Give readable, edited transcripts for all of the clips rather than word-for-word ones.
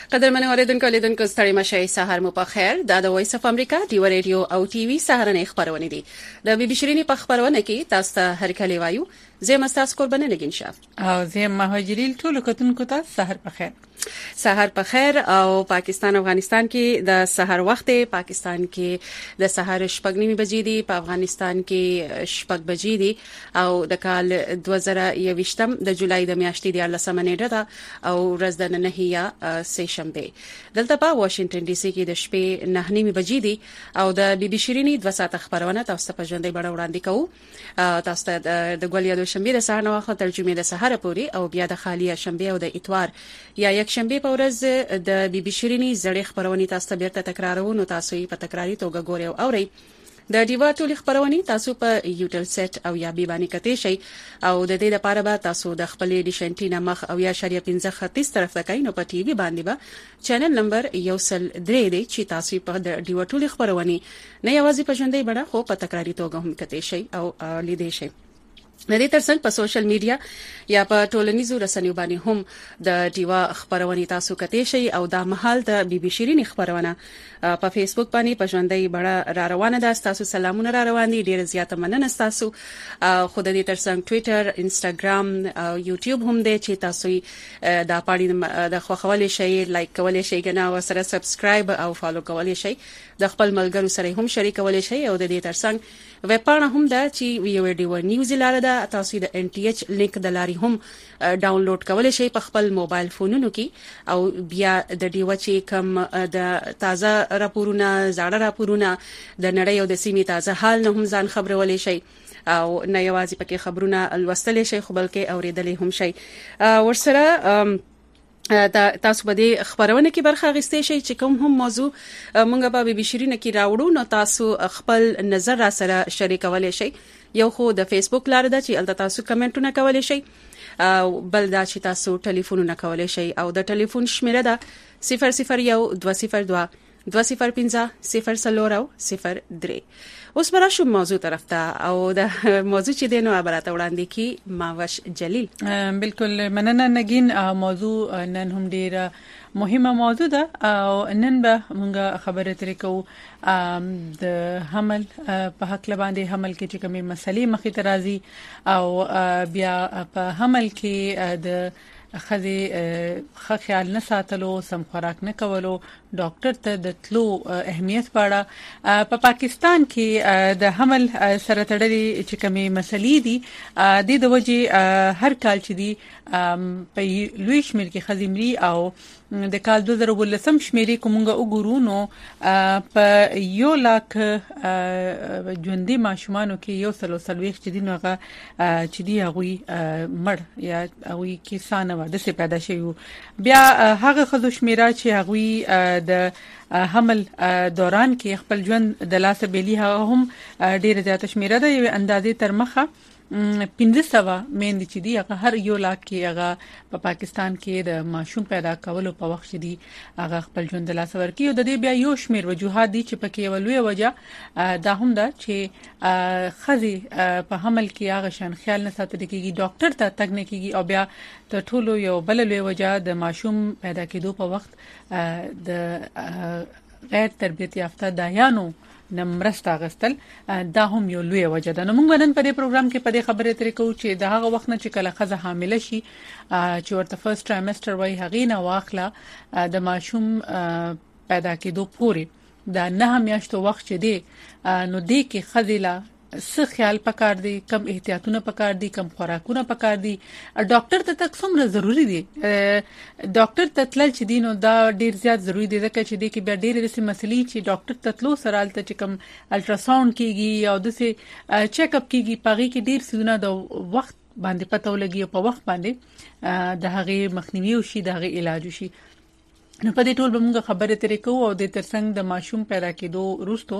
قدرمن اوریدونکو ستړي مشه سهار مو په خیر. دا د وایس اف امریکا دی رادیو او ټي وي سهارنې خبرونه دي. د بي بي شيرینی په خبرونه کې تاسو ته هر کله وایو زه مستاس قربانه لګین شم او زه مهاجرین ټول کتونکو ته سحر په خیر. سحر په خیر. او پاکستان افغانستان کې د سحر وخت پاکستان کې د سحر شپږ نیمه بجې دي، په افغانستان کې شپږ بجې دي او د کال 2021 د جولای د میاشتې د 18 نیټه ده او ورځ د نهیا سه شنبه. دلته په واشنگټن ډي سي کې د شپې 9 نیمه بجې دي او د بي بي شيرینی 2 ساعته خبرونه تاسو ته په ژوندۍ بڼه وړاندې کوو. تاسو ته د ګولیا د شنبه د سهار نو وخت ترجمه د سهار پوري او بیا د خالیه شنبه او د اتوار یا یک شنبه په ورځ د بي بي شيرینی زړې خبرونه تاسو ته بیرته تکرارو. نو تاسو یې په تکراری توګه ګورئ او اورئ. د ډیوا ټولې خبرونه تاسو په یوټیوب سیټ او یا بي باندې کتئ شئ او د دې لپاره به تاسو د خپل ډیشنټینا مخ او یا شریعه 15 خطیس طرف ته کین او په ټي وي باندې به چینل نمبر 103 دی چې تاسو په ډیوا ټولې خبرونه نه یوازې په ژوندۍ بڼه خو په تکراری توګه هم کتئ شئ او لیدئ شئ. د دې ترڅنګ په سوشل میډیا یا په ټولنیزو رسنیو باندې هم د ډیوا خبرونه تاسو کتئ شئ او د محل د بي بي شيرینی خبرونه په فیسبوک باندې په ژوندۍ بڼه را روانه ده. تاسو سلامونه را روان دي، ډیر زیاته مننه تاسو. خو د دې ترڅنګ ټوئیټر، انستګرام او یوټیوب هم دی چې تاسو د پاړې د خوښولې شئ، لایک کولې شئ، کنه او سره سبسکرایب او فالو کولې شئ، د خپل ملګرو سره هم شریکولې شئ او د دې ترڅنګ ویب پاڼه هم ده چې ویو ډیو نیوز لاره ده. تاسو د ان ټي ایچ لینک د لاري هم ډاونلوډ کولای شئ په خپل موبایل فونونو کې او بیا د ډیو چې کوم د تازه راپورونه، زاړه راپورونه د نړۍ او د سیمې تازه حال نه هم ځان خبرولای شئ او نه یوازې پکې خبرونه لوستل شئ خو بلکې اوریدل هم شئ. ورسره تاسو به د خبرونه کې برخه اخیستئ شئ چې کوم هم موضوع مونږ په بي بي شيرینه کې راوړو نو تاسو خپل نظر را سره شریکولای شئ. یو خو د فیسبوک لاره ده چې البته تاسو کمنټونه کولای شئ، بل دا چې تاسو ټلیفونونه کولای شئ او د ټلیفون شمیره ده 001 202 205 003. اوس برا شو موضوع طرف ته او د موضوع چې دینو عبارت وړاندې کی ماوش جلیل. بالکل مننه نگین. موضوع نن هم ډیره مهمه موضوع ده او نن به موږ خبرې ترې کوو د حمل په حق باندې حمل کې چې کومې مسلې مخې ته راځي او بیا په حمل کې د خزي خیال نه ساتلو، سم خوراک نه کولو، ډاکټر ته د تلو اهمیت پاړه. په پاکستان کې د حمل سره تړلې چې کومې مسلې دي د وجه هر کال چې دي په لوی شمیر کې خزي مري او د کال 2013 شمیرې کومګه وګورو نو په 1 لک ژوندۍ ماشومانو کې یو سلوي چې دي نوغه چې دی هغه مړ یا هغه کسانه و د څه پیدا شوی. بیا هغه خزو شمیره چې هغه د حمل دوران کې خپل ژوند د لاسه بیلی هغه هم ډیره زیاته شمیره ده. یو اندازې تر مخه 1500 مېندې چې دی هغه هر 1 لک کې هغه په پاکستان کې د ماشوم پیدا کولو په وخت دی هغه خپل ژوند د لاسه ورکی او د دې بیا یو شمیر وجوهات دي چې پکې ولوي وجه دا هم ده چې خزي په حمل کې هغه شان خیال نه ساتل کېږي، ډاکټر ته تګ نه کېږي او بیا ته ټولو یو بل لوي وجه د ماشوم پیدا کېدو په وخت د غیر تربیت یافته دایانو نمرسته غستل دا هم یو لوی وجه ده. نو موږ نن په دې پروګرام کې په دې خبرې ترې کوو چې د هغه وخت نه چې کله خزه حامله شي چې ورته فرست ټرایمستر وای هغه نه واخله د ماشوم پیدا کېدو پورې دا 9 میاشتو وخت چې دی نو دې کې خزیلا څه خیال پکار دي، کم احتیاطونه پکار دي، کم خوراکونه پکار دي، ډاکټر ته تک څومره ضروری دي. ډاکټر ته تلل چې دینو دا ډیر زیات ضروری دي ځکه چې د کې بیا ډېرې رسمي مسلې چې ډاکټر ته تلو سره الته چې کم الټراساوند کیږي او د سه چیک اپ کیږي پغې کې ډیر سونه د وخت باندې پته ولګي او په وخت باندې د هغه مخنیوي او شي د هغه علاج شي. نو په دې ټول به موږ خبرې ترې کوو او د ترڅنګ د ماشوم پیدا کېدو وروسته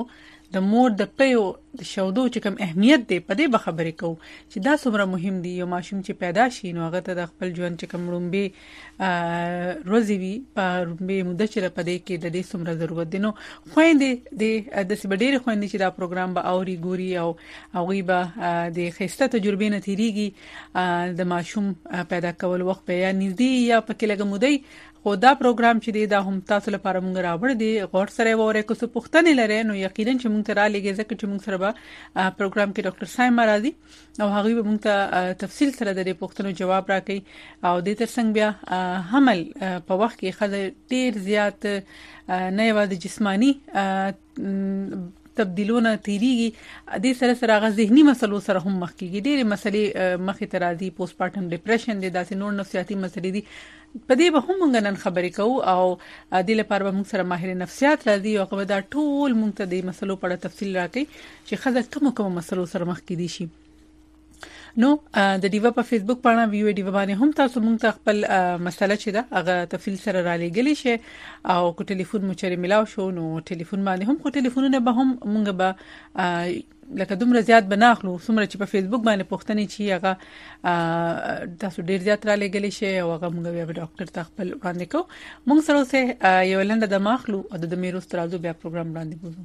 د مور د پیو د شودو چې کوم اهمیت دی په دې خبرې کوو چې دا څومره مهم دی. یو ماشوم چې پیدا شي نو هغه ته د خپل ژوند چې کوم رومبي روزي وي په رومبي مده چې په دې کې د دې څومره ضرورت دی. نو خويندې د سبډيري خويندې چې دا پروګرام به اوري ګوري او هغه به د خسته تجربې نه تیریږي د ماشوم پیدا کول وخت به یا نږدې یا په کې لګ مودي. خو دا پروګرام چې دی دا هم تاسو لپاره مونږ راوړ دي غوړ سره وره کو څه پوښتنې لري نو یقینا چې مونږ ته را لګي ځکه چې مونږ سره به پروګرام کې ډاکټر سایما راځي او هغه به مونږ ته تفصیل سره د پوښتنو جواب راکړي او د ترڅنګ بیا حمل په وخت کې خځه ډیر زیات نه یوازې جسمانی تبدیلونه تیریږي د سره هغه ذهني مسلو سره هم مخ کیږي. ډېر مسلې مخې ته راځي، پوسټ پارټم ډیپریشن دي، داسې نور نفسیاتي مسلې دي. په دې به هم موږ نن خبرې کوو او د لپاره به موږ سره ماهر نفسیات راځي او هغه دا ټول موږ ته د مسلو په اړه تفصیل راکړي چې خزه کوم مسلو سره مخ کیدي شي. نو د دیوا په فیسبوک باندې ویو دیوا باندې هم تاسو موږ ته خپل مسله چې دا هغه تفصیل سره را لګلی شي او کو ټلیفون مو چره ملاو شو نو ټلیفون باندې هم خو ټلیفونونه به هم موږ به لکه دومره زیات بناخلو څومره چې په فیسبوک باندې پوښتنې چی هغه تاسو ډیر زیات را لګلی شي او هغه موږ بیا ډاکټر ته خپل وړاندې کوو. موږ سره سه یو لنډه د ماخلو او د میرو سترازو بیا پروګرام وړاندې کوو.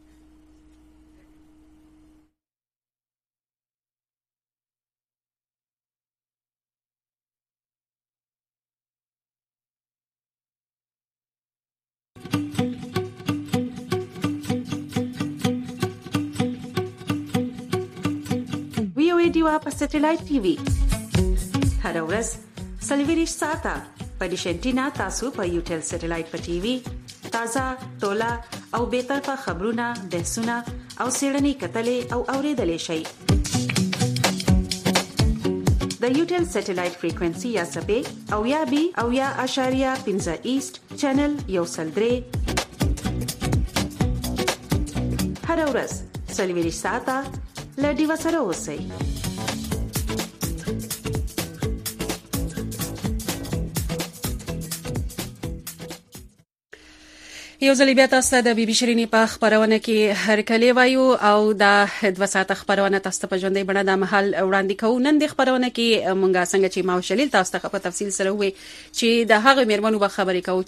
دیوا په سټلایټ ټي وي هر ورځ سلویریش ساته په ډیشنټینا تاسو په یوټل سټلایټ په ټي وي تازه ټولا او به طرفه خبرونه بحثونه او سیړنی کتلې او اوریدلې شي. د یوټل سټلایټ فریکوئنسي یا سبې او یا بي او یا اشاریه 15 ایست چینل یو سلدري هر ورځ سلویریش ساته لدی وسره اوسئ. یو ځل بیا تاسو د بي بي شيريني په خبرونه کې هر کله وایو او د 2 ساعت خبرونه تاسو په ژوندۍ بڼه د محل وړاندې کوو. نن د خبرونه کې مونږه څنګه چې ما وشلیل تاسو ته په تفصیل سره وې چې د هغه میرمنو به خبرې کوو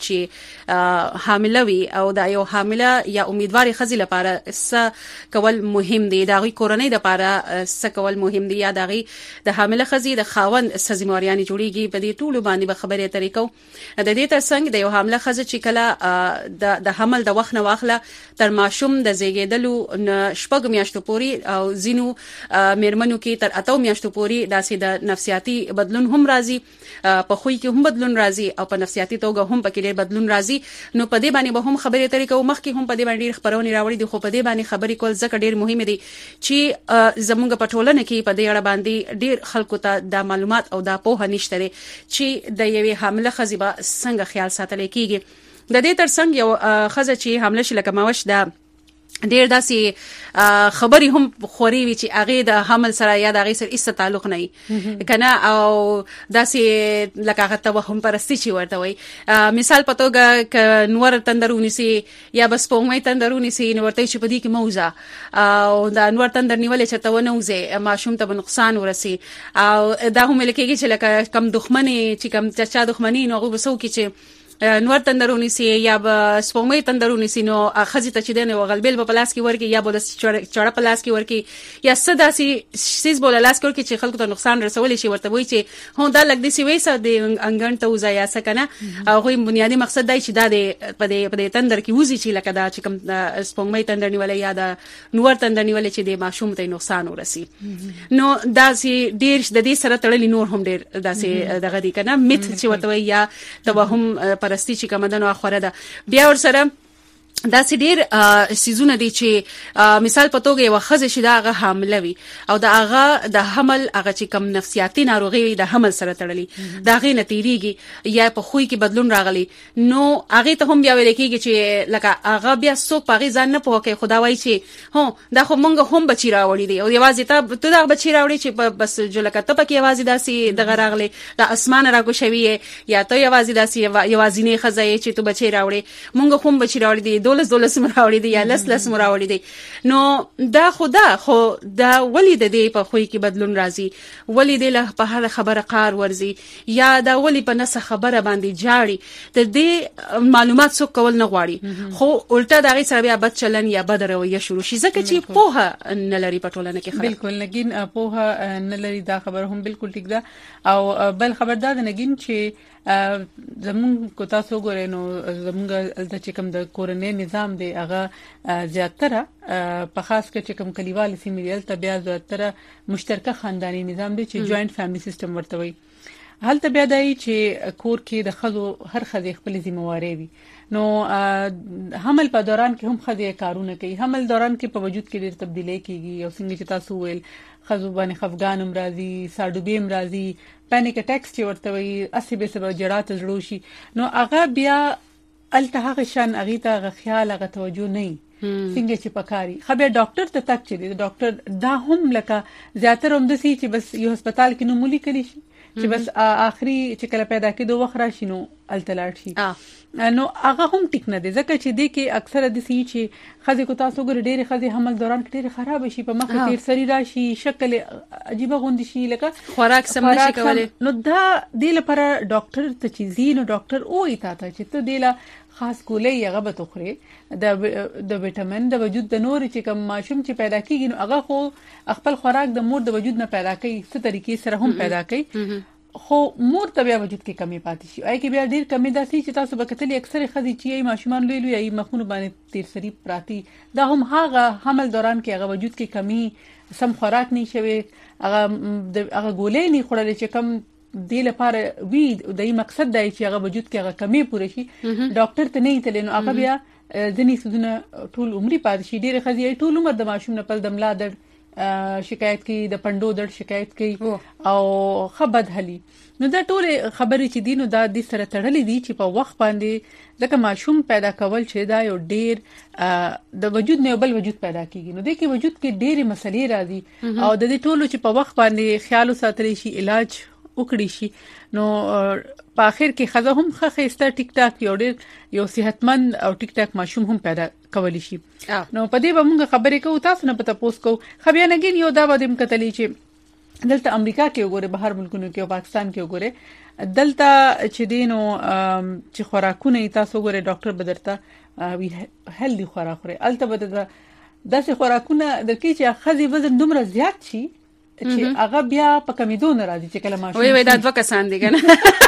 چې حامله وي او د یو حامله یا امیدواري خزي لپاره څه کول مهم دي، د غوي کورنۍ لپاره څه کول مهم دي، یا د غوي د حامله خزي د خاوند سزموریان جوړيږي. په دې ټولو باندې به خبرې اترې کوو. د دې ترڅنګ د یو حامله خزي چې کله د حمل د وخت نه واخله تر ماشوم د زیږیدلو شپږ میاشتو پوري او زینو میرمنو کې تر 8 میاشتو پوري داسې د نفسیاتي بدلون هم راځي، په خوې کې هم بدلون راځي او په نفسیاتي توګه هم پکې ډېر بدلون راځي. نو په دې باندې به هم خبرې اترې کوو. مخکې هم په دې باندې خبرونه راوړي دي، خو په دې باندې خبرې کول ځکه ډېر مهم دي چې زموږ په ټولنه کې په دې اړه باندې ډېر خلکو ته د معلومات او د پوهه نشته چې د یوې حامله خزي به څنګه خیال ساتل کېږي. د دې ترڅنګ یو خزه چې حمله شي لکه ماوش د ډیر داسې خبري هم خوري وي چې هغه د حمل سره یا د هغه سره هیڅ تعلق نه کنه او داسې لکه هغه ته هم پرستی چې ورته وي. مثال پتوګه ک نور تندرونی سي یا بس پومې تندرونی سي نو ورته چې پدې کې موزه او د نور تندر نیولې چې ته ونوځي ماشوم ته نقصان ورسي او دا هم لکه چې لکه کم دښمنی چې کم چا دښمنی نو هغه وسو کې چې نور تندرونی سي یا به سپومې تندرونی سي نو خزي ته چې دنه وغلبل په پلاس کې ورکی یا بل چړه پلاس کې ورکی یا صداسي سیس بوله لاس کې ورکی چې خلکو ته نقصان رسول شي ورته وای چې هو دا لګ دي سی وېسه د انګن ته وځي یا سکنه او غوي بنیادی مقصد دی چې دا د په تندر کې وځي چې لکه دا چې کوم سپومې تندر نیولې یا د نور تندر نیولې چې د ماشوم ته نقصان ورسي. نو دا سي ډیر د دې سره تړلې نور هم ډیر داسې دغه دي کنه میت چې ورته وای یا توهم پرستی چې کومدنو اخره ده. بیا ور سره دا سډیر سيزونه دي چې مثال پتوګه یو خزه شي دا حامله وي او دا هغه د حمل هغه چې کم نفسیاتي ناروغي وي د حمل سره تړلي دا غي نتیریږي یا په خوې کې بدلون راغلي نو هغه ته هم بیا ویل کېږي چې لکه هغه بیا څوک پاغي ځان نه پوهه کوي. خدا وایي چې هو دا خو مونږ هم بچی راوړي دي او یوازې ته دا بچی راوړي چې بس جلکه ته پکې یوازې داسي د غراغلي د اسمان راکو شوی یا ته یوازې داسي یوازې نه خزه چې ته بچی راوړي مونږ هم بچی راوړي دي 12 مراوړي دي یا لس مراوړي دي. نو دا خو دا ولې د دې په خوې کې بدلون راځي، ولې د له په هر خبره قار ورزي، یا دا ولې په نس خبره باندې جاړي، د دې معلومات څوک کول نه غواړي، خو الټا دا غي سره بیا بد چلن یا بد رویه شروع شي ځکه چې پوهه نه لري په ټولنه کې. بالکل نګین پوهه نه لري، دا خبر هم بالکل ټیک ده. او بل خبردار نګین چې زمونږ کو تاسو ګورئ نو زمونږ د چې کوم د کورنۍ نظام دی هغه زیاتره په خاص کې چې کوم کلیوال سیمې ته بیا زیاتره مشترکه خاندانی نظام دی چې جوائنٹ فیملی سیستم ورته وي. هلته بیا دی چې کور کې د خزو هر خزې خپل ذمہواری وي. نو حمل په دوران کې هم خزې کارونه کوي، حمل دوران کې په وجود کې ډېر تبدیلی کیږي او څنګه چې تاسو ویل خزو باندې خفګان هم راځي، ساډوبي هم راځي، پینیک اٹیکس چې ورته وي، اسی به سبب جړات زړو شي. نو هغه بیا الته شان اغه ته خیال هغه توجه نه څنګه چې پکاري. خبر ډاکټر ته تک چې ډاکټر دا هم لکه زیاتره هم د سي چې بس یو هسپتال کې نو مولي کلی شي چې بس آخري چې کله پیدا کېدو وخت راشي نو التلاړ شي. نو هغه هم ټیک نه دي ځکه چې د کې اکثره د سي چې خزې کو تاسو ګور ډېر خزې حمل دوران کې ډېر خراب شي، په مخ کې سری راشي، شکل عجیب غوندي شي، لکه خوراک سم نشي کولای. نو دا د لپاره ډاکټر ته چې زینو ډاکټر او ایته چې ته د خاص کولې هغه به تخوري د وټامین د وجود د نور چې کوم ماشوم چې پیدا کیږي نو هغه خو خپل خوراک د مور د وجود نه پیدا کوي، څه طریقې سره هم پیدا کوي، خو مور ته بیا وجود کې کمی پاتې شي. آی کې بیا ډیر کمی داسي چې تاسو به کتلې اکثر خزي چې ماشومان لوی لوی ای مخونه باندې تیر سری پراتی، دا هم هغه حمل دوران کې هغه وجود کې کمی، سم خوراک نه شوي، هغه ګولې نه خورل چې کم د لپاره وی د مقصد دی چې هغه وجود کې هغه کمی پوره شي. ډاکټر ته نه تللی نو هغه بیا ځنی سودونه ټول عمر پاتې شي. ډیر خزي ټول عمر د ماشوم نه پل د ملا درد شکایت کوي، د پندو درد شکایت کوي او خبد هلي. نو دا ټول خبرې چې دینو دا د سره تړلې دي چې په وخت باندې ځکه ماشوم پیدا کول چې دا یو ډیر د وجود نه بل وجود پیدا کیږي. نو د کې وجود کې ډېرې مسلې راځي او د دې ټولو چې په وخت باندې خیال ساتلی شي، علاج وکړي شي، نو په اخر کې خزه هم خسته ټیک ټاک یو صحتمند او ټیک ټاک ماشوم هم پیدا کولی شي. نو په دې به موږ خبرې کوو، تاسو نه پته پوس کوو. خبیا نګین یو دا به د کتلی چې دلته امریکا کې وګوره، بهر ملکونو کې او پاکستان کې وګوره، دلته چې دینو چې خوراکونه تاسو وګوره ډاکټر بدرته وی هیلدي خوراک خوري، الته به داسې خوراکونه درکې چې خزي وزن دومره زیات شي چې هغه بیا په کمیدو نه راځي چې کله ماشوم وي دا دوه کسان دي کنه.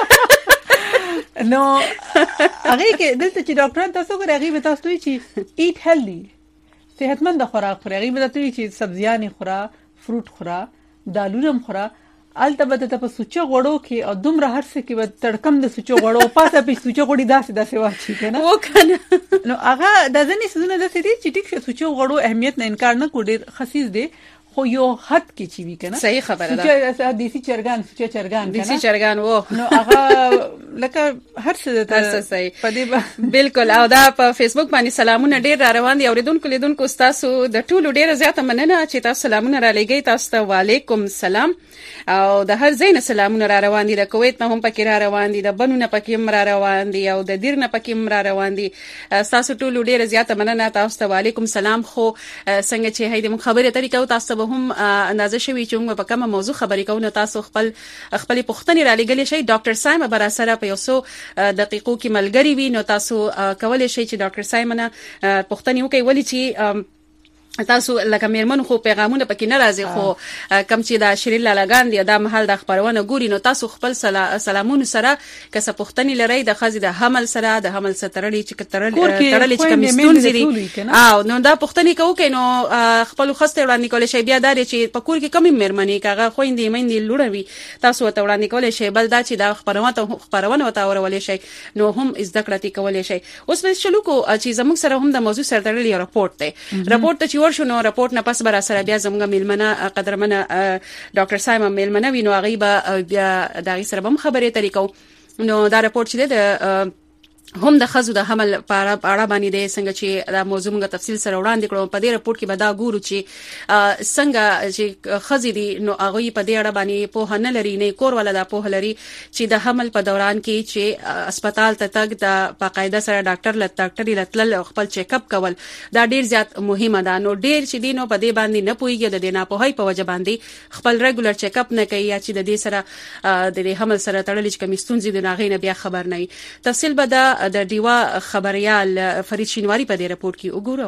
نو هغه کې دلته چې ډاکټر تاسو کوي هغه به تاسو چې ایټ هیلدي صحتمند خوراک خوري، هغه به تاسو چې سبزیان خورا، فروټ خورا، دالونه خورا، الته به ته په سوچو غوړو کې او دومره هر څه کې به تړکم د سوچو غوړو پاسه په سوچو غوړي داسې واچي کنه و کنه. نو هغه د ځنې سونه داسې دي چې ټیک سوچو غوړو اهمیت نه انکار نه کوي، خصيص دي خو یو حد کې چی وی کنه. صحیح خبره ده. چې دیسی چرګان کنه، دیسی چرګان وو نو هغه لکه هر څه ته صحیح پدې بالکل. او دا په فیسبوک باندې سلامونه ډیر را روان دي، اوریدونکو لیدونکو تاسو د ټولو ډیر زیاته مننه چې تاسو سلامونه را لګی. تاسو ته وعلیکم السلام. او د هر ځای نه سلامونه را روان دي، د کویت نه هم پکې را روان دي، د بنو نه پکې هم را روان دي، او د دیر نه پکې هم را روان دي. تاسو ټولو ډیر زیاته مننه. تاسو ته وعلیکم السلام. خو څنګه چې هی د خبرې طریقه تاسو هم اندازه شوی چې موږ په کومه موضوع خبرې کوو، تاسو خپل پوښتنې را لګلې شي. ډاکټر سایم برا سره په 100 دقیقو کې ملګری وي، نو تاسو کولای شئ چې ډاکټر سایم نه پوښتنې وکړئ. ولې چې تاسو لکه میرمن خو پیغامونه پکې نه راځي، خو کم چې دا شریل لالاګان دی دا محل د خبرونه ګوري، نو تاسو خپل سلامونه سره کسه پوښتنې لري د خزي د حمل سره د حمل سترلې چې کم ستونزې دي او نو دا پوښتنې کوي. نو خپل خسته وړاندې کولای شي. بیا دا چې په کور کې کم میرمنې کاغه خويندې مېندې لوړوي، تاسو ته وړاندې کولای شي. بل دا چې دا خبرونه وته اورولای شي، نو هم زده کړه کولای شي. اوس به شلو کو چې زموږ سره هم د موضوع سره تړلې راپورټ دی. راپورټ چې ورشنو راپورټ نه پس بر سره بیا زموږ میلمنه قدرمنه ډاکټر سایم میلمنه وینو هغه به بیا د هغه سره هم خبرې طریقو. نو دا راپورټ چې د هم د خزو د حمل په اړه باندې د څنګه چې دا موضوع موږ تفصیل سره وړاندې کړو په دې رپورت کې به دا ګورو چې څنګه چې خزې دي نو هغه په دې اړه باندې په نه لري نه کور ولا د په لري چې د حمل په دوران کې چې هسپتال ته تګ د باقاعده سره ډاکټر لتل خپل چیک اپ کول دا ډیر زیات مهمه ده. نو ډیر چې دینو په دې باندې نه پويږي د نه په هي په وجه باندې خپل ریګولر چیک اپ نه کوي چې د دې سره د حمل سره تړلې کوم ستونزې د ناغې نه بیا خبر نه وي. تفصیل به د دیوا خبريال فرید شینواری په دې رپورت کې وګورو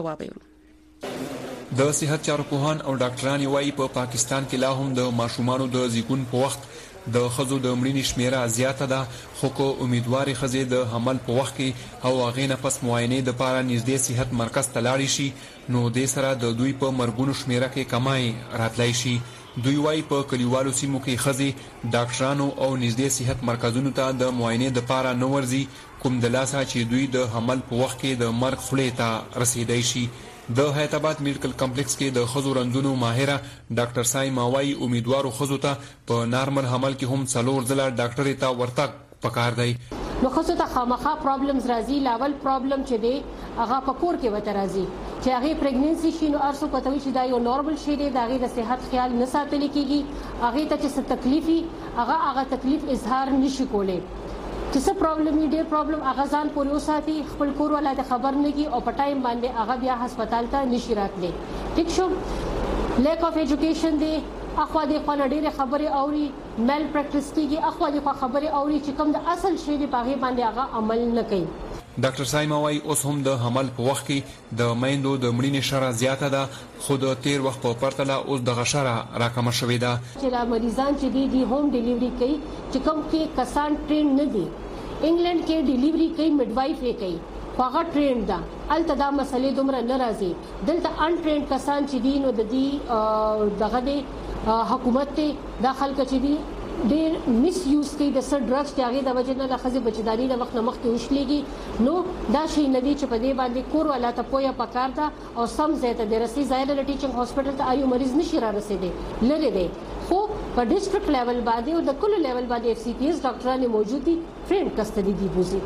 وایو. د صحت چارو پوهان او ډاکټران وايي په پاکستان کې لا هم د ماشومانو د زیږون په وخت د خزو د مړینې شمیره زیاته ده، خو کو امیدواري خزې د حمل په وخت کې او هغې نه پس معاینې د پاره نږدې صحت مرکز ته لاړې شي نو دې سره د دوی په مرګونو شمیره کې کمای راتلای شي. دوی وايي په کلیوالو سیمو کې خزې ډاکټرانو او نږدې صحت مرکزونو ته د معاینې د پاره نه ورځي، کوم د لاسه چې دوی د حمل په وخت کې د مرګ خولې ته رسیدای شي. د حیدرآباد میډیکل کمپلیکس کې د خزو رنځونو ماهره ډاکټر سای ماوای امیدوارو خزو ته په نارمل حمل کې هم څلور ځله ډاکټر ته ورتګ پکار دی. نو خصوصا ته خامخا پرابلمز راځي. لاول پرابلم چې دی هغه په کور کې وته راځي چې هغه پریګننسي شي نو ارسو پته وي چې دا یو نورمال شی دی، دا غي د صحت خیال نه ساتل کیږي، هغه ته چې څه تکلیفي هغه تکلیف اظهار نشي کولای چې څه پرابلم دی. ډېر پرابلم هغه ځان پورې وساتي، خپل کور ولا د خبر نه کی او په ټایم باندې هغه بیا هسپتال ته نشي راتلی. ټیک شو. لیک اف ایجوکیشن دی، اخوا د خپل ډېر خبرې اوري، مل پریکټیس کیږي، اخوا د خبرې اوري چې کوم د اصل شی دی په هغه باندې هغه عمل نه کوي. ډاکټر سایما وايي اوس هم د حمل په وخت کې د میندو د مړینې شره زیاته ده، خو د تیر وخت په پرتله اوس د غشره راکمه شوې ده. چې لا مریضان چې دي هوم ډیلیوري کوي چې کوم کې کسان ټرین نه دي، انګلند کې ډیلیوري کوي میډوایف یې کوي، هغه ټرین ده. الته دا مسلې دومره نه راځي. دلته ان ټرین کسان چې دي نو د دې دغه د حکومت ته داخل کچې دي ډېر میس یوز کوي د سر ډرګز چې هغه د وجه نه د خزې بچداري د وخت نه مخکې وشلېږي. نو دا شی نه دی چې په دې باندې کور ولا ته پویا پکار ده او سم زیاته د رسي ظاهر د ټیچنګ هاسپټل ته ایو مریض نشي را رسیدي لری دی، خو په ډیسټریکټ لیول باندې او د کل لیول باندې اف سی پی ایس ډاکټران موجود دي، فرند کستډي دی بوزي.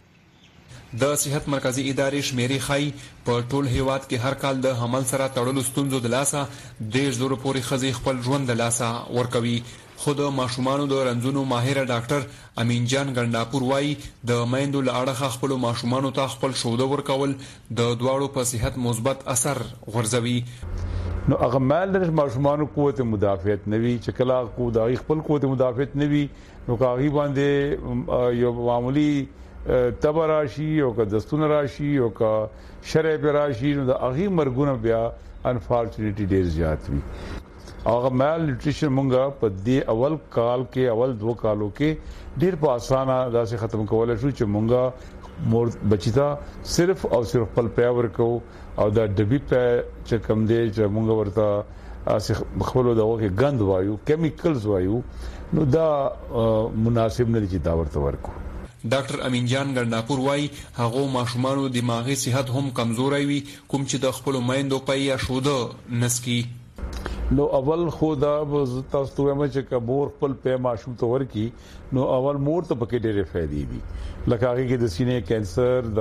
د صحت مرکزی ادارې شمیرې خای په ټول هیواد کې هر کال د حمل سره تړلو ستونزو د لاسه 1.5 زره پورې خزې خپل ژوند د لاسه ورکوي. خود ماشومانو د رنځونو ماهر ډاکټر امین جان ګنداپور وايي د میندو له اړخه خپل ماشومانو ته خپل شوده ورکول د دواړو په صحت مثبت اثر غورځوي. نو هغه مال د ماشومانو قوت مدافعت نوي چې کله کو د خپل قوت مدافعت نوي نو کاغي باندې یو معمولی تبراشي او که دستون راشي او که شرع پر راشي نو د اغي مرګونه بیا انفارچونټلی ډیر زیات وي. هغه مال نیوټریشن مونږه په دې اول کال کې اول 2 کالو کې ډیر په اسانه داسې ختم کولای شو چې مونږه مور بچیتا صرف او صرف خپل پیاور کو او دا ډبي په چې کم دی چې مونږ ورته خپل دغه غند وایو کیمیکلز وایو نو دا مناسب نه دي دا ورته ورکو. ډاکټر امین جان ګنداپور وايي هغه ماشومانو دماغي صحت هم کمزوري وي کوم چې د خپل میندو په یا شوده نسکی. نو اول خدا تاسو ته وایم چې کبور خپل په ماشوم ته ورکی نو اول مور ته پکې ډېرې فائدې دي لکه هغه کې د سینې کینسر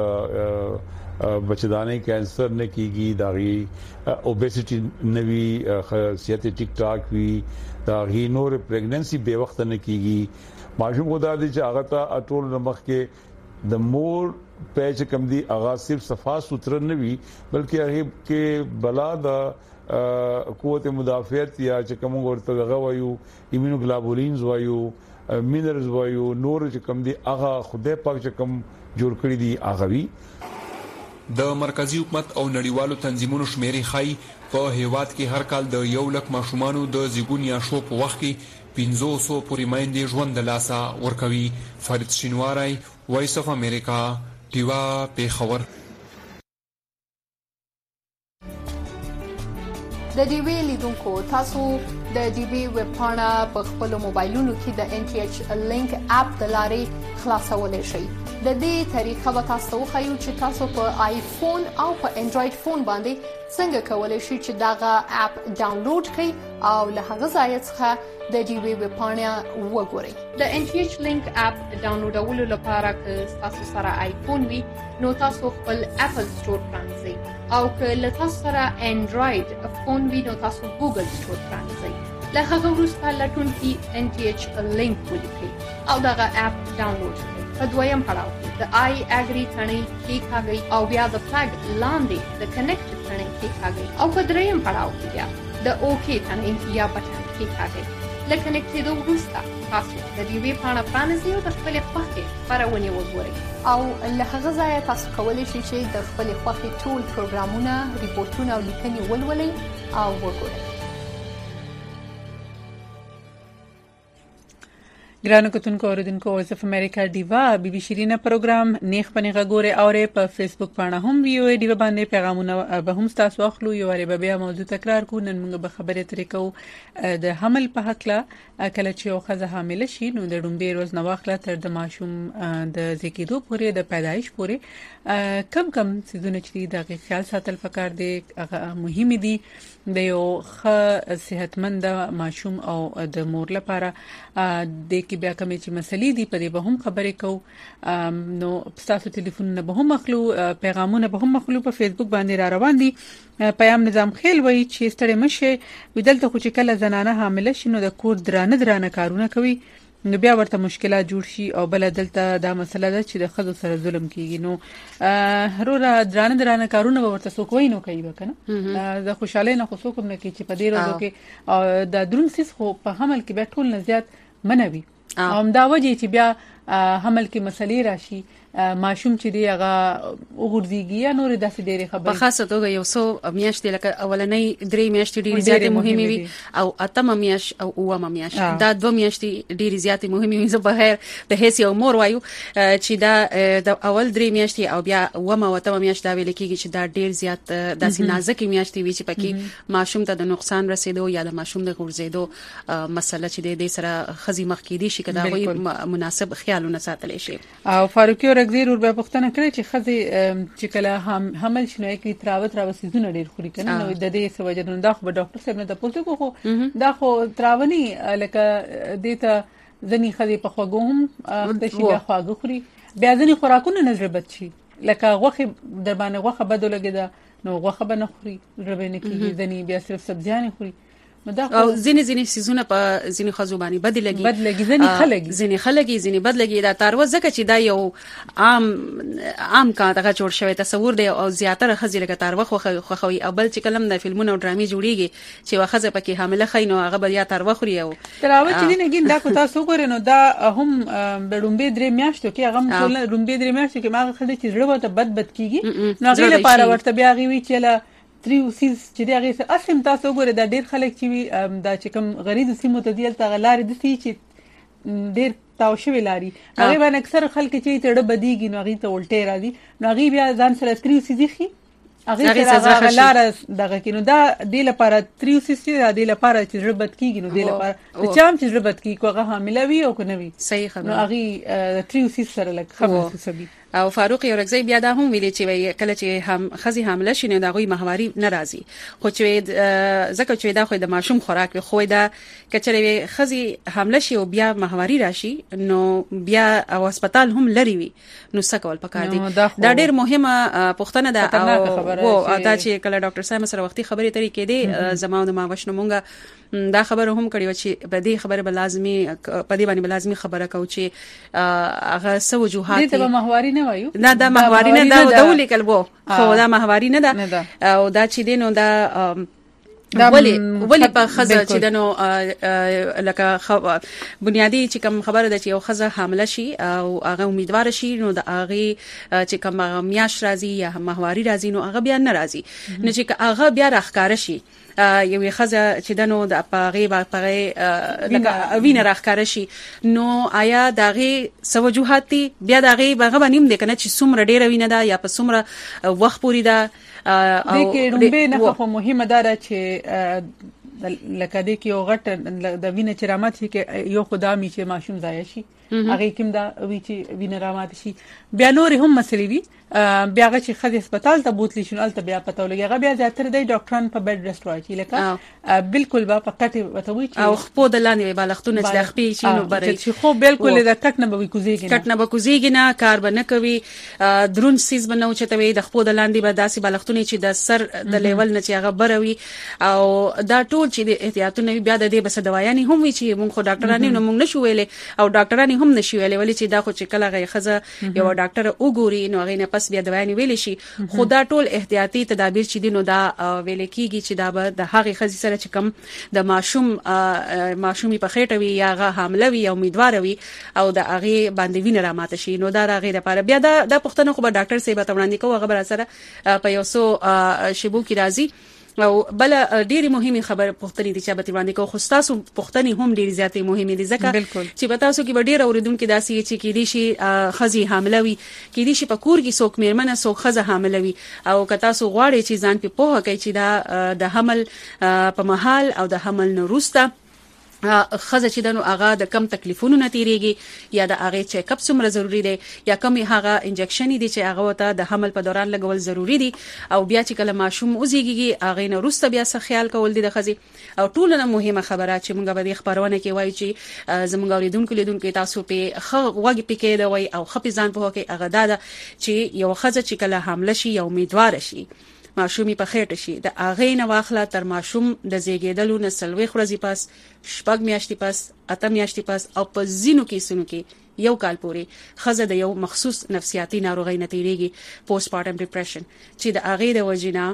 د بچدانې کینسر نه کیږي داغي اوبیسټي نوي صحت ټیک ټاک وي داغي نور پریګننسي به وخت نه کیږي ماشوم خدا دې چې هغه ته ټول نمخ کې د مور پیچ کم دي هغه صرف صفا سوتر نه وي بلکې هغه کې بلا د قوت مدافعت یا چې کوم ورته دغه وایو ایمونوګلوبولینز وایو مینرلز وایو نور چې کوم دي هغه خدای پاک چې کوم جوړ کړی دي هغه وی. د مرکزی حکومت او نړیوالو تنظیمونو شمیرې خای په هیواد کې هر کال د 1 لک ماشومانو د زیږون یا شو په وخت کې 500 پورې میندې ژوند د لاسه ورکوي. فرید شینواری وایس اف امریکا دیوا پیښور. د ډیوی لیدونکو تاسو د ډیوی ویب پاڼه په خپل موبایلونو کې د ان ټي ایچ لینک اپ د لارې خلاصولای شئ. د دې طریقه به تاسو خو چې تاسو په آیفون او په انډراید فون باندې څنګه کولای شئ چې داغه اپ ډاونلوډ کړئ او له هغه ځای څخه د دې ویبپاڼه وګورئ. د NTH لینک اپ ډاونلوډولو لپاره که تاسو سره آیفون وي نو تاسو خپل اپل سٹور پرانځئ او که له تاسو سره انډراید فون وي نو تاسو ګوګل سٹور پرانځئ. له هغه وروسته لټون کې NTH لینک ولیکئ او دغه اپ ډاونلوډ کړئ. په دویم پړاو کې د آی اګری تڼۍ کېکاږئ او بیا د فلګ لاندې د کنیکټ تڼۍ کېکاږئ او په دریم پړاو کې بیا د اوکې تڼۍ یا بټن کېکاږئ. له کنیکټېدو وروسته تاسو د دې ویبپاڼه پرانیزئ او د خپلې خوښې خپرونې وګورئ او له هغه ځایه تاسو کولی شئ چې د خپلې خوښې ټول پروګرامونه، ریپورټونه او لیکنې ولولئ او وګورئ. ګرانو کتونکو اوریدونکو وایس اف امریکا دیوا بي بي شیرینه پروګرام نیخ پنیغه ګوره اورې په فیسبوک باندې هم ویو دیوا باندې پیغامونه به هم تاسو اخلو یو اړ به بیا موضوع تکرار کو. نن موږ به خبرې ترې کوو د حمل په حق لا کله چې یو ښځه حامل شي نو د ډومبې روز نه واخله تر د ماشوم د زیږیدو پورې د پیدایش پورې کم سيزونه چې د خیال ساتل پکار دي هغه مهم دي د یو ښه صحتمند ماشوم او د مور لپاره د کې بیا کومې چې مسلې دي په دې به هم خبرې کوو. نو تاسو ټلیفونونه به هم اخلو، پیغامونه به هم اخلو. په فیسبوک باندې را روان دي. پیام نظام خیل وایي چې ستړي مشه ودلته خو چې کله زنانه حامله شي نو د کور درانه کارونه کوي نو بیا ورته مشکلات جوړ شي او بل دلته دا مسله ده چې د خزو سره ظلم کیږي. نو هرونه درانه کارونه ورته څوک وای نو کوي وکنه د خوشاله نه خو څوک نه کوي چې په دې ورځو کې د درون سیس خو په حمل کې به ټول نه زیات منوي او دا وجه چې بیا حمل کې مسلې راشي ماشوم چې دی هغه وګرځيږي یا نور داسې ډېرې خبرې په خاصه توګه یو څو میاشتې لکه اولنۍ 3 میاشتې ډېرې زیاتې مهمه وي او اتمه میاشت او اومه میاشت دا 2 میاشتې ډېرې زیاتې مهمه وي. زه به هر د هیڅ یو مور وایو چې دا د اول 3 میاشتې او بیا اومه او اتمه میاشت دا ویل کېږي چې دا ډېر زیات داسې نازکې میاشتې وي چې پکې ماشوم ته د نقصان رسیدو یا د ماشوم د غورځېدو مسله چې د دې سره خزي مخ کې دي شي کدا وي مناسب خیالونه ساتل شي. او فاروقي زیر ور به پښتنه کړی چې خزي چې کله حمل شنه کې تراوت سيزونه ډیر خوري کنه نو د دې سوجنه دا خو ډاکټر صاحب نه د پوښتنه خو دا خو تراوني لکه دیته ځنی خزي په خوګوم د شي بیا خواږه خوري بیا ځنی خوراکونه نظر بد شي لکه غوخه در باندې غوخه بده لګیدا نو غوخه به نه خوري ربه نه کیږي ځنی بیا صرف سبزیان خوري او ځینې سيزونه په ځینې خزو باندې بد لګي ځینې خلګي ځینې بد لګي دا تاروه ځکه چې دا یو عام کا دغه جوړ شوی تصور دی او زیاتره خزي لکه تاروه خوخوي او بل چې کلم د فلمونو او ډرامې جوړیږي چې واخزه پکې حامله خاينو هغه بل یا تاروه خوري او تراوه چې نه ګین دا کو تاسو ګورئ نو دا هم بډومبې درې میاشتو کې هغه ټول ډومبې درې میاشتو کې ما خدای چې زړه ته بد کیږي نو غیله لپاره ورته بیا غوي چې تریوسیز چې دا غي اسیم تاسو ګوره دا ډیر خلک چې دا چې کوم غریب سیمو ته دیل ته غلار دي چې ډیر تاو شوی لاري هغه باندې اکثر خلک چې تړه بدیږي نو غي ته الټه را دي نو غي بیا ځان سره تریوسیز خي هغه سره غلار دغه کینو دا د لپاره تریوسیز د لپاره چې ربط کیږي نو د لپاره چې چام چې ربط کیږي کوغه حامله وي او کنه وي صحیح خبره نو هغه تریوسیز سره لکه خبره سبي او فاروق یورکزی بیا دا هم ویلي چې کله چې هم خزي حامله شي نو دا غوي ماهواري ناراضي خو چې زکه چې دا خو د ماشوم خوراک خو دا کچره خزي حامله شي او بیا ماهواري راشي نو بیا او هسپتال هم لري وي نو سکول پکار دي دا ډېر مهمه پوښتنه ده او دا چې کله ډاکټر صاحب سره وختي خبرې طریقې دي زماو د ماوښنه مونږه دا خبره هم کړی و چې په دې خبره به لازمي په دې باندې لازمي خبره کو چې هغه سو وجوهات دي ماهواري نه وایو نه دا ماهواري نه دا ډول کلبو خو دا ماهواري نه ده او دا چې دینو دا ولی په خزه چې دنو لکه بنیادی چې کوم خبره ده چې یو خزه حامله شي او هغه امیدوار شي نو د هغه چې کوم میاش راځي یا ماهواري راځي نو هغه بیا ناراضي نو چې هغه بیا راخکار شي یو خزه چې دنو د پاغي لکه وینه راخکار شي نو آیا دغه سوجوهات بیا دغه بغه باندې د کنه چې څومره ډیره وینه ده یا په څومره وخت پوری ده د کې رومبه نه خو مهمه ده چې لکه د کې یو غټ د وینې چرامت چې یو خدامي چې ماشوم ځای شي هغه کوم دا وی چې وینه رامات شي بیا نور هم مسلې وي بیا هغه چې خدای هسپتال ته بوتلی شنو الته بیا پته ولګي هغه بیا زیاتره دی ډاکټران په بیډ رست وايي لکه بالکل با پکټه وتوي چې او خپو د لاندې بالښتونه چې د خپې شي نو بري چې خو بالکل د کټ نه به کوزيږي کټ نه به کوزيږي نه کار به نه کوي درون سیز بنو چتوي د خپو د لاندې به داسې بالښتونه چې د سر د لیول نه چې هغه بروي او دا ټول چې د احتیاطونه بیا د دې بس دوايانې هم وي چې مونږ خو ډاکټرانو نه مونږ نشو ویلې او ډاکټرانو هم نشو ویلې ولې چې دا خو چې کله غي خزه یو ډاکټر وګوري نو غي نه پس بیا دوايانې ویلې شي خو دا ټول احتیاطي تدابیر چې دي نو دا ویل کېږي چې دا به د هغه خزي سره چې کم د ماشومي په خېټه وي یا هغه حامله وي او امیدوار وي او د هغه باندې وینه رامات شي نو دا راغی لپاره بیا دا پښتنه خو به ډاکټر سي به وړاندې کوو هغه بر سره په یو څو شیبو کې راځي او بل ډېری مهمه خبر پښتني دي چې به وړاندې کوو خو تاسو پښتني هم ډېری زیاتې مهمه دي ځکه چې به تاسو کې ډېر اوریدونکو داسي چې کې دي شي خزي حامله وي کې دي شي په کور کې څوک میرمنه څوک خزه حامله وي او که تاسو غواړئ چې ځان په پوهه کوي چې دا د حمل په محل او د حمل نه وروسته خزه چې دنو هغه د کم تکلیفونو نتیریږي یا د هغه چیک اپ څومره ضروری دی یا کم هغه انجکشن دي چې هغه ته د حمل په دوران لګول ضروری دي او بیا چې کله ماشوم اوزيږي هغه نه روسته بیا څه خیال کول دي د خزي او ټول نه مهمه خبره چې موږ به د خبرونه کې وایو چې زموږ اوریدونکو تاسو په وګ پکې دا وای او خپې ځان په هکې هغه دا چې یو خزه چې کله حامله شي یا امیدوار شي ماشومي په خېټه شي د اغه نه واخله تر ماشوم د زیږیدلو نه سلوي خورزي پاس شپږ میاشتې پاس اته میاشتې پاس او په زینو کې یو کال پوري خزه د یو مخصوص نفسیاتي ناروغي نتیریږي پوسټ پارټم ډیپریشن چې د اغه د وجینا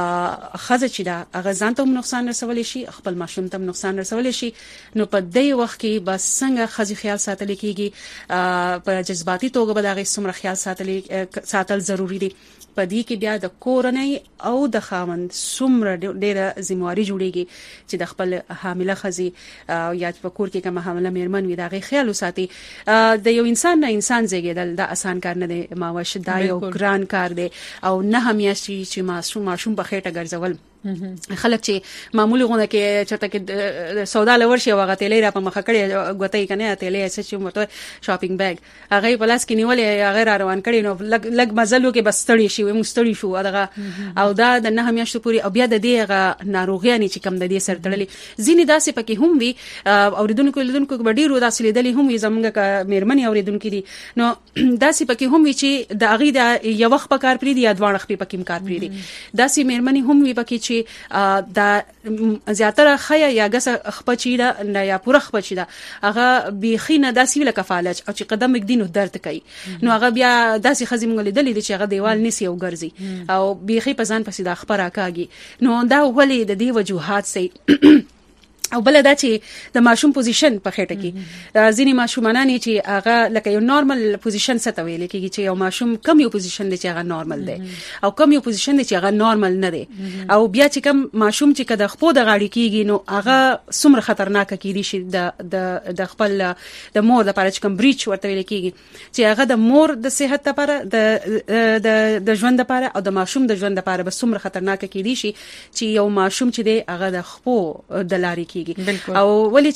خزه چې دا اغه ځان ته نقصان رسول شي خپل ماشوم ته نقصان رسول شي نو په دې وخت کې بس څنګه خزي خیال ساتل کیږي په جذباتي توګه به دا غي سمره خیال ساتل ضروری دي په دې کې بیا د کورنۍ او د خاوند څومره ډیره ذمہواری جوړیږي چې د خپل حامله خزي یا په کور کې کوم حامله میرمن وي دا غي خیال وساتي د یو انسان نه انسان زیږیدل دا آسان کار نه دی ماوش دا یو ګران کار دی او نه همیاشي چې ماشوم په خېټه ګرځول خلک چې معمولی غونه کې چرته کې سودا لور شي واغه تیلې را په مخ کړي غوتې کنه تیلې چې مته شاپینګ بیگ هغه پلاس کې نیولې هغه روان کړي نو لګ مزلو کې بستړي شي مستړي شو دغه او دا د نه همیاشتو پوری او بیا د دې ناروغیانی چې کم د دې سر تړلې ځینې داسې پکې هم وي اوریدونکو ډیرو داسې لیدلې هم زمونږه میرمنې اوریدونکو دي نو داسې پکې هم وي چې د اغه د یو وخت په کار پری دي یا دوه وخت په کار پری دي داسې میرمنې هم وي پکې دا زیاتره خیا یا غس خپچی دا نه یا پوره خپچی دا هغه بيخینه داسې ویل کفالج او چې قدم یک دینو درد کوي نو هغه بیا داسې خزي مونږ لیدلې چې هغه دیوال نسی او ګرځي او بيخي پزان پسې د خبره کاږي نو دا ولې د دې وجوهات سي او بل دا چې د ماشوم پوزیشن په خېټه کې ځینې ماشومان چې هغه لکه یو نارمل پوزیشن څه ویل کېږي چې یو ماشوم کم یو پوزیشن دی چې هغه نارمل دی او کم یو پوزیشن دی چې هغه نارمل نه دی او بیا چې کم ماشوم چې کده خپو د غاړي کېږي نو هغه څومره خطرناک کېدي شي د خپل د مور د لپاره چې کم بریچ ورته ویل کېږي چې هغه د مور د صحت لپاره د ژوند لپاره او د ماشوم د ژوند لپاره به څومره خطرناک کېدي شي چې یو ماشوم چې دی هغه د خپو د لاري او ولې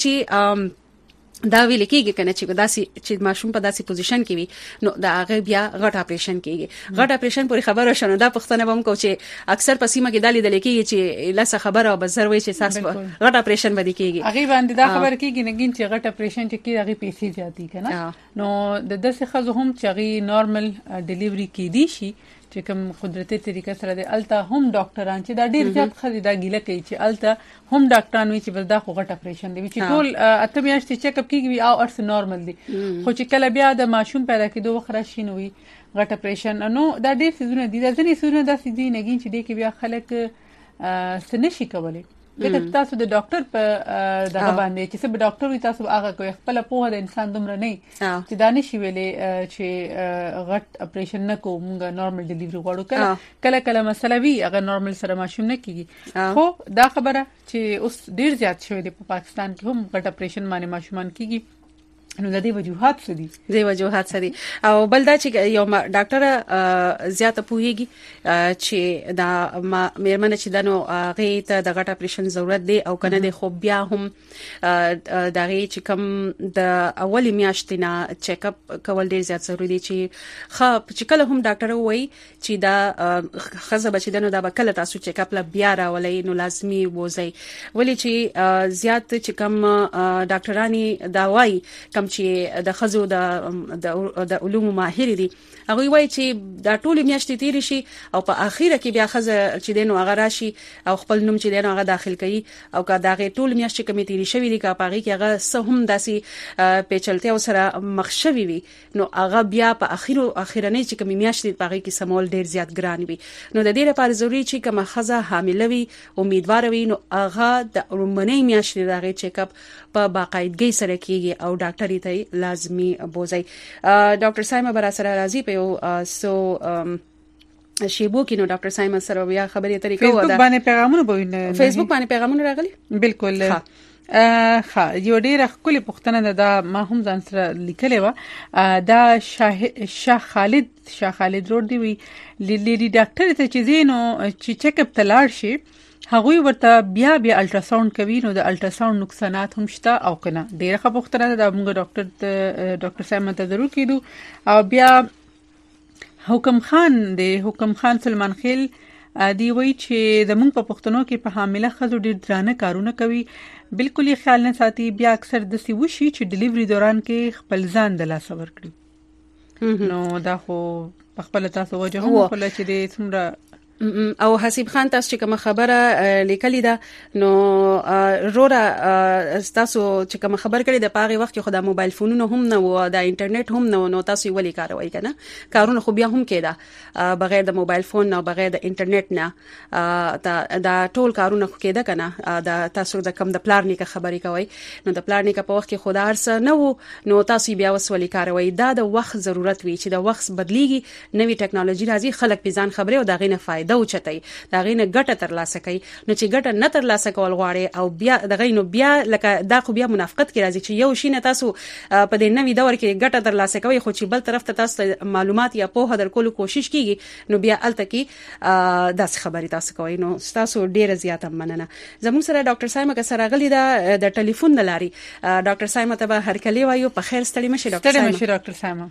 چې دا ویل کېږي کنه چې ماشوم په داسې پوزیشن کې وي نو دا هغه بیا غټ اپریشن کېږي غټ اپریشن پورې خبره شونه دا پښتنه بم کو چې اکثر پسیمه کې دالي دلې کېږي چې لاسه خبره او بزر وي چې ساس غټ اپریشن باندې کېږي هغه باندې دا خبره کېږي نګین چې غټ اپریشن چې کېږي هغه پیسې جاتي کنه نو د داسې خزو هم چې هغه نارمل ډیلیوري کېدي شي چې کوم قدرتي طریقه سره د الته هم ډاکټران چې دا ډیر زیات خزي دا ګیله کوي چې الته هم ډاکټران وی چې بل دا خو غټ اپریشن دی چې ټول اته میاشتې چیک اپ کیږي او ارث نارمل دی خو چې کله بیا د ماشوم پیدا کېدو وخت راشي نو وي غټ اپریشن نو دا ډیر سيزونه دي دا ځنې سيزونه داسې دي نګین چې د کې بیا خلک سنشي کولی لکه تاسو د ډاکټر په دغه باندې چې سبا ډاکټر وي تاسو هغه کوي خپل په د انسان دومره نه چې دا نشي ویلې چې غټ اپریشن نه کوو موږ نارمل ډیلیوري غواړو کله مسله وی هغه نارمل سره ماشوم نه کیږي خو دا خبره چې اوس ډیر زیات شوی دی په پاکستان کې هم غټ اپریشن باندې ماشومان کیږي نو د دې وجوهات څه دي؟ د وجوهات څه دي؟ او بل دا چې یو ډاکټر زیاته پوهیږي چې دا مېرمنه چې دنو غي ته د غټ اپریشن ضرورت دی او کنه د خو بیا هم دا غي چې کوم د اولی میاشتې نه چیک اپ کول ډیر زیات ضروری دي چې کله هم ډاکټر وایي چې دا خزه بچی دنو دا به کله تاسو چیک اپ لا بیا راولې نو لازمي وځي ولی چې زیات چې کوم ډاکټرانی دا وایي کوم چې د خزو د علوم ماهر دي هغه وایي چې دا ټول میاشتې تیر شي او په اخیره کې بیا خزه چې دینو هغه راشي او خپل نوم چې دینو هغه داخل کوي او کا دا غي ټول میاشتې کمی تیر شوی دي کا پاغي کې هغه سهم داسي پیچلته او سره مخشوي وي نو هغه بیا په اخیرنه چې کمی میاشتې پاغي کې سمول ډیر زیات ګران وي نو د دې لپاره ضروری چې کوم خزه حامله وي امیدوار وي نو هغه د رومنۍ میاشتې دغه چیک اپ په باقاعدګۍ سره کیږي او ډاکټر ته لازمی بوزي ډاکټر سایمه برا سره راضي په سو شیبو کې نو ډاکټر سایمه سره بیا خبرې طریقو ودا فیسبوک باندې پیغامونه راغلي بالکل یو ډیره خولي پښتنه دا ما هم ځان سره لیکلې و دا شاه خالد روډ دی وی لیډي ډاکټر ته چې زینو چې چیک اپ تلاړ شي هغوی ورته بیا الټراساوند کوي نو د الټراساوند نقصانات هم شته او کنه ډیره خبره ده موږ ډاکټر سایمه ته ضرور کیدو او بیا حکم خان سلمان خیل دی وی چې د موږ په پښتنو کې په حامله خزو ډیر درانه کارونه کوي بالکل یې خیال نه ساتي بیا اکثر د سی وشي چې ډلیوري دوران کې خپل ځان د لاس ور کړی نو دا خو خپل تاسو وجه هم خپل چې د څومره او حسیب خان تاسو چې کوم خبره لیکلې ده نو رورا تاسو چې کوم خبر کړی د پاغي وخت کې خو د موبایل فونونو هم نه و د انټرنیټ هم نو تاسو ولې کاروي کنه کارونه خو بیا هم کېده بغیر د موبایل فون نه بغیر د انټرنیټ نه دا ټول کارونه خو کېده کنه د تاسو د کم د پلانینګ خبرې کوي نو د پلانینګ په وخت کې خو دارس نه و نو تاسو بیا وسولې کاروي دا د وخت ضرورت وي چې د وخت بدليږي نوې ټکنالوژي راځي خلک په ځان خبره او دا غي نه دا وچتای دا غینه ګټه تر لاسه کوي نو چې ګټه نه تر لاسه کول غواړي او بیا د غینو بیا لکه دا خو بیا منافقت کې راځي چې یو شي نه تاسو په دې نوې دور کې ګټه تر لاسه کوي خو چې بل طرف ته تاسو معلومات یا په هدر کولو کوشش کیږي نو بیا الته کې داس خبري تاسو کوي نو تاسو ډیره زیاته مننه زموږ سره ډاکټر سایمه سره غلي دا د ټلیفون د لاري ډاکټر سایمه ته به هر کلی وایو په خیر ستړي مشه ډاکټر سایمه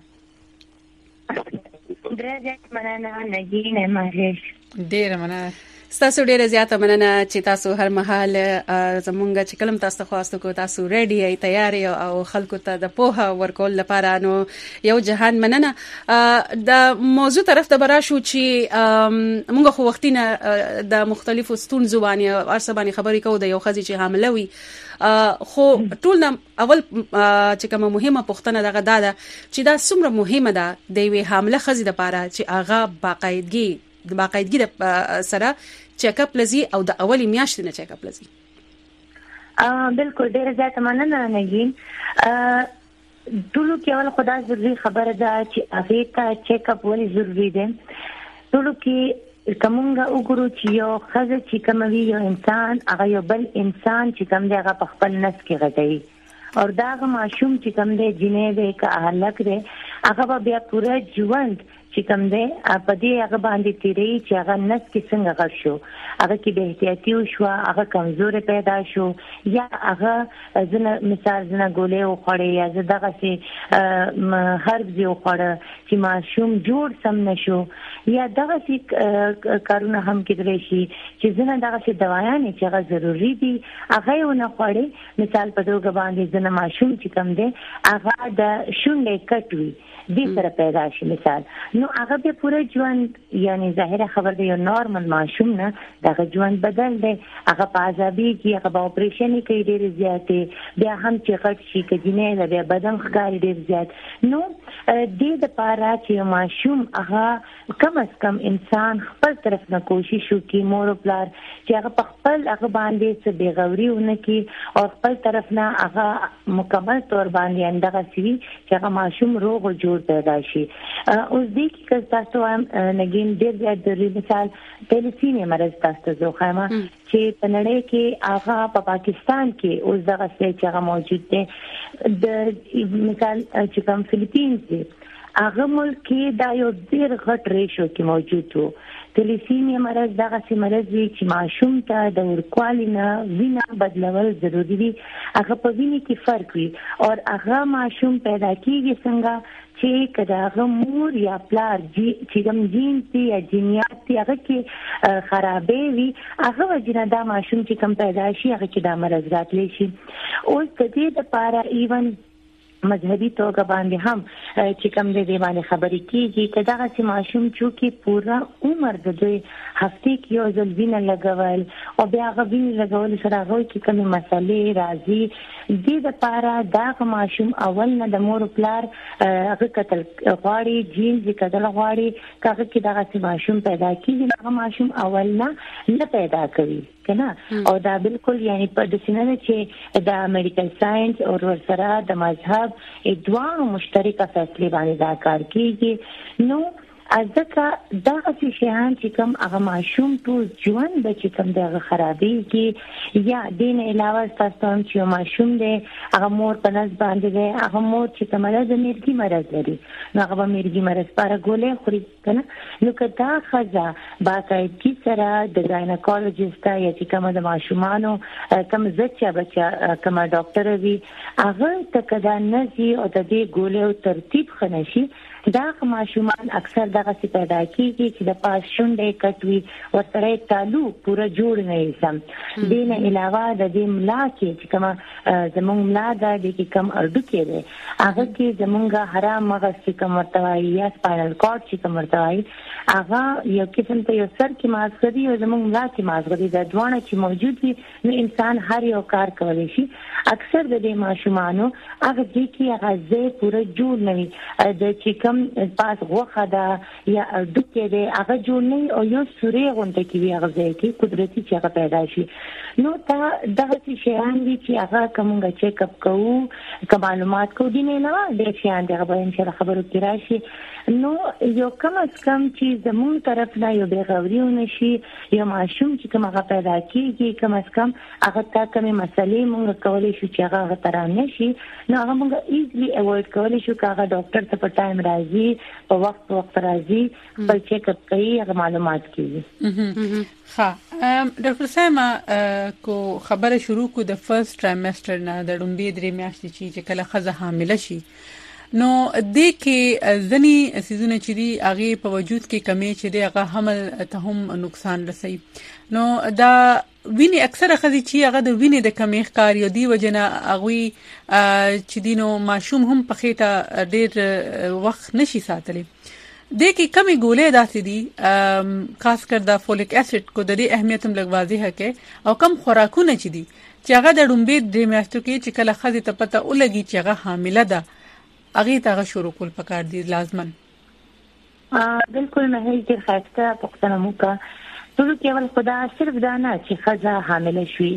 درځه مننه نګینه مهرش ډیره مننه تاسو ډیره زیاته مننه چې تاسو هر مهال زمونږ چې کلم تاسو خواستو کو تاسو ریډي ای تیار او خلکو ته د پوها ورکول لپاره نو یو جهان مننه د موضوع طرف ته براشو چې موږ خو وختینه د مختلفو ستونزو باندې ارسبانی خبرې کوو د یو خزي چې حامله وي خو ټول نم اول چې کومه مهمه پوښتنه دغه ده چې دا څومره مهمه ده د وی حامله خزي د لپاره چې هغه باقاعدګي سره چیک اپ لزی او د اولی میاشتې نه چیک اپ لزی بالکل ډیر زیات مننه نګین ټولو کې اول خدای ضروري خبره ده چې هغه ته چیک اپ ولې ضروری ده ټولو کې کومه وګورو چې یو خزه چې کوموي یو انسان هغه یو بل انسان چې کوم دی هغه په خپل نس کې غټي او دا ماشوم چې کوم دی جنې دی که هلک دی هغه بیا پوره ژوند چې کوم دی په دې هغه باندې تیری چې هغه نس کې څنګه غټ شو هغه کې به احتیاطي شو هغه کمزوري پیدا شو یا هغه زنه مثال زنه ګولې او خړې یا دغه سي هرب دی او خړ چې ماشوم جوړ سم نشو یا دغه سي کارونه هم کېدلی شي چې زنه دغه سي دوايان چې هغه ضروری دي هغه ونه خړې مثال په توګه باندې زنه ماشوم چې کوم دی هغه د شونډې کټوي دې سره پیدا شي مثال نو هغه به پوره ژوند یعنی ظاهره خبر دی یو نورمال ماشوم نه دغه ژوند بدل دی هغه په عذابي کې هغه په اپریشن کې ډېر زیاتې بیا هم چې غټ شي کې جنې د بدن ښکار ډېر زیات نو دې د پاره چې ماشوم هغه کم از کم انسان خپل طرف نه کوشش وکړي مور او پلار چې هغه په خپل هغه باندې څه بیغوري ونه کړي او خپل طرف نه هغه مکمل تور باندې اندغه سوي چې هغه ماشوم روغ او جوړ پیدا شي اوس دې کې تاسو هم نګین ډېر زیات د مثال تلسیمیا مرض تاسو زه خایم چې په نړۍ کې هغه په پاکستان کې اوس دغه څه چې هغه موجود دی د مثال چې کوم فلیپینز دي هغه ملک کې دا یو ډېر غټ ریشو کې موجود وو. تلسیمیا مرض دغه سي مرض دی چې ماشوم ته د ورکوالي نه وینه بدلول ضروری دي. هغه په وینې کې فرق وي او هغه ماشوم پیدا کیږي څنګه چې کله مور یا پلار چې کوم جین دي یا جینیات دي هغه کې خرابې وي هغه وجنه دا ماشوم چې کوم پیدا شي هغه کې دا مرض راتلی شي. اوس د دې لپاره ایون مذهبي توګه باندې هم چې کوم دې باندې خبرې کیږي چې دا چې ماشوم چې پورا عمر د هفته کې یو ځل وینه لګول او بیا هغه وینه لګول سره هغه کې کومه مسلې راځي دې لپاره دا ماشوم اول نه د مور پلار هغه کتل غواړي جین دې کتل غواړي هغه کې دا چې ماشوم پیدا کیږي هغه ماشوم اول نه پیدا کوي کنه او دا بالکل یعنی په د سینې چې د امریکن ساينس او ورسره د مذهب دوه مشترکه فیصله باندې دا کار کیږي. نو ځکه دا چې شیان چې کوم هغه ماشوم ټول ژوند د چې کوم دغه خرابېږي یا دین علاوه تاسو هم چې ماشوم دی هغه مور په نس باندې دی هغه مور چې کومه د میرګي مرض لري نو هغه میرګي مرض لپاره ګولې خوري کنه نو کدا خزا باقاعدګي سره د ګاینکولوژیسټ یا چې کومه د ماشومانو کوم زچا بچا کومه ډاکټر وي هغه ته کدا نزي او د دې ګولې او ترتیب خنشي دا ماشومان اکثر دغه څه پیدا کیږي چې د پاس شونډې کټوي ورسره تالو پورا جوړ نه سم دین علاوه د دې ملا کې چې کوم زموږ ملا د دې کوم اردو کې ده هغه کې زموږه حرام مغز چې کوم مرتوي یا سپاینل کورد چې کوم مرتوي هغه یو قسم ته یو سر کې مازغري او زموږ ملا کې مازغري د دوه چې موجود وي نو انسان هر یو کار کولی شي. اکثر د دې ماشومانو هغه دې کې هغه پورا جوړ نه وي د چې کوم پاس غوخه دا یا دکې دی هغه جوړ نه او یو سوري غونډه کې وي هغه ځای کې قدرتي چې هغه پیدا شي. نو دا دغه شیان دي چې هغه کومه چیک اپ کوو معلومات کوو دي نه د شیان دغه به ان شاء الله خبرو کې راشي. نو یو کم از کم چې زمون طرف نه یو بغوریونه شي یو ماشوم چې کوم هغه پیدا کیږي کم از کم هغه تا کومه مسلې مونږ کولای شو چې هغه ترانه شي نو هغه مونږ ایزلی اوایډ کولای شو چې هغه ډاکټر ته په ټایم راځي په وخت راځي په چیک اپ کوي هغه معلومات کوي. ها ډاکټر سیما کو خبره شروع کو د فرست ټرایمستر نه د لومړي درې میاشتې چې کله خزه حامله شي نو د کې ځنی سيزونه چې دی هغه په وجود کې کمی چې دی هغه حمل ته هم نقصان رسي. نو دا ویني اکثره خزي چې هغه د ویني د کمی ښکار یو دی وجنه هغه چې دینو ماشوم هم په خېټه ډېر وخت نشي ساتلی. د کې کمی ګولې داسې دي خاص کر د فولیک اسید کو د دې اهمیت هم لږ واضحه کې او کم خوراکونه چې دي چې هغه د لومړي د میاشتو کې چې کله خزي ته پته ولګي چې هغه حامله ده هغه ته شروع کول پکار دي لازمن. بالکل نه هیڅ خاصه پختنه موکا ټول کېول خدا صرف دا نه چې خزه حامله شوي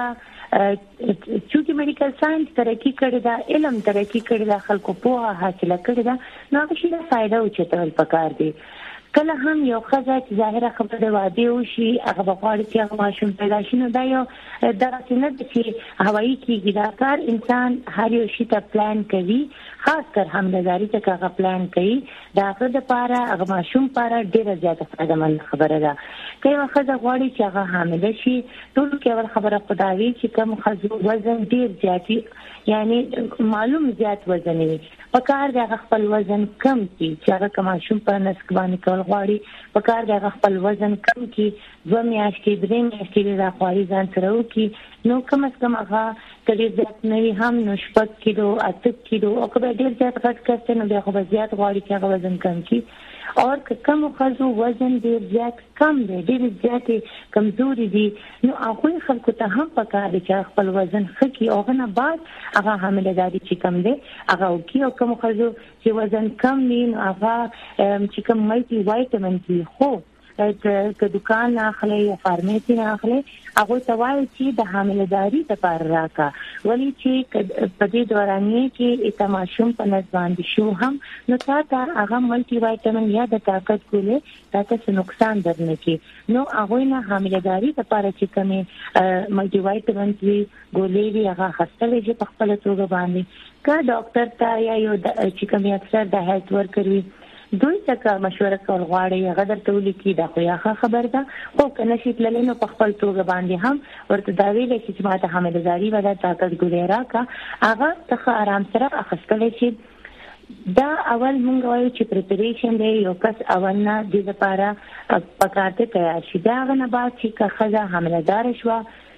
مونږه چې میډیکل ساينس ترقی کړی دا علم ترقی کړی دا خلکو په حاصله کړی دا نو هغه شي دا فائدہ او چتول پکار دي. کله هم یو خزه چې ظاهره خبره واده وشي هغه بغواړي چې هغه ماشوم پیدا شي نو دا یو درته نه چې هوایي کېږي دا کار انسان هر یو شي ته پلان کوي خاص کر حملداري ته هغه پلان کوي دا هغه د پاره هغه ماشوم لپاره ډیره زیاته فائدمن خبره ده. کله خزه غواړي چې هغه حامله شي ټول کې خبره خدایي چې کوم خزو وزن ډیر زیاتی یعنی معلوم زیات وزن وي پکار د خپل وزن کم کی چې هغه کوم ماشوم په نسک باندې کول غواړي پکار د خپل وزن کم کی 2 میاشتې 3 میاشتې د خواري ځان سره وکي نو کم از کم هغه کله زیات نه وي هم نو 8 کیلو 8 کیلو او کله ډیر زیات غټ کسته نو بیا خو زیات غواړي چې هغه وزن کم کی اور کم خزو وزن ډیر زیات کم دی ډیر زیات کمزوري دي نو هغه خلکو ته هم پکار دي چې خپل وزن خکي او نه بعد هغه حامله دادي چې کم دي هغه او کی او کم خزو چې وزن کم دي هغه چې کم ملټي وایټامین دي خو د دکان اخلي یا فارمیسي اخلي هغه توای چې د حاملداري لپاره راکا ولی چې په دې دورانیه کې اتماشوم په نسبان دي شو هم نو تاسو هغه ملټي وایټامین یا د طاقت ګولې تاسو نقصان درنه کې نو هغه نه حاملداري لپاره چې کومه ملټي وایټامین ګولې وی هغه خستلې چې په خپل توګه باندې کا ډاکټر ته یا یو چې کومه اکثر د هیلث ورکر وي دوی څخه مشوره کول غواړي غدر تولی کی دا خو یاخه خبر ده خو کنه شي تللینو په خپل توګه باندې هم ورته دا ویل چې ماته حاملداري ولا طاقت ګولې راکا هغه څخه آرام سره اخستل شي دا اول مونږ وایو چې پریپریشن دی یو کس اول نه د لپاره پکارته تیار شي دا غنه بعد چې خزه حاملدار شو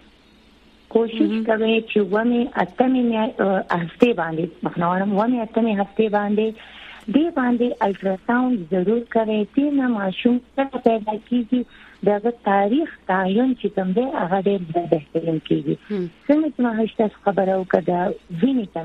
کوشش کوي چې ونه اتمه هفته باندې مخنوانم ونه اتمه هفته باندې دی باندې الټراساوند ضرور کوي چې نه ماشوم څنګه پیدا کیږي دغه تاریخ تعین چې کوم دی هغه ډېر بهترین کیږي څنګه چې ما هیڅ خبره وکړه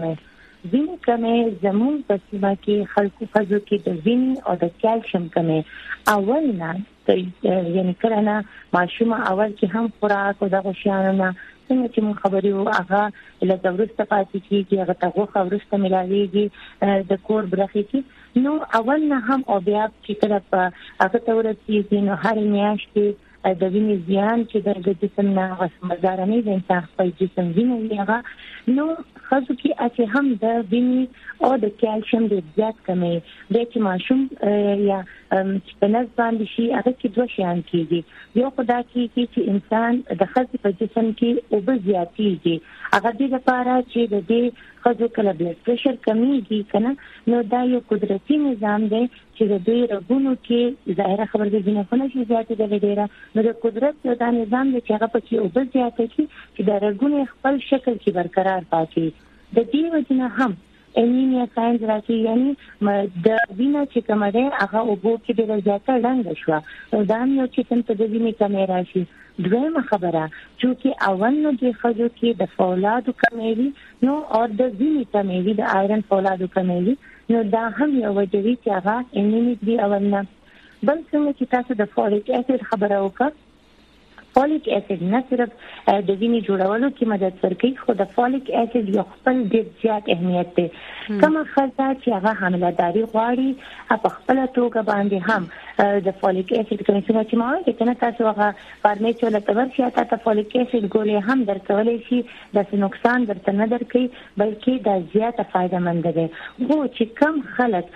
ویني کمه زمون په سیمه کې خلکو فزو کې د ویني او د کیلشیم کمه اول نه یعنی کله نه ماشوم اول کې هم خوراک او د غشانونه څنګه چې مون خبري او هغه له دورسته پاتې کیږي هغه ته غوښه ملاويږي د کور برخه کې نو اول نه هم او بیا چې کله په هغه تورتي نو هر میاشت د وینې زیان چې د جسم نه غسمزارنې د انسان په جسم ویني هغه نو خاصو کې چې هم د وینې او د کیلشیم د زیات کمی د چې ماشوم یا په نس باندې شي هغه کې دوه شیان کیږي یو خدا چې انسان د خاص په جسم کې او به زیاتېږي هغه د لپاره چې د دې خاصو کله بلډ پريشر کمیږي کنه نو دا یو قدرتي نظام دی چې د دې رګونو کې ظاهره خبر دي نه کنه چې زیاتې د ډیره نو د قدرت یو دا نظام دی چې هغه پکې او به زیاتې چې د رګونو خپل شکل کې برقرار پاتې د دې وجنه هم انیمیا ساينس راځي یعنی د وینې چې کومه ده هغه او بو کې ډېر زیاته رنګ شو دا یو چې څنګه د وینې کمې راشي دویمه خبره چې اول نو د خځو کې د فولادو کمیوي نو او د وینې کمیوي د آیرن فولادو کمیوي نو دا هم یو وجه وی چې هغه انیمیک دی اول نه بل څنګه چې تاسو د فولیک اسید خبره وکړه فولیک اسید نه صرف د وینې جوړولو کې مدد ورکوي خو د فولیک اسید یو خپل ډېر زیات اهمیت دی کومه ښځه چې هغه حاملداري غواړي په خپل توګه باندې هم د فولیک اسید کوم چې ما وایي چې تاسو هغه فارمیسي ولا تورشي ته فولیک اسید ګولې هم درکولای شي د نقصان درته نه درکې بلکې د زیاته فائدہ مند دي خو چې کم خلک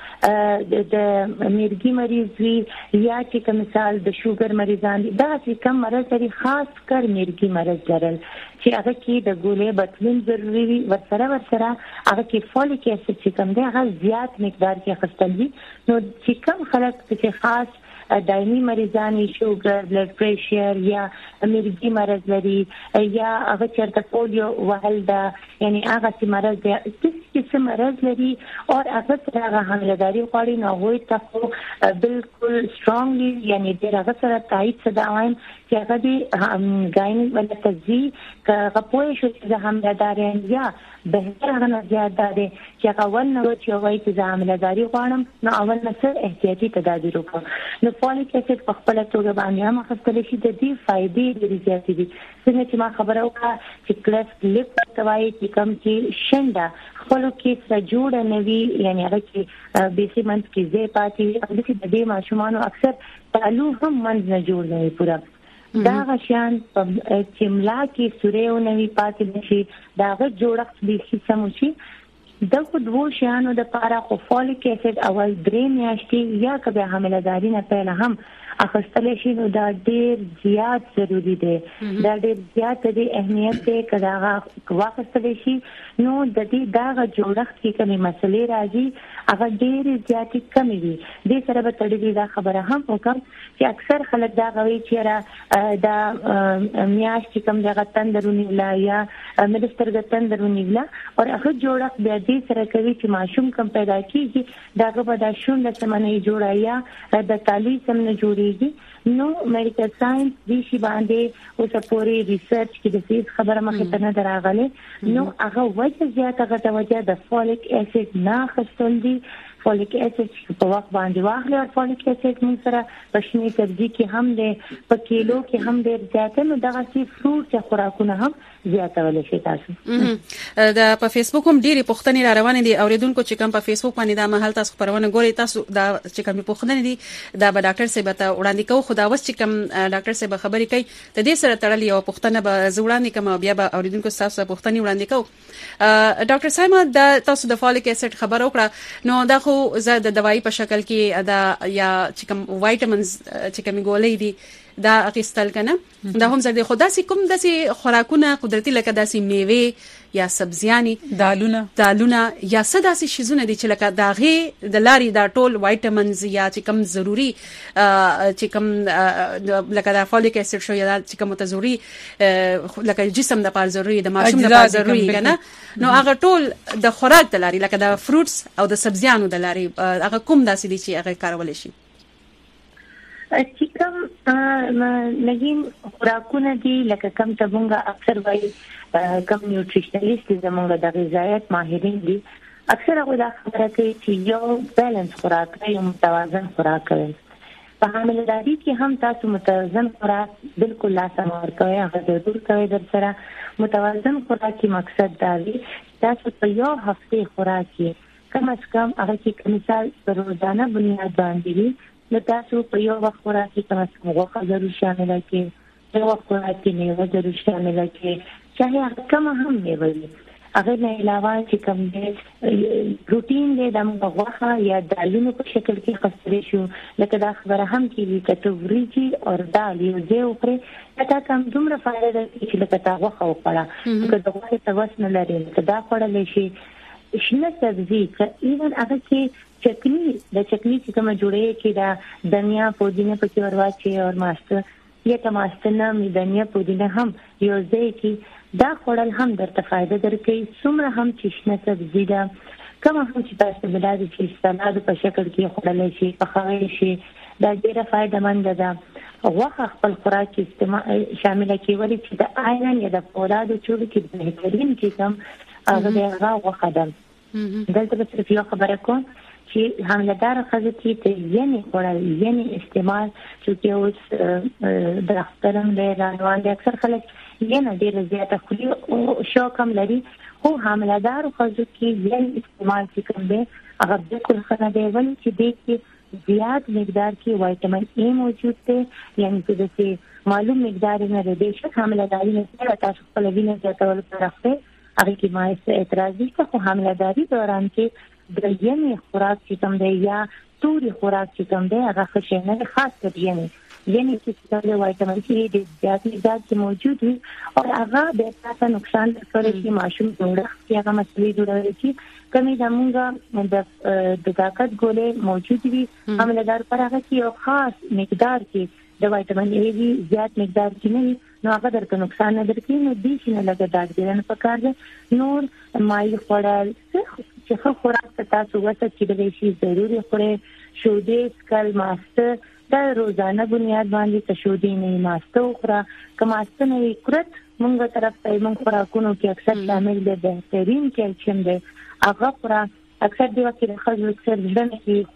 د میرګي مریض وي یا چې کوم مثال د شوګر مریضان دي دا چې کم مرز خاص کر میرګي مرز لرل چې هغه کې د ګولې بدلون ضروري وي ورسره هغه کې فولیک اسید چې کوم دی هغه زیات مقدار کې اخیستل دي نو چې کم خلک چې خاص دایمي مریضان شوګر بلډ پريشر یا میرګي مرز لري یا هغه چرته پولیو وهل دا یعنی هغه چې مرز دی چې مرز لري او هغه سره حاملداري غواړي نو وایي تاسو بالکل سترونګلی یعنی د هغه سره تایید صداوایم چې هغه دی غاین ولا تزي هغه پوه شو چې حاملداري یا بهتر هغه زیات ده چې هغه ول نو چې وایي چې حاملداري غواړم نو اول نصر احتیاطي تدابیر وکړم نو فولیک اسید په خپل توګه باندې هم خپل شي د دې فائدې لري زیاتې دي څنګه چې ما خبره وکړه چې کلفت لیپ توای چې کوم چې شنده خپل کې سره جوړ نه وي یعنی هغه چې بیسي منځ کې زی پاتې هغه چې د دې ماشومانو اکثر تعلق هم منځ نه جوړ نه وي پورا دا غشان چې ملا کې سورې او نوي پاتې نشي دا غ جوړښت به شي سموشي دغه دوه شیانو د پاره خو فولیک اسید اول درې میاشتې یا کبه حاملداري نه پهله هم اخستل شي نو دا ډېر زیات ضروری دی دا ډېر زیات دی اهمیت دی کله واخستل شي نو د دې دا جوړښت کې کومې مسلې راځي هغه ډېر زیات کمی وي د سره به تړلې دا خبره هم وکم چې اکثر خلک دا غوي چې دا میاشتې کم دغه تندرونی ولا یا مدستر تندرونی ولا او هغه جوړښت بیا دې سره کوي چې ماشوم کم پیدا کیږي داغه به د شون د سمنه جوړایا د تعلیم سم نه جوړي نو میډیکل ساينس د شی باندې او سپوري ریسرچ کې د دې خبره مخه ته نه دراغله نو هغه وجه زیاته غته وجه د فولیک اسید نه خستل دي فولیک اسید په وخت باندې واخلي او فولیک اسید موږ سره په شنه سبزي کې هم دی په کیلو کې هم ډیر زیات نو دغه سی فروټ یا خوراکونه هم زیاتول شي تاسو د په فیسبوک هم ډیره پوښتنې را روانې دي اوریدونکو چې کوم په فیسبوک باندې دا مهال تاسو خبرونه ګوري تاسو دا چې کوم پوښتنې دي دا به ډاکټر صاحب ته وړاندې کوو خو دا اوس چې کوم ډاکټر صاحب خبرې کوي د دې سره تړلې یو پوښتنه به زوړاندې کوم بیا به اوریدونکو تاسو ته پوښتنې وړاندې کوو ډاکټر صاحب دا تاسو د فولیک اسید خبر وکړه نو دا خو زه د دوايي په شکل کې دا یا چې کوم وایټامینز چې کوم ګولې دي دا اخیستل کنه دا هم زړه خدا سي کوم د سي خوراکونه قدرتي لکه د سي میوه یا سبزياني دالونه یا صدا سي شيزونه دي چې لکه داغه د لاري دا ټول وایټامینز یا چې کوم ضروری چې کوم لکه د فولیک اسید شو یا چې کوم ته ضروری لکه جسم د پاره ضروری د ماشوم د پاره ضروری کنه نو هغه ټول د خوراک د لاري لکه د فروټس او د سبزيانو د لاري هغه کوم داسې دي چې هغه کارول شي چې کوم لګین خوراکونه دي لکه کوم ته مونږه اکثر وایي کوم نیوټریشنلیست زمونږ د غذایت ماهرین دي اکثر هغه دا خبره کوي چې یو بیلانس خوراک یو متوازن خوراک کوي په حاملګي کې هم تاسو متوازن خوراک بالکل لازم ورکوي هغه ضرور کوي در سره متوازن خوراک کې مقصد دا دی تاسو په یو هفته خوراک کې کم از کم هغه کې مثال په روزانه بنیاد باندې نو تاسو په یو وخت خوراک کې کوم څه غوښه ضرور شامل کړئ یو وخت خوراک کې میوه ضرور شامل کړئ چاهي هغه کوم هم میوه وي هغه نه علاوه چې کوم دې پروتین دې د غوښه یا دالونو په شکل کې خاصري شو لکه دا خبره هم کیږي چې وریجې او دال یو ځای وخوري دا کوم دومره فائدہ ده چې لکه تا غوښه وخوړه که د غوښې توس نه لري دا خوړل شي شنه سبزي چې ایون هغه کې چکنی د چکنی چې کومه جوړه کې دا دنیا پودینه پکې ورواچي او ماسته یا ټماټر نه دنیا پودینه هم یو ځای کې دا خوړل هم درته فائدہ درکوي څومره هم چې شنه سبزي ده کومه هم چې تاسو بلادي چې سلاد په شکل کې خوړل شي پخوي شي دا ډیره فائدہ مند ده غوښه خپل خوراک کې استعمال شامل کیږي چې د آیرن یا د فولاد چوب کې بهترین چې کوم هغه غوښه ده دلته صرف یو خبره کوم چې حاملدار ښځې کې ته یعنی خوړل یعنی استعمال چې اوس د اخترم له روان دي اکثر خلک یعنی ډیر زیاته خوري او شوق هم لري خو حاملدار ښځو کې یعنی استعمال چې کوم دی هغه بالکل ښه دی ولې چې دې کې زیات مقدار کې وایټامین ای موجود دی یعنی چې د معلوم مقدار نه لري چې حاملداري نه تاسو خپل وینې زیاتول پرخته هغه کې ما اعتراض نشته خو حاملداري دوران کې د یعنی خوراک چې کوم دی یا توري خوراک چې کوم دی هغه ښه نه خاص کر یعنی چې څنګه وایټامین سی د زیات مقدار کې موجود وي او هغه د تاسو نقصان کوي چې ماشوم جوړه کې هغه مسلې جوړوي چې کمی د مونږه د طاقت ګولې موجود وي حاملدار پر هغه کې یو خاص مقدار کې د وایټامین ای زیات مقدار کې نه نو هغه درته نقصان نه درکې نو دې چې نه لګا داګ په کار دي نور مای خوړل چې خوراک تاسو وسه چې د شي ضروري خوري شودې سکل ماسته د روزانه بنیاد باندې تشودې نه ماسته خوره کماسته نه کړت مونږه طرف ته مونږ خوراکونو کې اکثر شامل دي بهترین کیلشیم دی هغه خوراک اکثر دی وکړي خځو اکثر ځنه کې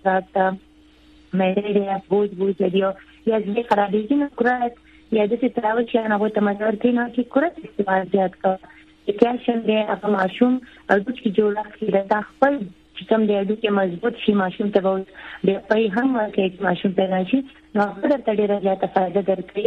خوراک مېری یا بوج دی یا ځکه خرابېږي نه خوراک یا د څه تراوی چې هغه ته مدار کې نه کې خوراک استعمال زیات کا کیلشیم دی هغه ماشوم او د چې جوړه کې د خپل چې کوم دی چې مضبوط شي ماشوم ته به د پي هم ورکړي ماشوم ته راشي نو هغه درته ډیره زیاته فائدہ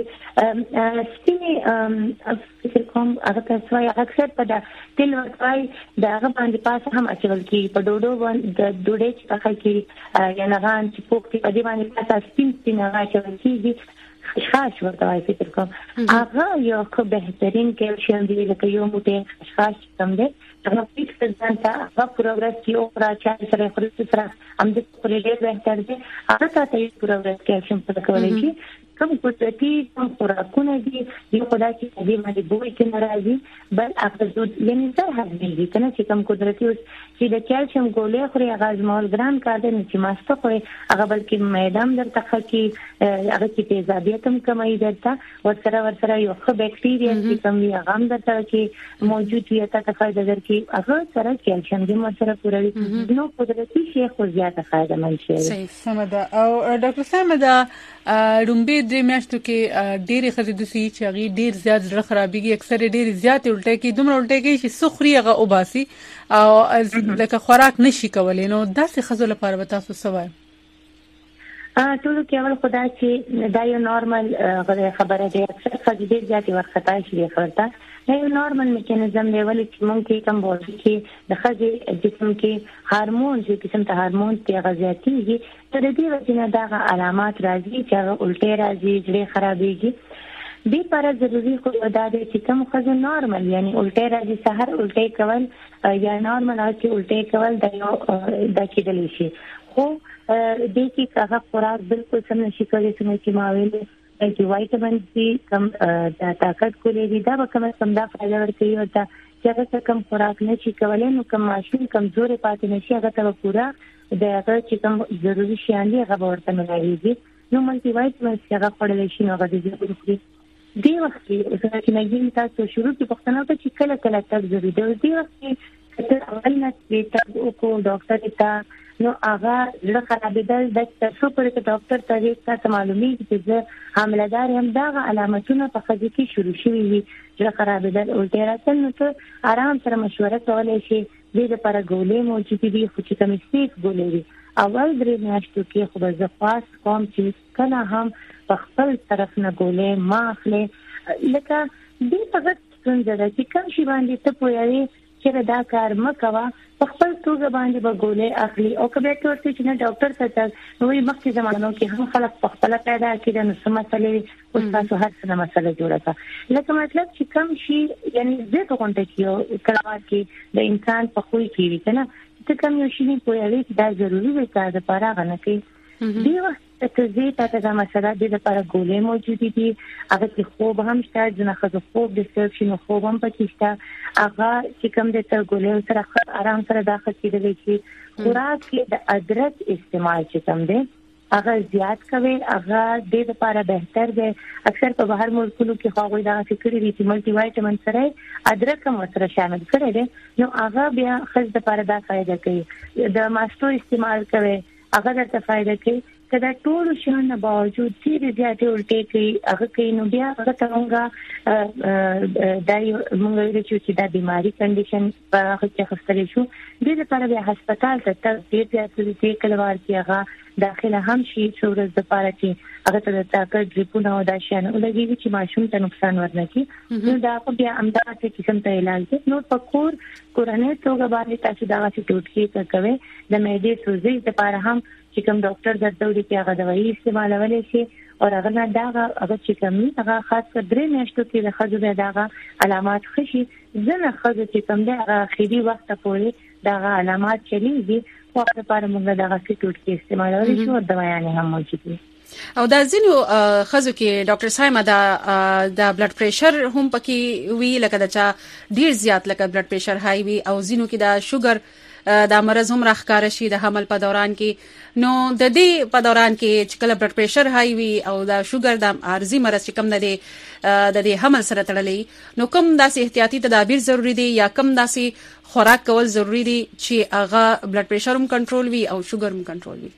درکړي سپینې فکر کوم هغه تاسو اکثر په د تل ورکړي دا هغه باندې پاس هم اچول کی په ډوډو باندې د ډوډۍ چې پخې کی یا نه غان چې پوکټي په دې باندې پاس سپین هغه اچول کیږي خشخاش ورته فکر کوم هغه یو څه بهترین کیلشیم دی لکه یو موټه خشخاش کم دی هغه فکر ځانته هغه پروګرس یو راځي سره خپل سره هم د پرېډر بهتر دی هغه ته پروګرس کیلشیم په کولای شي کوم قدرتي خوراکونه دي یو خدای چې دې باندې بوې کې ناراضي بل اخذ یعنی زه هضمېږي کنه چې کوم قدرتي چې د کیلشیم ګولې خوري هغه زموږ ګران کار دی چې ماسته خوري هغه بلکې معده هم درته خکې هغه چې تیزابیت هم کموي درته ورسره یو ښه بکټیریا چې کوم وي هغه هم درته کې موجود وي ته فایده درکړي هغه سره کیلشیم دې سره پوروي نو قدرتي شی خو زیاته فایده مند شي سمده او ډاکټر سمده رومبي درې میاشتو کې ډېری خزې د سي چې هغه ډېر زیات زړه خرابېږي اکثر ډېر زیات الټه کې دومره الټه کې چې سخري هغه وباسي او لکه خوراک نشي کولای نو داسې خزو لپاره به تاسو سوای ټول کې اول خدای چې دا یو نارمل خبره ده اکثر خزې ډېر زیات ورختا شي خبرته یو نارمل میکانیزم دی ولې چې مونږ کې کوم بوډي کې د خزې جسم کې هورمون چې قسم ته هورمون ته غذایتي تر دې وجنه دا علامات راځي چې الټه راځي زړه خرابېږي دې پر ضروري خو دا دی چې کوم خزې نارمل یعنی الټه راځي سحر الټه کول یا نارمل چې الټه کول د کېدلی شي خو دې کې هغه خوراک بالکل سم نشي کولای چې ما ویلې چې وایټامین سي کم د طاقت کولې دي دا به کم دا فایده ورکوي او دا چې هغه کم خوراک نشي کولای نو کم ماشين کمزورې پاتې نشي هغه ته پورا د هغه چې کم ضروري شیان دي هغه ورته ملایږي نو ملټي وایټامین سي هغه خورل شي نو هغه دې ضروري دی وخت کې چې نګین تاسو شروع کې پښتنه ته چې کله تک ضروري دی وخت کې چې اول نه چې کو ډاکټر ته نو هغه زړه خرابېدل د تاسو پر ډاکټر ته معلومیږي چې حامله‌دار هم دا علامتونه په خځې کې شروع شوي وي زړه خرابېدل او ډېر اصل نو ته آرام سره مشوره کولای شي د لپاره ګولې موجود دي خو چې کوم سپیک ګولې دي اول درې میاشتو کې خو به زفاس کوم چې کله هم په خپل طرف نه ګولې ما اخلي لکه دې فقط څنګه د چې کوم شی باندې ته پوهیږي چې دا کار مکوا په خپل توګه باندې به ګولې اخلي او کله ورته چې نه ډاکټر ته نوې مخکې زمانو کې هم خلک په خپل پیدا کړي نو سم مسلې او تاسو هر څه مسله جوړه کا لکه مطلب چې کوم شی یعنی زه ته کوم ته کیو کله چې د انسان په خوې کې وي کنه ته کوم یو شی په یوه کې دا ضروري وي چې دا لپاره غنه کې دی وخت ته زه دا مسله د لپاره ګولې موجود دي هغه چې خوب هم شته ځنه خو خوب د سپشن خوب هم پکې شته هغه چې کوم د ته ګولې سره آرام سره داخل کېدلی شي خوراک کې د ادرک استعمال چې کوم دی هغه زیات کوي هغه د لپاره بهتر دی اکثر په بهر ملکونو کې خواږه دا فکر لري چې ملټي وایټامین سره ادرک هم سره شامل کړي دي نو هغه بیا خځ لپاره دا فائدہ کوي د ماستو استعمال کوي هغه درته فائدہ کوي کله ټول شان نه باوجود چې زیاتې الټې کوي هغه کوي نو بیا هغه څنګه دای موږ ویل چې دا بیماری کنډیشن په هغه کې خستلې شو د لپاره بیا هسپتال ته تر دې کله ورته هغه داخله هم شي چې ورځ د پاره چې هغه ته د طاقت ډریپونه او دا شان ولګي چې ماشوم ته نقصان ورنکي نو دا په بیا امداد کې قسم ته علاج دي نو په کورنۍ توګه باندې تاسو دا چې ټوټکي کوي د معدې سوزي لپاره هم چې کوم ډاکټر درته وایي چې هغه دوايي استعمالولای شي او هغه نه دا هغه چې کوم هغه خاص کر درې میاشتو کې د خځو د داغه علامات خشي ځنه خځو چې کوم د اخیری وخت پورې داغه علامات چلیږي او لپاره موږ داغه ټوټکي استعمالولای شو او دوايانې هم موجود دي او دا ځینو خزو کې ډاکټر سایما دا بلډ پریشر هم پکې وی لکه دا ډیر زیات لکه بلډ پریشر هاي وی او ځینو کې دا شوګر دا مرز هم راخکار شي د حمل په دوران کې نو د دې په دوران کې چې کله بلډ پریشر هاي وي او دا شوګر د عارضی مرز چې کم نه دی د دې حمل سره تړلې نو کوم داسې احتیاطي تدابیر ضروری دي یا کوم داسې خوراک کول ضروری دي چې هغه بلډ پریشر هم کنټرول وي او شوګر هم کنټرول وي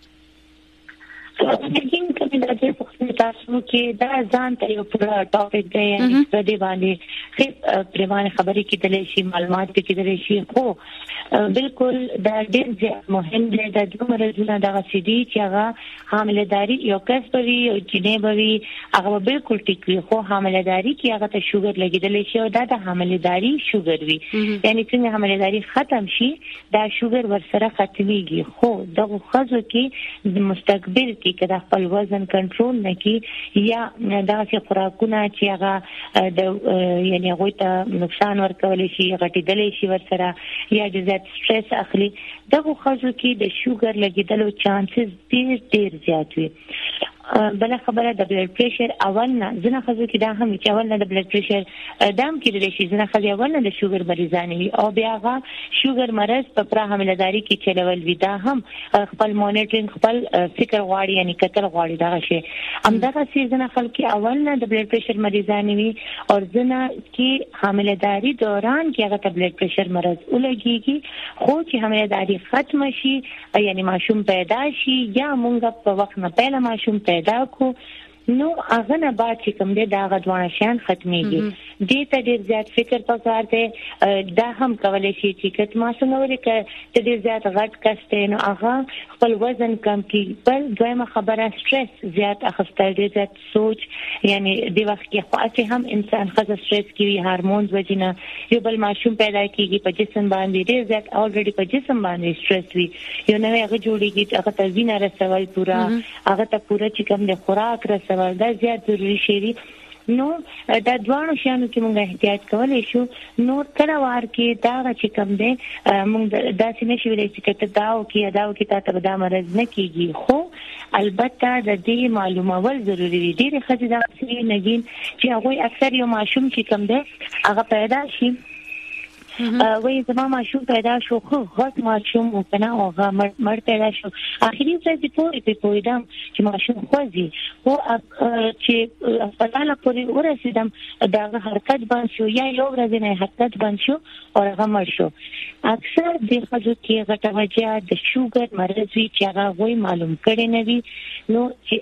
لیکن کله د دې په تاسو کې دا ځان ته یو پوره ټاپک دی یعنی په دې باندې پریمانه خبرې کېدلې شي معلومات کېدلې شي خو بالکل دا ډېر مهم دی د دومره ځله د غسیدي چې هغه حامله‌داري یو کس بوي او جنې بوي هغه بالکل ټیک وي خو حامله‌داري کې هغه ته شوګر لګیدلې شي او دا د حامله‌داري شوګر وي یعنی چې حامله‌داري ختم شي دا شوګر ورسره ختميږي خو دغه خزو کې د مستقبل کې کله خپل وزن کنټرول نکي یا دغه خوراکونه چې هغه د یعنی هغه ته نقصان ورکول شي غټیدل شي ورسره یا د سټرس اخلي دغه خزو کې د شوګر لګیدلو چانسز ډیر زیات وي بل خبره د بلډ پریشر اول نه ځنه خزو کې دا هم چې اول نه د بلډ پریشر دام کې د شي ځنه خزو اول نه د شوګر مریضان وي او بیا غا شوګر مرض په پرا حملداري کې چلول وي دا هم خپل مانیټرینګ خپل فکر غواړي یعنی کتل غواړي دا شي همدغه ځنه خلک اول نه د بلډ پریشر مریضان وي او ځنه کې حملداري دوران کې هغه د بلډ پریشر مرض ولګيږي خو چې حملداري ختم شي یعنی ماشوم پیدا شي یا مونږ په وخت نه پهله ماشوم پیدا کو نو هغه نه بعد چې کوم دې دا غدوانه شان ختميږي دې ته ډېر زیات فکر پکار دی دا هم کولای شي چې کته ما څنګه ولې ک ته ډېر زیات غټ کسته نو هغه خپل وزن کم کی بل دویمه خبره سټرس زیات اخستل ډېر زیات سوچ یعنی د وخت کې خاصه هم انسان خاصه سټرس کوي هورمونز وجنه یو بل ماشوم پیدا کیږي په جسم باندې ډېر زیات اولریډي په جسم باندې سټرس وي یو نو هغه جوړیږي هغه ته وینه رسول پورا هغه ته پورا چې کوم د خوراک رسول دا زیات ضروری شي نو دا دوانو شانو کې موږ احتیاط کولای شو نو کله وار کې دا چې کوم دی موږ داسې نشو ویلای چې ته داو کې تاسو دا مرز نه کیږي خو البته د دې معلومول ضروری دي ډېر خځې دا نګین چې هغه اکثر یو ماشوم چې کوم دی هغه پیدا شي وای زما ماشوم پیدا شو خو غټ ماشوم وکنه او مړ پیدا شو اخري ورځ په پویدم چې ماشوم خوځي او چې هسپتال پورې ورسېدم دا حرکت بند شو یا یو ورځ نه حرکت بند شو او هغه مړ شو اکثر د خځو کې غټه وجه د شوګر مرض وی چې هغه وای معلوم کړي نه وي نو چې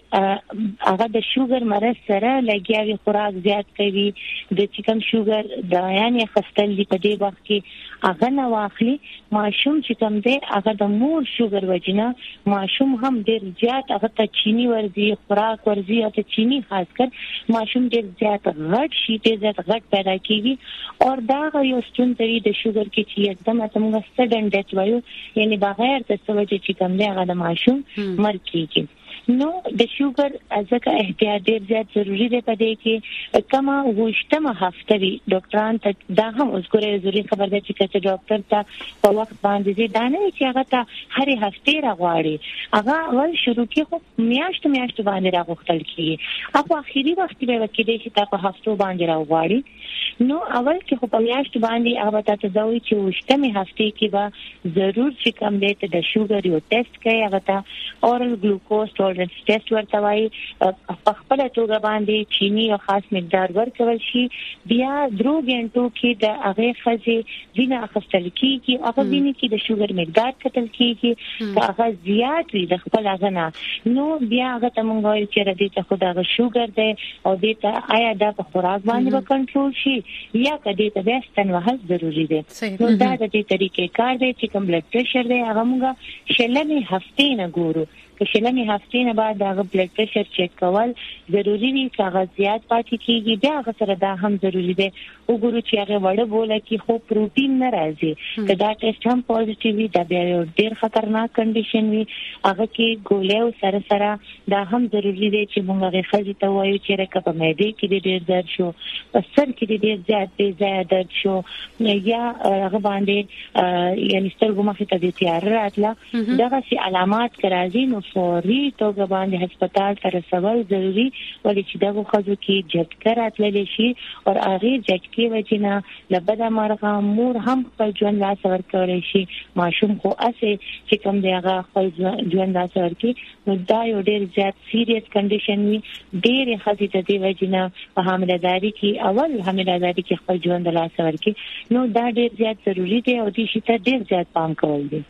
هغه د شوګر مرض سره لګیاوي خوراک زیات کوي د چکم شوګر د یعنی خستل په دې وخت کې هغه نه واخلي ماشوم چې کوم دی هغه د مور شوګر وجنه ماشوم هم ډیر زیات هغه ته چینی ورزي خوراک ورزي او ته چینی خاص کر ماشوم ډیر زیات غټ شي ډیر زیات غټ پیدا کیږي او دا یو ستونزه د شوګر کې چې एकदम اتمغه سډن ډیث وایو یعنی بغیر د سوجي چې کوم دی هغه د ماشوم مرګ کیږي نو د شوګر ځکه احتیاط ډیر زیات ضروری دی په دې کې کما وشتمه هفته وی ډاکټران ته دا هم وګوره ضروری خبر ده چې کله ډاکټر ته په وخت باندې دا نه چې هغه ته هر هفته راغواړي هغه ول شروع کې خو میاشت باندې راغوښتل کیږي اپو اخیری وخت به وکړي چې تا په هفتو باندې راغواړي نو اول کې خو په میاشت باندې هغه ته ځوي چې وشتمه هفته کې به ضرور چې کوم دې ته د شوګر یو ټیسټ کوي هغه ته اورل ګلوکوز ټولرنس ټیسټ ورته وایي په خپل توګه باندې چینی او خاص مقدار ورکول شي بیا درو غنټو کې د هغه خزي وینه اخستل کیږي هغه وینه کې د شوګر مقدار کتل کیږي هغه زیات وي د خپل غنا نو بیا هغه ته مونږ وایو چې ردی ته خدای شوګر دی او دې ته آیا د خوراک باندې کنټرول شي یا کدی ته وستن وهل ضروری دی نو دا د دې طریقې کار دی چې کوم بلډ پریشر دی هغه مونږ شلنې هفته نه ګورو شلنې هفته نه بعد دا بلډ پریشر چیک کول ضروری وي چې هغه زیات پاتې کیږي بیا هغه سره دا هم ضروری دی وګورو چې هغه وړه بوله کې خو پروتین نه راځي کدا ټیسټ هم پوزټیو وي دا ډېر خطرناک کنډیشن وي هغه کې ګولې سره دا هم ضروری دی چې موږ هغه خځې ته وایو چې رکه په معده کې ډېر درد شو په سر کې ډېر زیات درد شو یا هغه باندې یعنی سترګو مخې ته د تیار راتله دغه سي علامات راځي نو فوري توګه باندې هسپتال ته رسول ضروری ولې چې دغه خځو کې جټکه راتللی شي او هغه جټکې وجنه لبدا مرغه مور هم خپل ژوند لاس ورکړي شي ماشوم خو اسه چې کوم دی هغه خپل ژوند لاس ورکړي نو دا یو ډېر زیات سیریس کنډیشن وي ډېر خځې ته دی وجنه په حاملداري کې اول حاملداري کې خپل ژوند لاس ورکړي نو دا ډېر زیات ضروری دی او دې شي ته ډېر زیات پام کول دي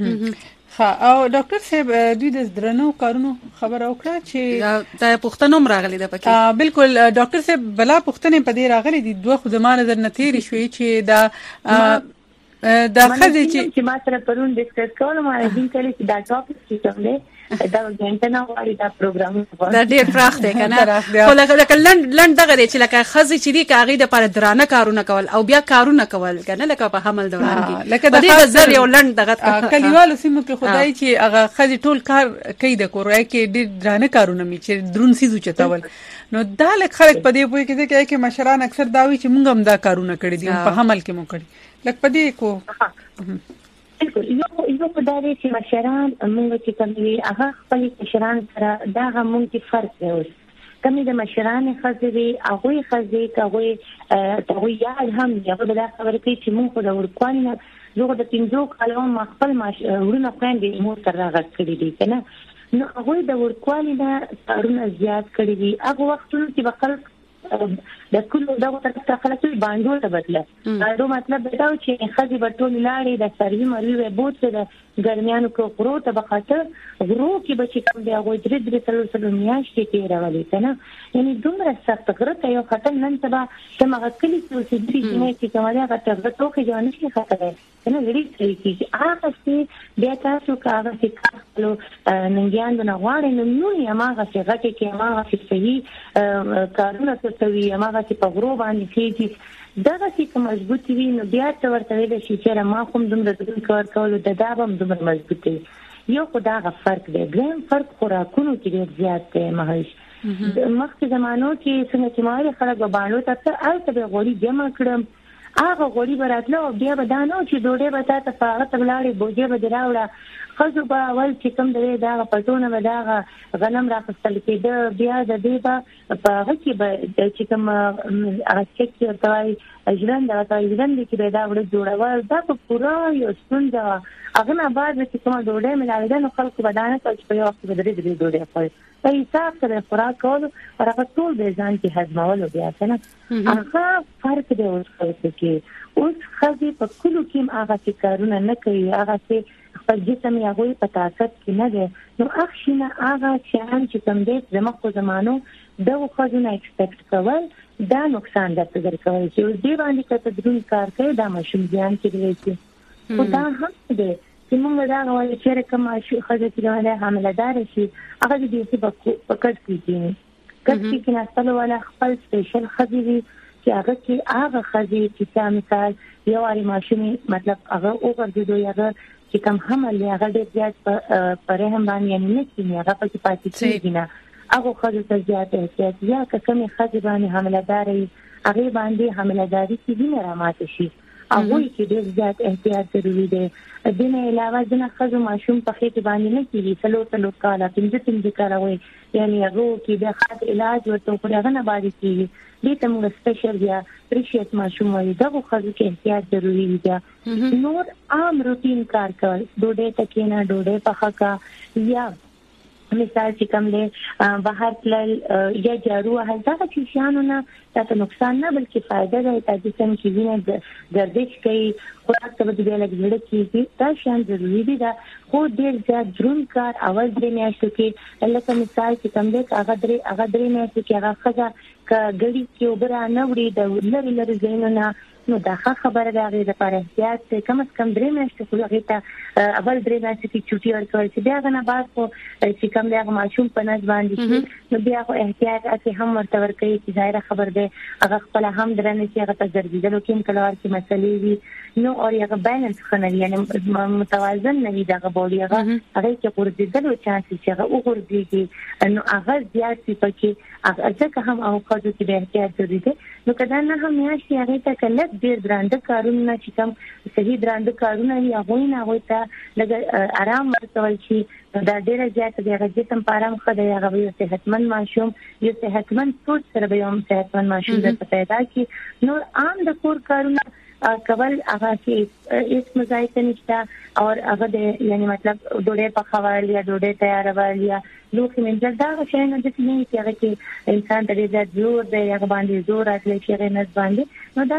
او ډاکټر صاحب دوی د درنو کارونو خبر اوکړه چې دا پښتنو راغلي ده پکې بالکل ډاکټر صاحب بلا پښتنې په دې راغلي دي دوه خو زمانه نظر نه تیری شوې چې دا خځې چې ما سره پرون ډیسکس کول ما دې کلی چې دا ټاپک چې څنګه دا ګنټنه واري دا پروګرام دا ډېر پراخ دی کنه خو لکه لند دغه چې لکه خزي چې دی کاغې د پر درانه کارونه کول او بیا کارونه کول کنه لکه په حمل دوران کې لکه د زر یو لند دغه کلیوالو سیمو کې خدای چې هغه خزي ټول کار کوي د کورای کې ډېر درانه کارونه می چې درون سيزو چتاول نو دا لکه خلک په دې پوي کې مشران اکثر داوي چې موږ هم دا کارونه کړی دي په حمل کې مو کړی لکه په دې کو بالکل یو په دې چې مشران موږ چې کومي هغه خپل مشران سره دا هم کې فرق دی. اوس کمی د مشران خزري هغه خزي کوي یاد هم یو بل خبره کوي چې موږ د ورکوانه زه د 15 کالو ما خپل ورونه خويندې مو سره راغټ کړی دي کنه. نو هغه د ورکوانه کارونه زیات کړی دي. هغه وختونه چې بخل د کلو دغه تر خلک باندې ته بدله دا مطلب دا چې خزي ورټول لاړې د سروي مروي بوت د ګرمیانو کو غرو ته بخاطر غرو کې به چې کوم دی هغه درې سلو میاشتې تیرولې کنه. یعنی دومره سخت غره یو خطر نن سبا چې مغه کلی چې کومه هغه ته توګه ځان شي خطر کنه لري چې هغه چې بیا تاسو کاغه چې کارلو ننګیان نه غواړي نو یې ماغه چې غټه کې ماغه چې صحیح کارونه کوي ماغه چې په غرو باندې کېږي دغه چې مضبوط وي نو بیا ته ورته ویل شي چې ما کوم دومره کار کول د دابم دومره مضبوط دی. یو خدای غ فرق دی. ګرام فرق خوراکونو کې ډیر زیات دی. مهیش مخکې زمانو کې څنګه چې ماره خلک باندې ته البته به غوړي جمع کړم هغه غوړي براتلو بیا به دانو چې ډوډۍ به تاسو فقط بلاړي بوجه به دراوړه خزو به اول چې کوم دی دا پټونه به دا غنم راخستل کېده بیا د دې په هغه کې به چې کوم هغه چې توای ژوند کې به دا وړ جوړول دا په پورا یو څنګه هغه نه بعد چې کوم ډوډۍ ملاوي نو خلکو بدانه چې په یو وخت به درې ډوډۍ خوري په حساب سره خوراک کول او هغه ټول به ځان کې هضمول بیا څنګه هغه فرق دی. اوس خزي په کلو کې هغه چې کارونه نه کوي هغه چې خپل جسم یې هغه په طاقت کې نه دی نو اخشنه هغه چې کوم دې زموږ زمانو د خزونه ایکسپیکټ کول دا نقصان درته کوي چې دې باندې کته درون کار کوي دا مشوم ځان کې دی او دا هم دی چې موږ دا غواړو چې کوم خزه چې له حاملدار شي هغه دې په کټ کې کټ کې نه ستل ولا خپل سپیشل خزي چې هغه کې هغه خزي چې مثال یو اړ ماشومي مطلب هغه اوګرځي هغه چې کوم حمل هغه ډېر زیات پرې هم باندې یعنی نه کیږي هغه په پاتې کېږي نه هغه خزه ته زیات احتیاط یا کومه خزه باندې حاملداري هغه باندې حاملداري کې نه رامات شي هغه کې ډېر زیات احتیاط ضروري دی. د نه علاوه د خزو ماشوم په خېټه باندې نه کیږي څلو کاله 15 کاله وي یعنی هغه کې د خاص علاج ورته پرغه نه باندې کیږي دې ته موږ سپیشل یا پریشیس ماشوم وایي دغه خزو کې احتیاط ضروري دی. نور عام روټین کار کول ډوډۍ تکینا ډوډۍ پخکا یا مثال چې کوم له بهر تل یا جارو هلته چې شانونه تاسو نقصان نه بلکې فائدہ دی تاسو سم کې وینې گردش کوي خوراک ته به لګیږي چې دا شان ضروری دي دا خو ډیر زیات درون کار اول درې میاشتو کې لکه مثال چې کوم دې هغه درې میاشتو کې هغه خزه کګړي کې وبره نه وړي د لری زینونه نو دا خبره ده غیر لپاره احتیاط کم از کم درې میاشتې خو هغه ته اول درې میاشتې کې چوټي ورکول چې بیا غنه بعد خو چې کوم دی ماشوم په نس باندې نو بیا خو احتیاط اته هم ورته ورکوي چې ظاهر خبر ده هغه خپل هم درنه چې هغه ته ګرځیدل کوم کلوار کې مسلې وي نو او هغه بیلانس خنوي یعنی متوازن نه وي دغه بوډي هغه کې ګرځیدل او چانس چې هغه وګرځي نو هغه زیات پکې هغه ځکه هم او خو چې د احتیاط ضروري ده نو کله نه هم یاشي هغه ته کله ډیر درانده کارونه چې کوم صحیح درانده کارونه یې هغه ته لږ آرام ورکول شي دا ډیر زیات دی هغه چې په آرام خدای هغه یو صحتمند ماشوم یو صحتمند سوچ سره به یو صحتمند ماشوم د پیدا کی نو عام د کور کارونه کول هغه چې هیڅ مزایته نشته او هغه د یعنی مطلب ډوډۍ پخول یا ډوډۍ تیارول یا لوخي منځل دا شي نه د سینې چې هغه کې انسان ته ډېر زور دی هغه باندې زور راځي چې هغه نه باندې نو دا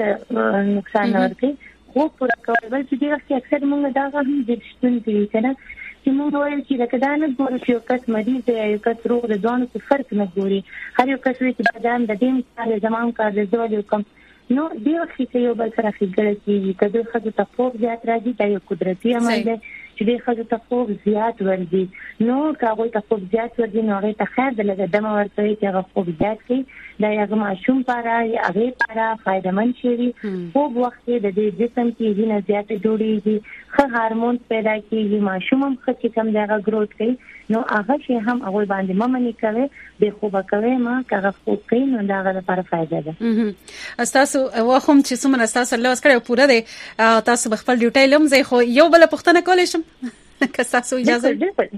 هیڅ نقصان نه ورکوي خو پر کول بل چې ډېر اکثر موږ دا هم د شتون دي کنه چې موږ وایو چې دا کدا نه ګورو چې یو کس مریض دی یو کس روغ دی ځان څه فرق نه ګوري هر یو کس چې بدن د دې کار زمام کار دی زول یو کم نو دیو چې یو بل سره خېګل کیږي کله خو ته خوب زیات راځي دا یو قدرتي عمل دی چې د خځو ته خوب زیات ورځي نو کاغه ته خوب زیات ورځي نو هغه ته خیر د لګ دمه ورته چې هغه خوب زیات کړي دا یو ماشوم لپاره یا هغه لپاره فائدمن شي خوب وخت د دې جسم کې وینه زیات جوړیږي خو هورمون پیدا کیږي ماشوم هم ښه کم دغه گروث کوي نو هغه شی هم هغه باندې ممنې کوي به خوبه کوي ما هغه خوب کوي نو دا هغه لپاره فائدہ ده. تاسو واخم چې څومره تاسو له وسکړو پوره دی تاسو خپل ډیټیل هم زه خو یو بل پوښتنه کولای شم که تاسو اجازه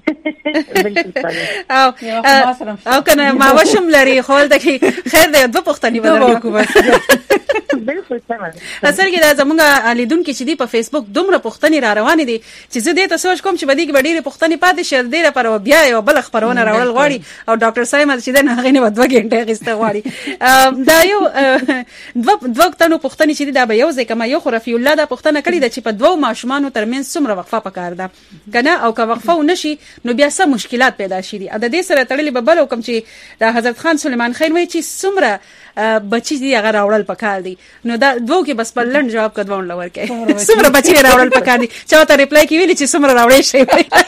او کنه ما وشم لري خو دغه خیر دی دوه پوښتنې بدل کوم بالکل سم اصل کې دا زمونږ لیدونکو چې دی په فیسبوک دومره پوښتنې را روانې دي چې زه دې ته سوچ کوم چې بدی کې ډېرې پوښتنې پاتې شه دې لپاره بیا یو بل خبرونه راوړل غواړي او ډاکټر صاحب چې دا نه غنه 2 غنټه غسته غواړي دا یو دوه تنو پوښتنې چې دا به یو ځکه ما یو خرافي الله دا پوښتنه کړې ده چې په دوه ماشومان ترمن څومره وقفه پکار ده کنه او که وقفه ونشي نو بیا څه مشکلات پیدا شي دي د دې سره تړلې به بل حکم چې د حضرت خان سلیمان خان وایي چې څومره بچی دی هغه راوړل پکار دي نو دا دوه کې بس په لړن جواب کډوون لور کې څومره بچی راوړل پکار دي چا ته ریپلای کوي چې څومره راوړې شي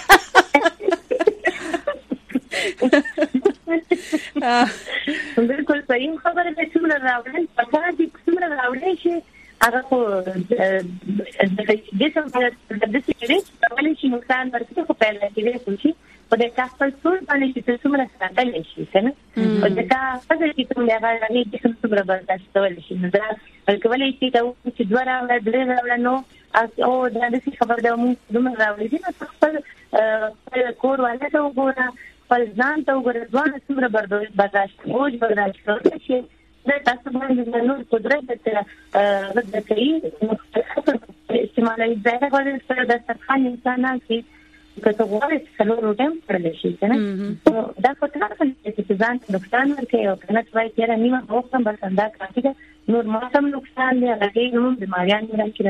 بالکل صحیح خبره ده څومره راوړل پکار دي څومره راوړې شي هغه خو د دې څه په دې کې ولې چې نقصان ورته خو پیدا کیږي چې په دې تاسو ټول باندې چې څومره ساتل شي کنه او دا څنګه چې څومره راغلي چې څومره برداشت کول شي نو دا کولای شي دا چې دوه راوړل درې راوړل نو او دا د خبر دا موږ دومره راوړل دي نو خپل کور والے ته وګوره خپل ځان ته وګوره ځوان څومره برداشت اوج برداشت کوي چې دا تاسو باندې نور قدرت ته رد کوي استعمالي ځای غوړي سره د څرخان انسانان چې کته غوړي څلور روټم پرل شي کنه دا فتره چې ځان نقصان ورکوي او کنه چې تیرا نیمه وخت هم بسنده کوي نور ماتم نقصان دی هغه نو بیماریان راځي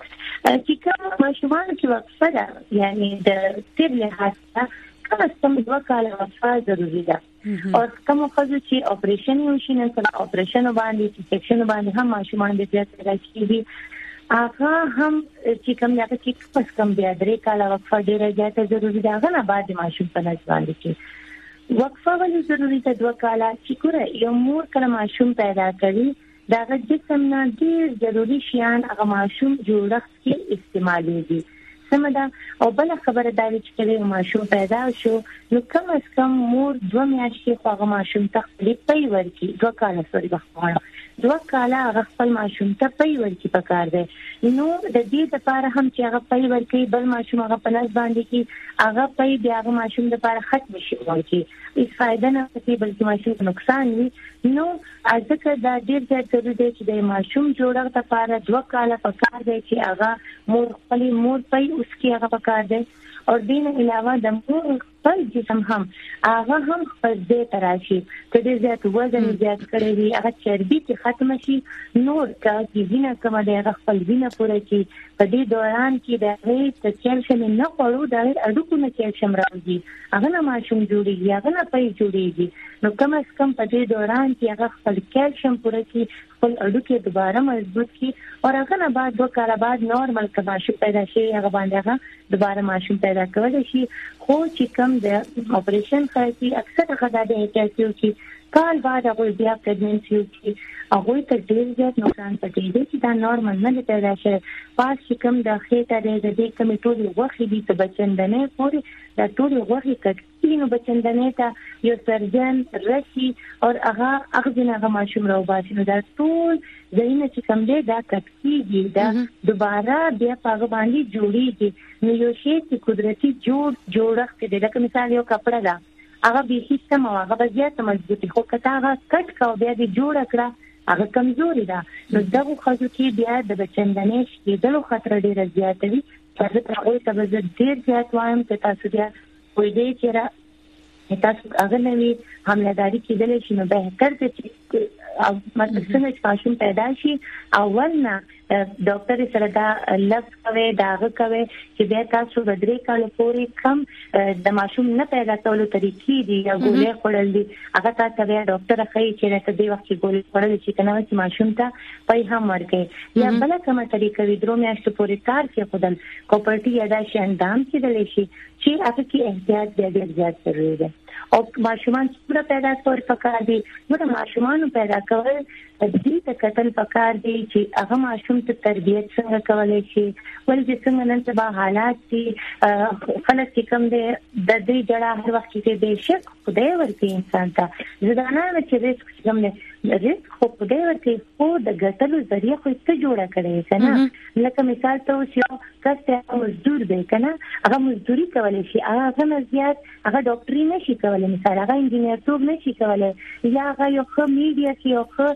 چې کوم ماشومان چې وقفه ده یعنی د طب له حساسه کوم څه دوه کاله وقفه ضروري ده او کوم خاصه چې اپریشن یو شي نه سره اپریشن باندې چې سیکشن باندې هم ماشومان د زیات راځي هغه هم چې کوم یاته چې پس کوم بیا درې کاله وقفه ډیره زیاته ضروري ده هغه نه بعد ماشوم په نس باندې چې وقفه ولې ضروري ده 2 کاله چې ګوره یو مور کله ماشوم پیدا کوي دا جسم نه ډیر ضروري شیان هغه ماشوم جوړښت کې استعمالېږي سمدا او بل خبره دا چې کله ماشوم پیدا شو نو کم از کم مور 2 میاشتې هغه ماشوم ته خپل پي ورکی 2 کاله سوري وخت 2 کاله هغه خپل ماشوم ته پي ورکی پکار دی نو د دې لپاره هم چې هغه پي ورکی بل ماشوم هغه په لاس باندې کې هغه پي بیا هغه ماشوم لپاره ختم شي ورکی هیڅ فائدہ نه کوي بلکې ماشوم نقصان وي نو ځکه دا ډیر ضروري دی چې د ماشوم جوړښت لپاره 2 کاله پکار دی چې هغه مور پي اس کی هغه پکار دی او دین علاوه د مور خپل جسم هم هغه هم پر دې تراشي کله زیات وزن زیات کړي وي هغه چربي چې ختم شي نور کا چې وینه کومه د خپل وینه پوره کی په دې دوران کې د هیڅ کیلشیم نه خورو د اډوکو نه کیلشیم راځي هغه نه ماشوم جوړیږي هغه نه پي جوړیږي نو کم از کم په دې دوران کې هغه خپل کیلشیم پوره کی خپل اډوکو دوباره مضبوط کی او هغه نه بعد 2 کال بعد نورمال ماشوم پیدا شي هغه باندې هغه دوباره ماشوم پیدا کولای شي خو چې کم د اپریشن خاصي اکثر غدا د احتیاطي چې کال بعد هغه بیا پریګننسي چې هغه ته ډیر زیات نقصان پټي دي چې دا نورمال نه پیدا شي پاس چې کم د خېټه د دې کمیټو د وخت دي ته بچندنه پوري دا ټول وخت کټي نو بچندنه ته یو سرجن رشي او هغه اخذنه ماشوم راو باسي نو دا ټول زینه چې کم دی دا کټي دا دوباره بیا هغه باندې جوړیږي نو یو شی چې قدرتي جوړښت دی لکه مثال یو کپڑا دا هغه به هیڅ سم هغه به زیات مضبوطی خو کته هغه کټ کا بیا دی جوړ کړه هغه کمزوري ده نو دغه خاصو کې بیا د بچندنې کېدلو خطر ډیر زیات وي تاسو ته هغه ته ډیر زیات وایم چې تاسو بیا وې دې چې تاسو هغه نوې حملهداري کېدل شي نو به تر دې چې مطلب څنګه چې ماشوم پیدا شي اول نه ډاکټر سره دا لفظ کوي داغه کوي چې بیا تاسو د 3 کال پورې کم د ماشوم نه پیدا کولو طریقې دي یا ګولې خورل دي هغه تاسو بیا ډاکټر خایي چې د دې وخت ګولې خورل شي کنه چې ماشوم ته پي هم ورکړي یا بل کومه طریقه وي 2 میاشتې پورې کار کې خدل کوپرټي یا د شاندام کېدل شي چې هغه کې احتیاط ډېر زیات ضروري ده او ماشومان څومره پیدا کول پکار دي نو ماشومان پیدا کول دې ته کتل پکار دي چې هغه ماشوم ته تربیت څنګه کولای شي ولې چې څنګه نن سبا حالات دي خلک چې کوم دي د دې جړه هر وخت کې به شک خدای ورته انسان ته ځدانه چې رزق کوم دي رزق خو خدای ورته خو د ګټلو ذریعہ خو ته جوړه کړې کنه لکه مثال ته یو کس ته مزدور دی کنه هغه مزدوري کولای شي هغه مزيات هغه ډاکټري نشي کولای مثال هغه انجینر توب نشي کولای یا هغه یو خو میډیا کې یو خو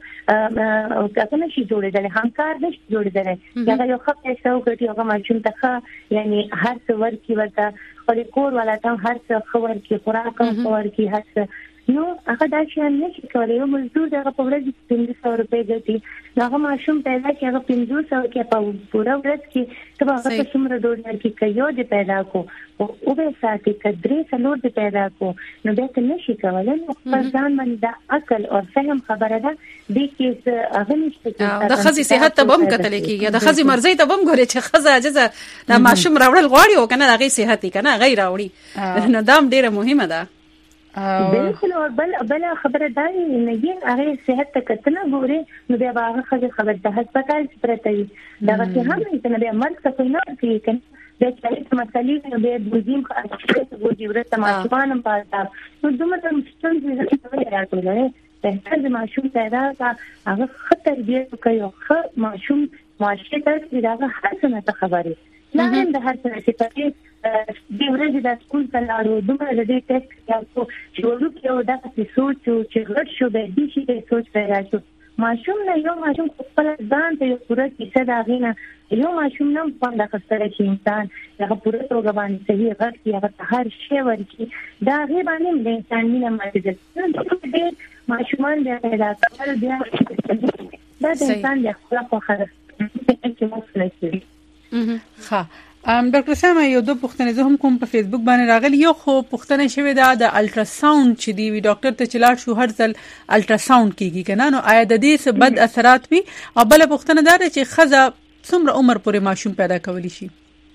هغه نشي جوړېدل همکار نشي جوړېدل هغه یو خو پیسې وکړي هغه ماشوم ته یعنی هر څه ورکی ورته خپل کور ولا ته هر څه خبر کې خوراک هم ورکی هر څه نو هغه دا چې نشي کولای یو مزدور دغه په ورځ 300 روپۍ ګټي هغه ماشوم پیدا کې هغه 500 کې په پورا ورځ کې ته هغه څومره ډولر کې کيو دې پیدا کو او به ساتي کډري څلور دې پیدا کو نو به ته نشي کولای نو په ځان باندې د عقل او فهم خبره ده دې کې هغه نشته د خزي صحت ته بم کتل کېږي د خزي مرزي ته بم غوري چې خزه عجزه د ماشوم راوړل غواړي او کنه هغه صحت کنه غیر راوړي نو دا ډیره مهمه ده بالکل او بل خبره ده نه هغه صحت ته کتنه ګوري نو بیا هغه خبر ده هسپتال پرته وي دا چې هم نه بیا مرګ څه نه کوي کنه د چې مسلې به بوزیم خاصه ورته ماشومان په تاسو نو دومره ستونزې راځي ته د ماشوم پیدا هغه خطر دی کوي خو ماشوم معاشره ته دا هڅه نه خبري نه هم د هر څه چې پکې د ورځې د سکول په لارو دومره د دې ټیسټ یا کو شروع کېو دا چې سوچ چې غټ شو به دې شي سوچ پیدا شو ماشوم نه یو ماشوم خپل ځان ته یو پوره کیسه دا غینه یو ماشوم نه په دغه سره چې انسان هغه پوره توګه باندې صحیح غږ کې هغه هر شی ورکی دا غي باندې د انسان مینه ماته ده ماشومان د پیدا کول بیا دا د انسان د خپل په خاطر چې مسله کوي ها ډاکټر ساما یو دوه پوښتنې زه هم کوم په فیسبوک باندې راغلی یو خو پوښتنه شوې ده د الټراساوند چې دی وی ډاکټر ته چلاړ شو هر ځل الټراساوند کیږي کنه نو آیا د دې څه بد اثرات وي او بل پوښتنه دا چې خزه څومره عمر پورې ماشوم پیدا کولی شي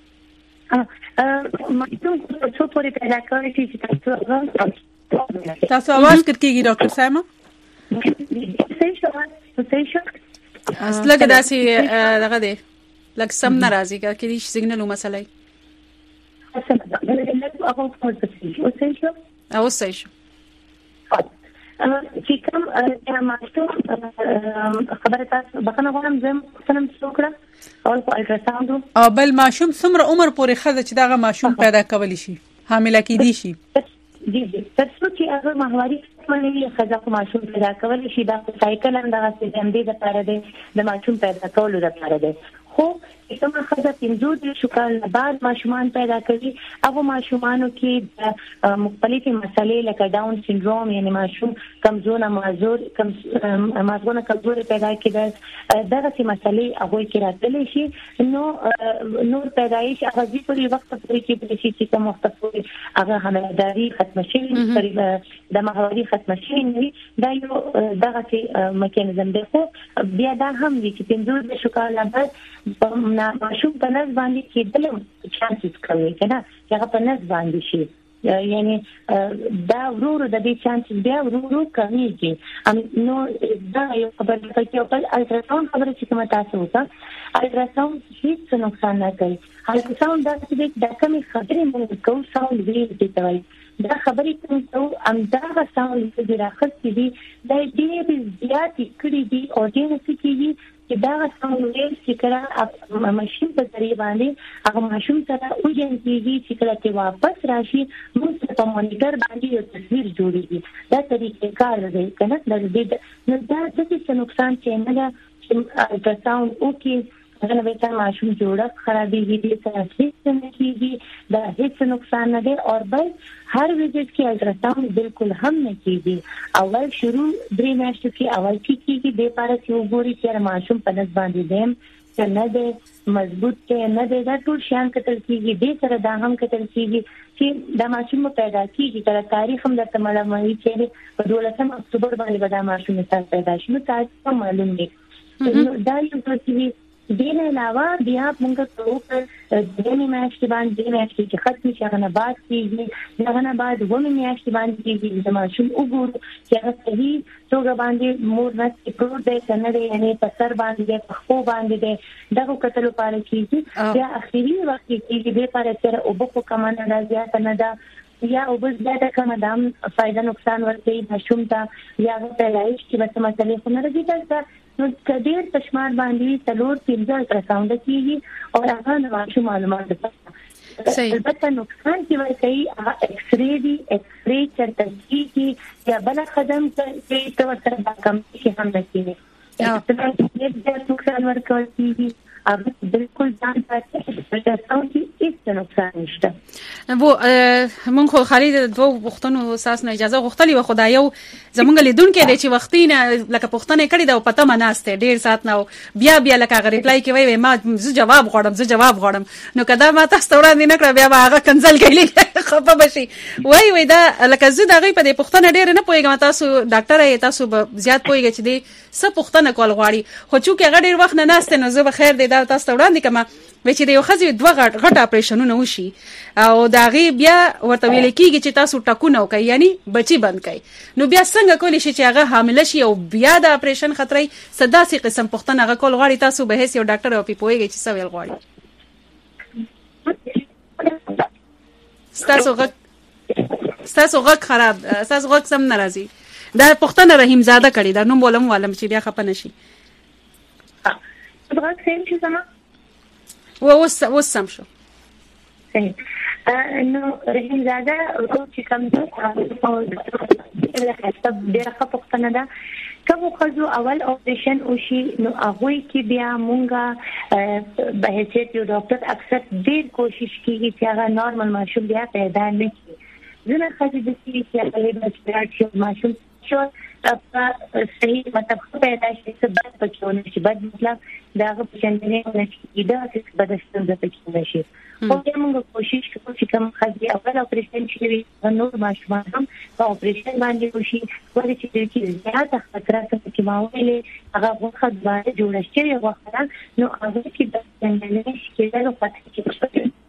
ماشوم څو پورې پیدا کولی شي تاسو आवाज کړکېږي ډاکټر ساما اصله کې داسې دغه دی لکه سم ناراضي کې دې سیګنل مسلې او صحیح شو چې کوم ماشوم خبره تاسو بخنه غواړم زم څوکړه او الټراساوند او بل ماشوم څومره عمر پورې خزه چې دغه ماشوم پیدا کولی شي حامله کېدی شي جی تاسو چې هغه ماهواري باندې خزه ماشوم پیدا کولی شي دا سایکل هم دغه سیستم دی لپاره دی د ماشوم پیدا کولو لپاره دی خو کوم خزه 15 شکل بعد ماشومان پیدا کوي هغه ماشومانو کې مختلفې مسلې لکه ډاون سینډروم یعنی ماشوم کمزور پیدا کېدل دغه مسلې هغه کې راتللی شي نو نور پیدایش هغه د پوری وخت پورې کې د شي چې کوم وخت پورې هغه حملداري ختم شي د ماهواري ختم شي دا یو دغه میکانیزم دی خو بیا دا هم دي چې 15 شکل بعد ماشوم په نس باندې کېدل چانسز کوي کنه هغه په نس باندې شي یعنی دا ورور د دې چانسز بیا ورور کمیږي نو دا یو خبره ده چې په الټراساوند خبره چې کومه تاسو وکړه الټراساوند هیڅ نقصان نه کوي الټراساوند دا چې د کومې خبرې موږ کوو ساوند ویل کوي دا خبرې کوم امداغه ساوند چې راخص دي د دې زیات کړي دي او دې نسکیږي چې دا ساوند ویل چې کړه ماشين په ذریعہ باندې هغه ماشوم سره وجنګيږي چې کله چې واپس راشي موږ په مانیټر باندې یو تصویر جوړیږي دا طریقې کار دی کنه د دې نو دا د څه نقصان چې نه دا الټراساوند او کې هغه به تاسو ماشوم جوړه خرابېږي دې سره هیڅ نه کیږي دا هیڅ نقصان نه دی او بل هر ویزټ کې الټراساوند بالکل هم نه کیږي اول شروع درې میاشتو کې اول کیږي د لپاره چې وګوري چې ماشوم په نس باندې دیم چې نه دی مضبوط دی نه دی دا ټول شیان کتل کیږي دې سره دا هم کتل کیږي چې دا ماشوم پیدا کیږي تر تاریخ هم درته معلوموي چې په 12 اکتوبر باندې دا ماشوم پیدا شي نو تاسو معلوم دي دا یو څه دین علاوه بیا موږ ته دغه میاشتې باندې چې ختم شي هغه نه بعد کیږي هغه نه بعد ومه میاشتې باندې کیږي د ماشوم وګورو چې هغه صحیح توګه باندې مور نه پروت دی کنه دی یعنی په سر باندې په خو باندې دی دغه کتلو پاره کیږي بیا اخیری وخت کې دې لپاره چې او په کمانه راځي کنه دا یا او بس دا کومه دام فائدہ نقصان ورته ماشوم ته یا په لایش کې بس مسلې خو نه راځي دا نو کډیر پښمار باندې تلور 15 الټراساوند کیږي او هغه ماشوم معلومات ده البته نقصان کې ورته ایکس رے دی ایکس رے چرته کیږي یا بل خدم چې تو سره کم شي هم نه کیږي دا نقصان ورکول کیږي अब बिल्कुल ځان پاتې الټراساوند کې هیڅ نقصان نشته وو مونږ خو خالد دوه وختونو اساس نه اجازه غوښتلی و خدای یو زمونږ لیدونکو دی چې وختینه لکه پښتنه کړي دا پته مناسته ډیر سات نو بیا لکه ریپلای کوي ما زه جواب غواړم نو کدا ما تاسو وړاندې نه کړ بیا هغه کنسل کړي خپه بشي وای دا لکه زه دغه په پښتنه ډیر نه پويګم تاسو ډاکټر یې تاسو زیات پويګی چې دی څه پښتنه کول غواړي خو چې هغه ډیر وخت نه ناسته نو زه به خیر دی دا تاسو وړاندې کما چې یو خزي دوه غټ اپریشنونه وشي او داغي بیا ورته ویل کیږي چې تاسو ټکونه وکړئ یعنی بچي بند کړئ نو بیا څنګه کولی شي چې هغه حامله شي او بیا د اپریشن خطرې صداسي قسم پښتنه هغه کول غواړي تاسو به هیڅ یو ډاکټر او پیپويږي چې څه ویل غواړي ستاسو غږ خراب ستاسو غږ سم ناراضي دا پښتنه رحیم زاده کړي دا نوم ولم چې بیا خپه نشي غږ سم شي زما وسم شو نو رحیم زاده چې کوم څه ډیره پښتنه ده کوم خزو اول اپریشن وشي نو هغه کې بیا مونږه به هیڅ یو ډاکټر اکثر ډیر کوشش کوي چې هغه نارمل ماشوم بیا پیدا نه کړي زنه خزي د چې هغه د ماشوم شو صحیح مطلب پیدا شي څه بد پکونه شي بد مطلب داغه پښندنه نه شي دا څه بدستون د پکونه شي او موږ کوشش کوو چې کوم خزي اول اپریشن شي نور ماشوم هم په اپریشن باندې وشي ولې چې زیاته خطر چې ماویلې هغه وخت باندې جوړ شي او وخت نو هغه چې د څنګه شي دا پاتې چې د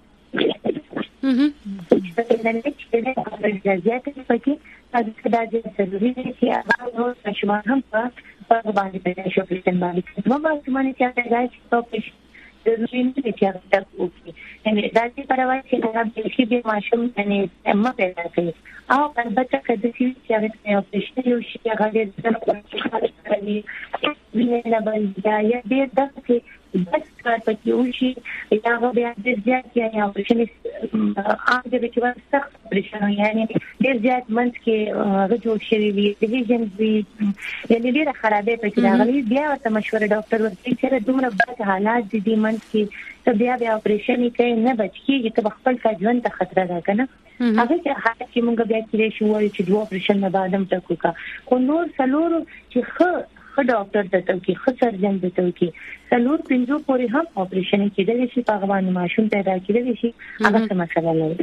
زیاتې پکې دا د ضروري چې هغه نور ماشوم هم په باندې پیدا شي په څن باندې نو ماشومان چې راځي په د روینې چې هغه وکړي یعنی دا چې پروا چې هغه د شي به ماشوم یعنی هم پیدا کوي او البته کله چې هغه اپریشن یو شي هغه د کوي وینه باندې یا د دغه بس کار پکې وشي یا هغه بیا د زیات یا اپریشن هغه د چې سخت اپریشن یعنی د زیات منځ کې هغه جوړ شوی وي د هیجن وی یعنی ډیره خرابې پکې راغلي بیا ته مشوره ډاکټر ورته چې دومره بد حالات دي منځ کې ته بیا اپریشن کوي نه بچ کیږي ته خپل کا ژوند ته خطر راکنه هغه چې حالت چې موږ بیا کېږي شو چې دوه اپریشن نه بعدم تکو کا خو نور څلور چې خو ډاکټر دته کې خو سرجن دته کې څلور پنځو پورې هم اپریشن کېدل شي په غوانه ماشوم پیدا کېدل شي هغه څه مسله نه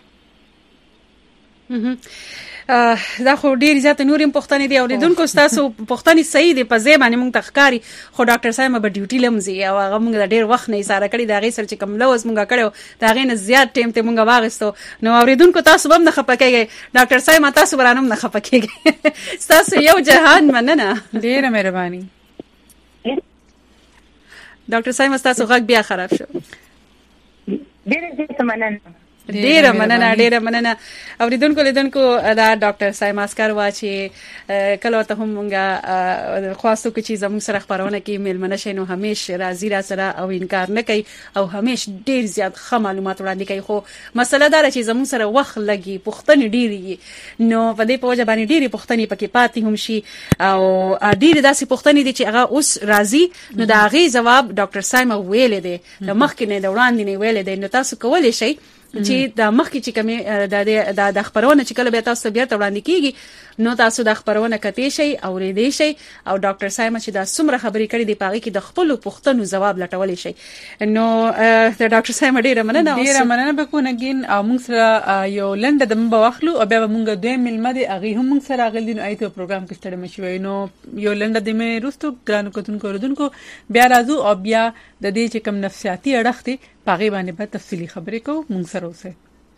دا خو ډیر زیات نورم پښتني دی اوریدونکو تاسو پښتني صحیح دی په ځای باندې موږ تخکاری خو ډاکټر صاحب به ډیوټي لمزي او هغه موږ ډیر وخت نه ساره کړی دا غي سر چې کوم لوز موږ کړو دا غي نه زیات ټیم ته موږ واغستو نو اوریدونکو تاسو هم نه خپکیږئ ډاکټر صاحب تاسو برانم نه خپکیږئ تاسو یو جهان مننه ډیره مهرباني ډاکټر صاحب تاسو غږ بیا خراب شو ډیره مننه ډیره مننه اوریدونکو لیدونکو دا ډاکټر سایم اسکر وا چې کله ته هم مونږه خواستو کې چې زموږ سره خبرونه کې ملمنه شینو همیشه راضی را سره او انکار نه کوي او همیشه ډیر زیات ښه معلومات وړاندې کوي خو مسله دا چې زموږ سره وخت لګي پښتني ډیری نو په دې پوجا باندې ډیری پښتني پکې پاتې هم شي او ډیر داسې پښتني دي چې هغه اوس راضی نو دا غي جواب ډاکټر سایم ویل دي د مخکې نه د وړاندې نه ویل دي نو تاسو کولای شئ چې د مخکې چې کومه د خبرونه چې کله به تاسو بیا وړاندې کیږي نو تاسو د خبرونه کتئ شي او ریدې شي او ډاکټر صاحب چې دا څومره خبرې کړې دی پاږي کې د خپل پوښتنو جواب لټولې شي نو د ډاکټر صاحب ډیره مننه به کو نګین او موږ سره یو لنډه د مبه واخلو او بیا موږ دوی ملمه دي اغه هم موږ سره غلي نو ایته پروګرام کې ستړي مشوي نو یو لنډه د مې رستو ګرانو کتونکو ردونکو بیا راځو او بیا د دې چې کوم نفسیاتي اړخ دي پاغي باندې به تفصیلی خبرې کوو موږ سره اوسه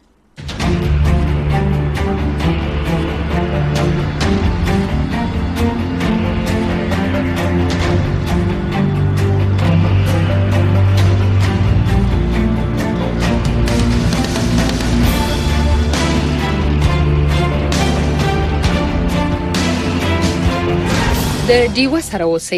د ډیو سره اوسئ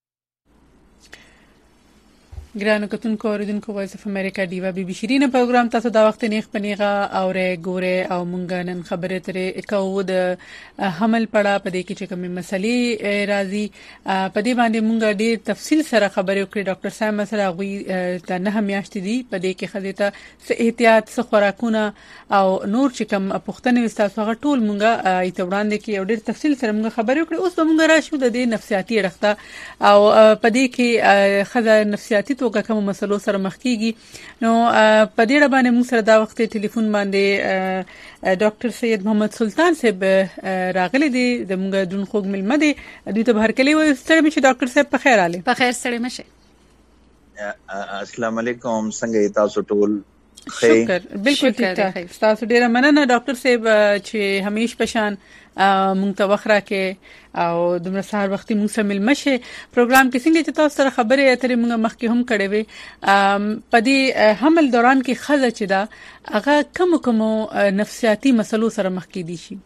ګرانو کتونکو اوریدونکو وایس اف امریکا دیوا بي بي شيرینه پروګرام تاسو دا وخت نیغ پنیغه اوره ګوره او مونږ نن خبرې ترې کوو د حمل پړه په دې کې چې کومه مسلې راځي په دې باندې مونږ ډېر تفصیل سره خبرې وکړې ډاکټر صاحب مثلا غوي د نه میاشتې دي په دې کې خدای ته احتیاط څه خوراکونه او نور چې کوم پوښتنې وستاسو هغه ټول مونږه ایته وړاندې کې ډېر تفصیل سره مونږ خبرې وکړې اوس به مونږ راشو د دې نفسیاتي رخته او په دې کې خزه نفسیاتي توګه کوم مسلو سره مخ کیږي نو په دې باندې موږ سره دا وخت ټلیفون باندې ډاکټر سید محمد سلطان صاحب راغلي دي د موږ دون خوګ ملمه دي دوی ته بهر کلی وي ستړي مشه ډاکټر صاحب په خیر علي په خیر ستړي مشه السلام علیکم څنګه تاسو ټول شکر بالکل ٹھیک ٹھاک تاسو ډیره مننه ډاکټر صاحب چې همیش پشان مونږ ته وخت راکې او دومره سهار وختي مونږ سره ملمشه پروګرام کې څنګه چې تاسو سره خبرې اترې مونږ مخکې هم کړې وي په دې حمل دوران کې خزه چې دا هغه کوم نفسیاتي مسلو سره مخ کې دي شي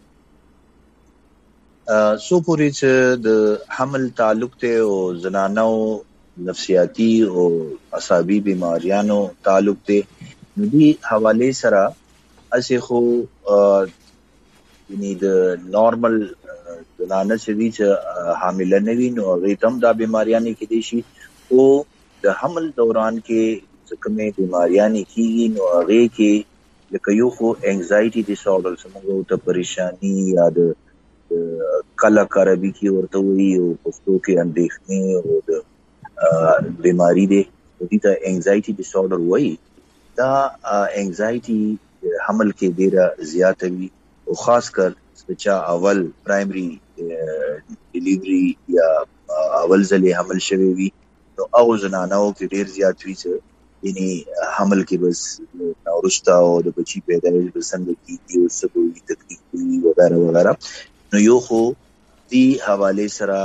سو پوری چې د حمل تعلق ته او زنانو نفسیاتي او عصبي بیماریانو تعلق ته دې حواله سره اسې خو یعنی د نارمل زنانه چې حامل نه وي نو هغه تم دا بیماریاں نه کېدي شي او د حمل دوران کې کومه بیماریاں نه کیږي نو هغه کې لکه یو خو انزایټي ډیس آرډر څنګه ته پریشانی یا د کله عربي کې ورته وي او پښتو کې اندېښنې او د بیماری دی دې ته انزایټي ډیس آرډر وایي دا انزایټي حمل کې ډیره زیاته وي او خاص کر چې اول پرایمری ډیلیوری یا اول ځلې حمل شوی وي نو او زنانو کې ډیر زیات وي چې یعنی حمل کې بس نورستا او د بچی پیدایش بسنګ کیږي او سبوي تکلیف وغیرہ وغیرہ نو یو خو دی حواله سره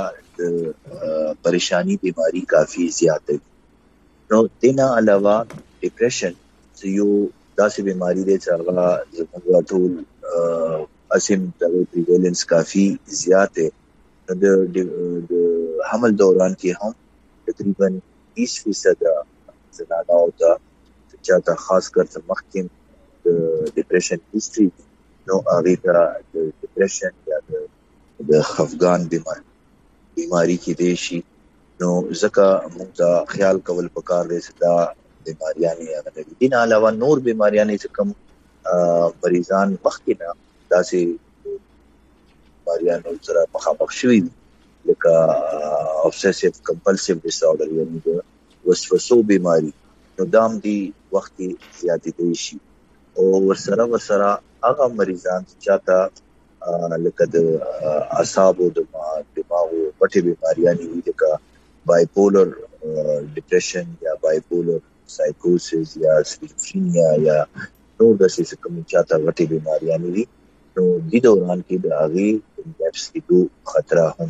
د پریشانی بیماری کافی زیات ہے نو دینا علاوه ډیپریشن یو داسې بیماری دی چې هغه زموږ ټول اسیم د پریویلنس کافی زیات ہے د حمل دوران کې هم تقریبا 20% زنانو ته چې خاص کر مخکې د ډیپریشن هیستوري نو هغه ته د ډیپریشن یا د خفګان بیماری کې دی شي نو ځکه موږ ته خیال کول پکار دی چې دا بیماریاں نه هغه دي نه علاوه نور بیماریاں چې کوم مریضان مخکې نه داسې بیماریاں سره مخامخ شوي لکه obsessive compulsive disorder یعنی د وسوسو بیماری نو دام دی وخت زیاتې دی شي او ورسره هغه مریضان چې چاته لکه د اعصابو د دماغو پټې بیماریاں دي لکه بایپولر ډیپریشن یا بایپولر سایکوسس یا سکیزوفرینیا یا نور داسې کوم چاته غټي بیماریاں دي نو د دوران کې د هغه نفس کې خطر هم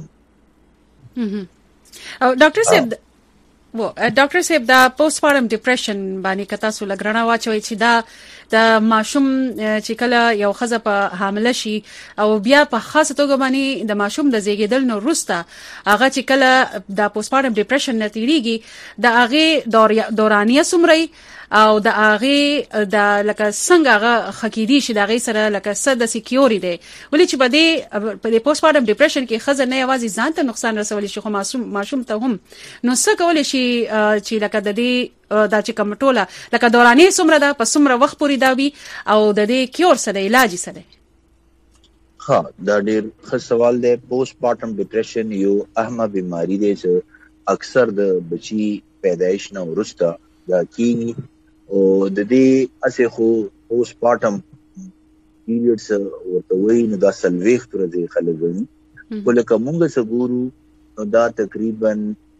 او ډاکټر صاحب دا پوسټ پارټم ډیپریشن باندې کتا سو لګرنا واچوي چې دا د ماشوم چې کله یو خزه په حامله شي او بیا په خاصه توګه باندې د ماشوم د زیږیدل نو وروسته هغه چې کله د پوسټ پارټم ډیپریشن نتیریږي د هغه دورانیه سمري او د اغه د لکه څنګه هغه خکېدي شي د اغه سره لکه صد سکیورټي دی ولې چې په دې پوسټ پارټم ډیپریشن کې خزر نه یوازې ځان ته نقصان رسول شي خو ماشوم ته هم نو څه کول شي چې لکه د دې دا چې کوم ټوله لکه دوراني څومره ده په څومره وخت پورې دا وي او د دې کیور سره علاج سره ها دا ډېر ښه سوال دی. پوسټ پارټم ډیپریشن یو اهمه بیماری دی چې اکثر د بچی پیدایش نه وروسته دا کیږي او د دې اسه خو پوسټ پارټم پیریډز ورته وایي نو دا سلويخت ورځې خلک وایي ولکه مونږ سګورو نو دا تقریبا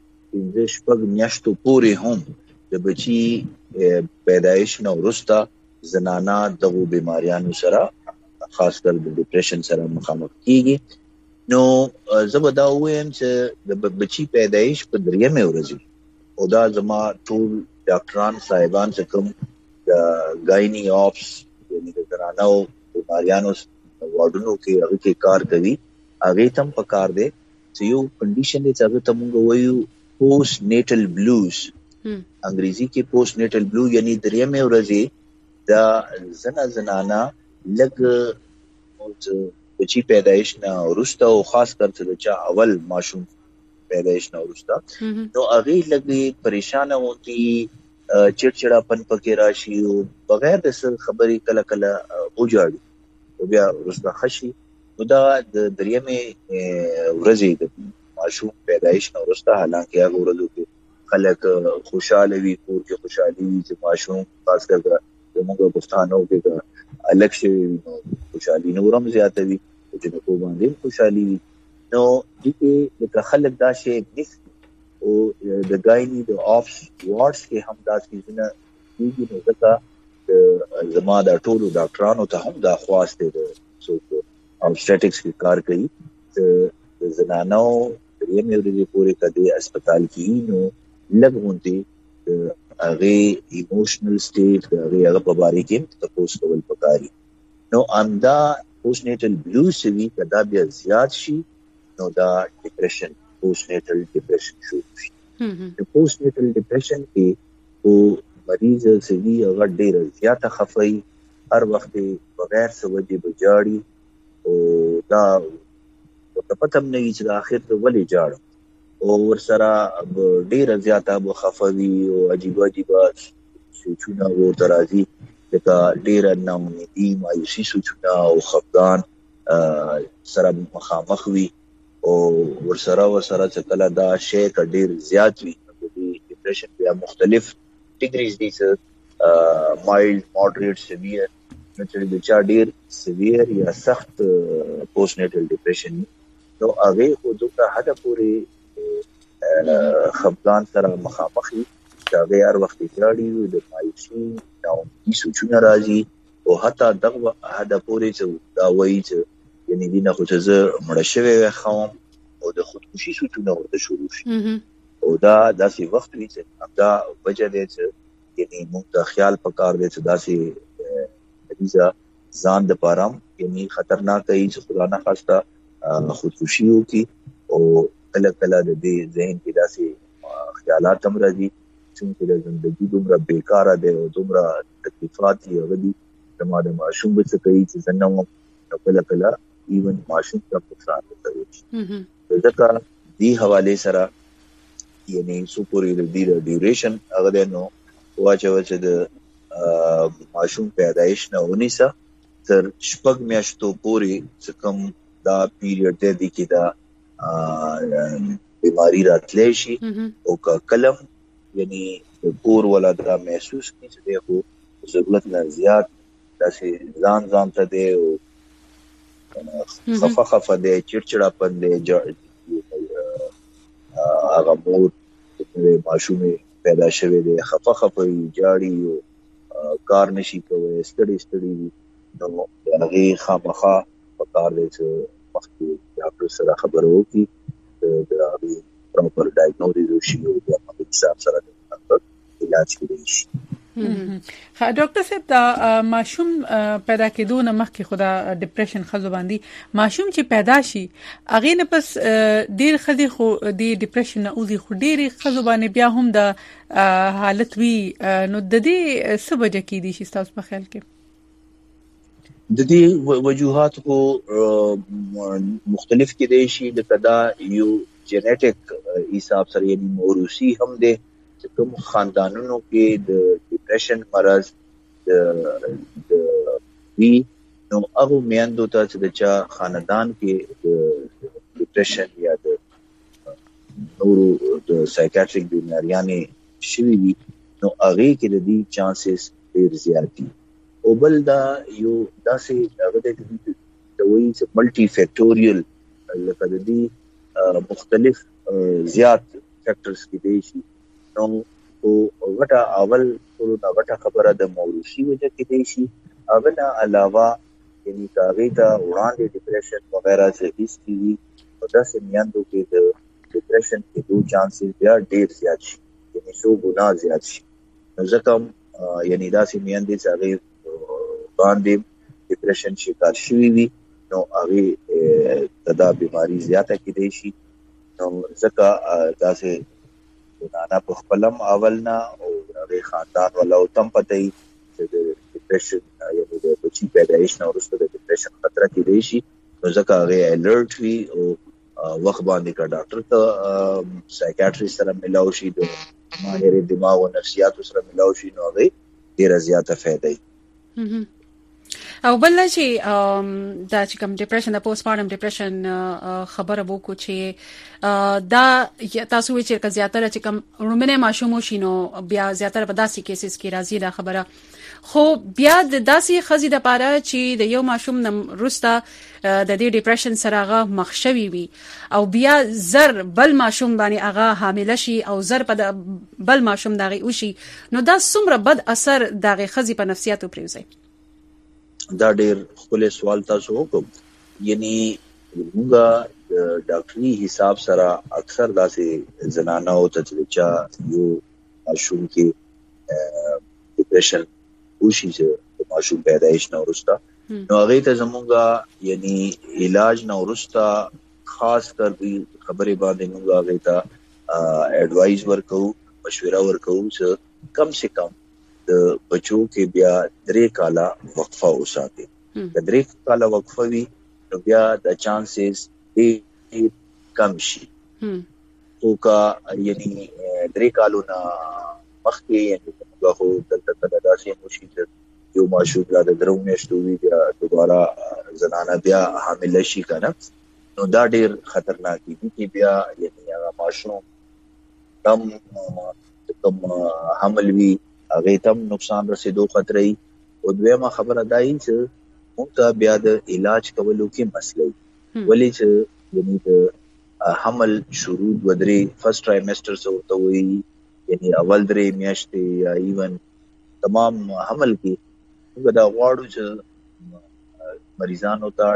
15 میاشتو پورې هم د بچی پیدایش نه وروسته زنانه دغه بیماریانو سره خاص کر د ډیپریشن سره مخامخ کیږي. نو زبدا وایم چې د بچی پیدایش په دریمه ورځ او دا زما ټول ډاکټران صاحبان چې کوم د گاینی آپس یعنی د زنانو بیماریانو وارډونو کې هغه کې کار کوي هغه تم په کار دی چې یو کنډیشن دی چې هغه ته موږ وایو پوسټ نیټل بلوز انګریزي کې پوسټ نیټل بلو یعنی دریمه ورځ دا زنانه لګ بچی پیدایش نه وروسته او خاص کر چې چا اول ماشوم پیدایش نه وروسته نو هغه لګي پریشان وتی چړچړاپن پکې راشي او بغیر د خبرې کله کله وجاړي او بیا وروسته خشي نو دا د دریمه ورځې د ماشوم پیدایش نه وروسته حالانکه هغه ورځو کې خلک خوشاله وي کور کې خوشالي وي چې ماشوم خاص کر زموږ پښتانو کې الګ شي نو خوشالي نورم زیاته وي چې په باندې خوشالي وي نو دغه د خلک دا شی نس او د گاینی د آفس وارډز کې هم دا چیزونه کیږي نو ځکه زما د ټولو ډاکټرانو ته هم دا خواسته ده څوک اوبسټیټکس کې کار کوي د زنانو درې مې پورې کده هسپتال کې نو لګونتي هغه ایموشنل سټیټ هغه په باره کې تاسو کول پکاري نو امدا پوسټ نیټل بلو سوي کدا بیا زیات شي نو دا ډیپریشن پوسټ نیټل ډیپریشن شو د پوسټ نیټل ډیپریشن کې او مریض سوي هغه ډیر زیات خفای هر وخت بغیر سوجي بجاړي او دا په پتم نه چې د اخر ته ولې جاړ او ورسره ډیر زیاته بخفوي او عجیب سوچونه و ترازی لکه ډیر ناامیدي مایوسي سوچونه او خفګان سره مخامخ وي او ورسره چې کله دا شی ډیر زیات وي د ډیپریشن بیا مختلف ډیګریز دي چې مایلډ ماډریټ سیویر نو چې د چا ډیر سیویر یا سخت پوسټ نیټل ډیپریشن نو هغه خو دوه حد پورې خفګان سره مخامخ وي چې هغه هر وخت جاړي د مایوسي او د سوچونه راځي او حتی دغه حد پورې چې دا وایي چې یعنی دینه خو چې زه مړ شوی وخم او د خودکشي سوچونه ورته شروع شي او دا داسې وخت وي چې دا وجه دی چې یعنی موږ ته خیال پکار دی چې داسې مریضه ځان د پارام یعنی خطرناک دی چې خدا نه خواسته خودکشي وکړي او کله کله د دې ذهن کې داسې خیالات هم راځي چې د ژوندۍ دومره بیکاره دی او دومره تکلیفات یې هغه دي زما د ماشوم به څه کوي چې زه نه وم کله کله ایون ماشوم ته نقصان رسوي ځکه دې حوالې سره یعنی څو پورې د دې ډیوریشن هغه دی نو واچوه چې د ماشوم پیدایش نه ونیسه تر 6 میاشتو پورې چې کوم دا پیریډ دی کې دا بیماری راتلی شي او که کلم یعنی کور ولا دا محسوس کی چې دیکھو ضرورت نه زیات داسې ځان ته دی او خفه دی چړچړاپن دی هغه مور ماشوم پیدا شوی دی خفه جاړي او کار نشي کوي ستړي نو هغه خامخا پکار دی چې وختي ډاکټر سره خبرو وکړي د هغه پراپر ډایګنوزس وشي او د حساب سره د علاج کېږي. ډاکټر صاحب دا ماشوم پیدا کېدو نه مخکې خدا ډیپریشن خزو باندې ماشوم چې پیدا شي اغه نه پس ډیر خدي خو دی ډیپریشن او دی خو ډیر خزو باندې بیا هم د حالت وی نو د دې څه وجه کې دي چې تاسو په خیال کې د دې وجوهات کو مختلف کې دي شي د کدا یو جینیټک حساب سره یعنی موروثي هم دي کوم خاندانونو کې د ډیپریشن مرض د وی نو هغه میاندو ته چې د چا خاندان کې د ډیپریشن یا د نورو د سایکیاټریک بیماریانې شوي وي نو هغه کې د دې چانسز ډیر زیات دي او بل دا یو داسې هغه د وایي چې ملټي فیکټوریل لکه د دې مختلف زیات فیکټرز کې دي شي نو او غټه اول ټولو دا غټه خبره د موروثي وجه کې دی شي هغه نه علاوه یعنی کاغی ته وړاندې ډیپریشن وغیرہ څه هیڅ وي او داسې میاندو کې د ډیپریشن کې دوه چانسز بیا ډیر زیات شي یعنی 100 ګنا زیات شي نو ځکه یعنی داسې میاندې چې هغه باندې ډیپریشن شکار شوي وي نو هغه دا بیماری زیاته کې دی شي نو ځکه داسې نانا په خپلم اولنا او هغه خاندان ولا او تم پته چې د ډیپریشن یعنی د بچی پیدایش نه ورسته د ډیپریشن خطر کې دی شي نو ځکه هغه الرټ وي او وخت باندې کا ډاکټر ته سایکیاټریست سره ملاو شي د ماهر دماغ او نفسیات سره ملاو شي نو هغه ډیره زیاته فائدې او بل چې دا چې کوم ډیپریشن د پوسټ پارټم ډیپریشن خبره وکړو چې دا تاسو چې کا زیاتره چې کوم رومنه ماشوم شینو بیا زیاتره په داسې کیسز کې راځي دا خبره خو بیا د داسې خزي د پاره چې د یو ماشوم نم روستا د دې ډیپریشن سره هغه مخشوي وي او بیا زر بل ماشوم باندې هغه حامل شي او زر په بل ماشوم دغه وشي نو دا څومره بد اثر دغه خزي په نفسیاتو پریوزي دا ډیر خپل سوال تاسو وکړ یعنی موږ د ډاکټري حساب سره اکثر داسې زنانه او تچلچا یو ماشوم کې ډیپریشن وشي چې ماشوم پیدایش نه ورستا نو هغه ته زموږه یعنی علاج نه ورستا خاص کر دې خبرې باندې موږ هغه ته اډوایز ورکو مشوره ورکو چې کم سے کم د بچو کې بیا 3 کاله وقفه وساتي د 3 کاله وقفه وی نو بیا د چانسز ډیر کم شي او کا یعنی 3 کالو نه مخکې یعنی موږ خو دلته داسې موشي چې یو ماشوم د درو میاشتو وی بیا دوباره زنانه بیا حامل شي کنه نو دا ډیر خطرناک دي چې بیا یعنی هغه ماشوم کم حمل وی هغه تم نقصان رسیدو خطرې او دویمه خبره دای چې موږ ته بیا د علاج کولو کې مسلې ولی چې یعنی د حمل شروع ودري فرست ټرایمستر سو ته وي یعنی اول درې میاشتې یا ایون تمام حمل کې موږ دا غواړو چې مریضانو ته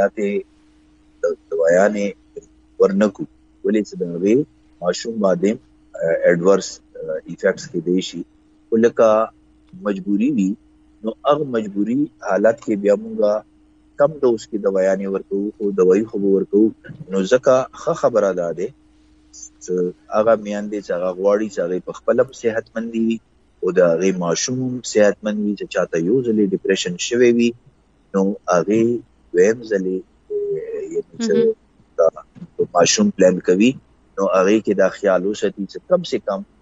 زیاتې دوايانې ورنکو ولی چې د ماشوم باندې ایڈورس ایفیکټس کې دي شي ولکه مجبوری وي نو هغه مجبوری حالت کې بیا موږ کم ډوز کې دوايانې ورکو او دوايي خو ورکو نو ځکه خبره ده چې هغه میاندې چې هغه غواړي چې هغه په خپل صحتمندي وي او د هغه ماشوم صحتمند وي چې چاته یو ځلې ډیپریشن شوی وي نو هغه ویم ځلې یعنی چې دا ماشوم پلان کوي نو هغه کې دا خیال وساتي چې کم سے کم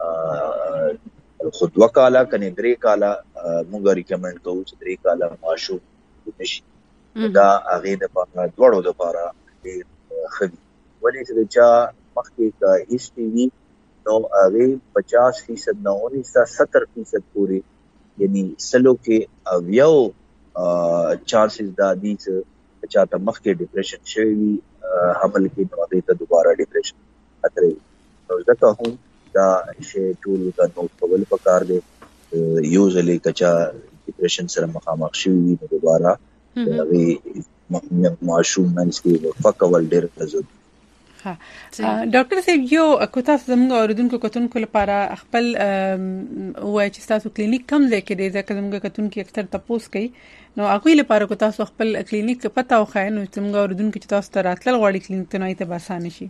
خود وکاله کنه 3 کاله موږ ریکمند کوو چې 3 کاله ماشوم نشي دا هغه د پاره دوړو د پاره ډیر خدي ولی چې چا مخکې کا هیستوري نو هغه 50% نه ونی 70% پوری یعنی سلو کې اویو چانسز دا دي چې چا ته مخکې ډیپریشن شوی حمل کې نو هغه ته دوباره ډیپریشن خطرې نو ځکه هم دا شی ټول د نو کول پکار دی یو ځلې کچا ډیپریشن سره مخامخ شوی وي نو دوباره هغه معشوم منځ کې وقفه کول ډېر ضروري ډاکټر صاحب یو کوتا زموږ اوریدونکو کتونکو لپاره خپل وای چې تاسو کلینیک کم ځای کې دی ځکه زموږ کتونکو اکثر تاسو کوي نو هغه لپاره کو تاسو خپل کلینیک پته وخای نو زموږ اوریدونکو چې تاسو ته راتلل غواړي کلینیک ته نه ته باسان شي.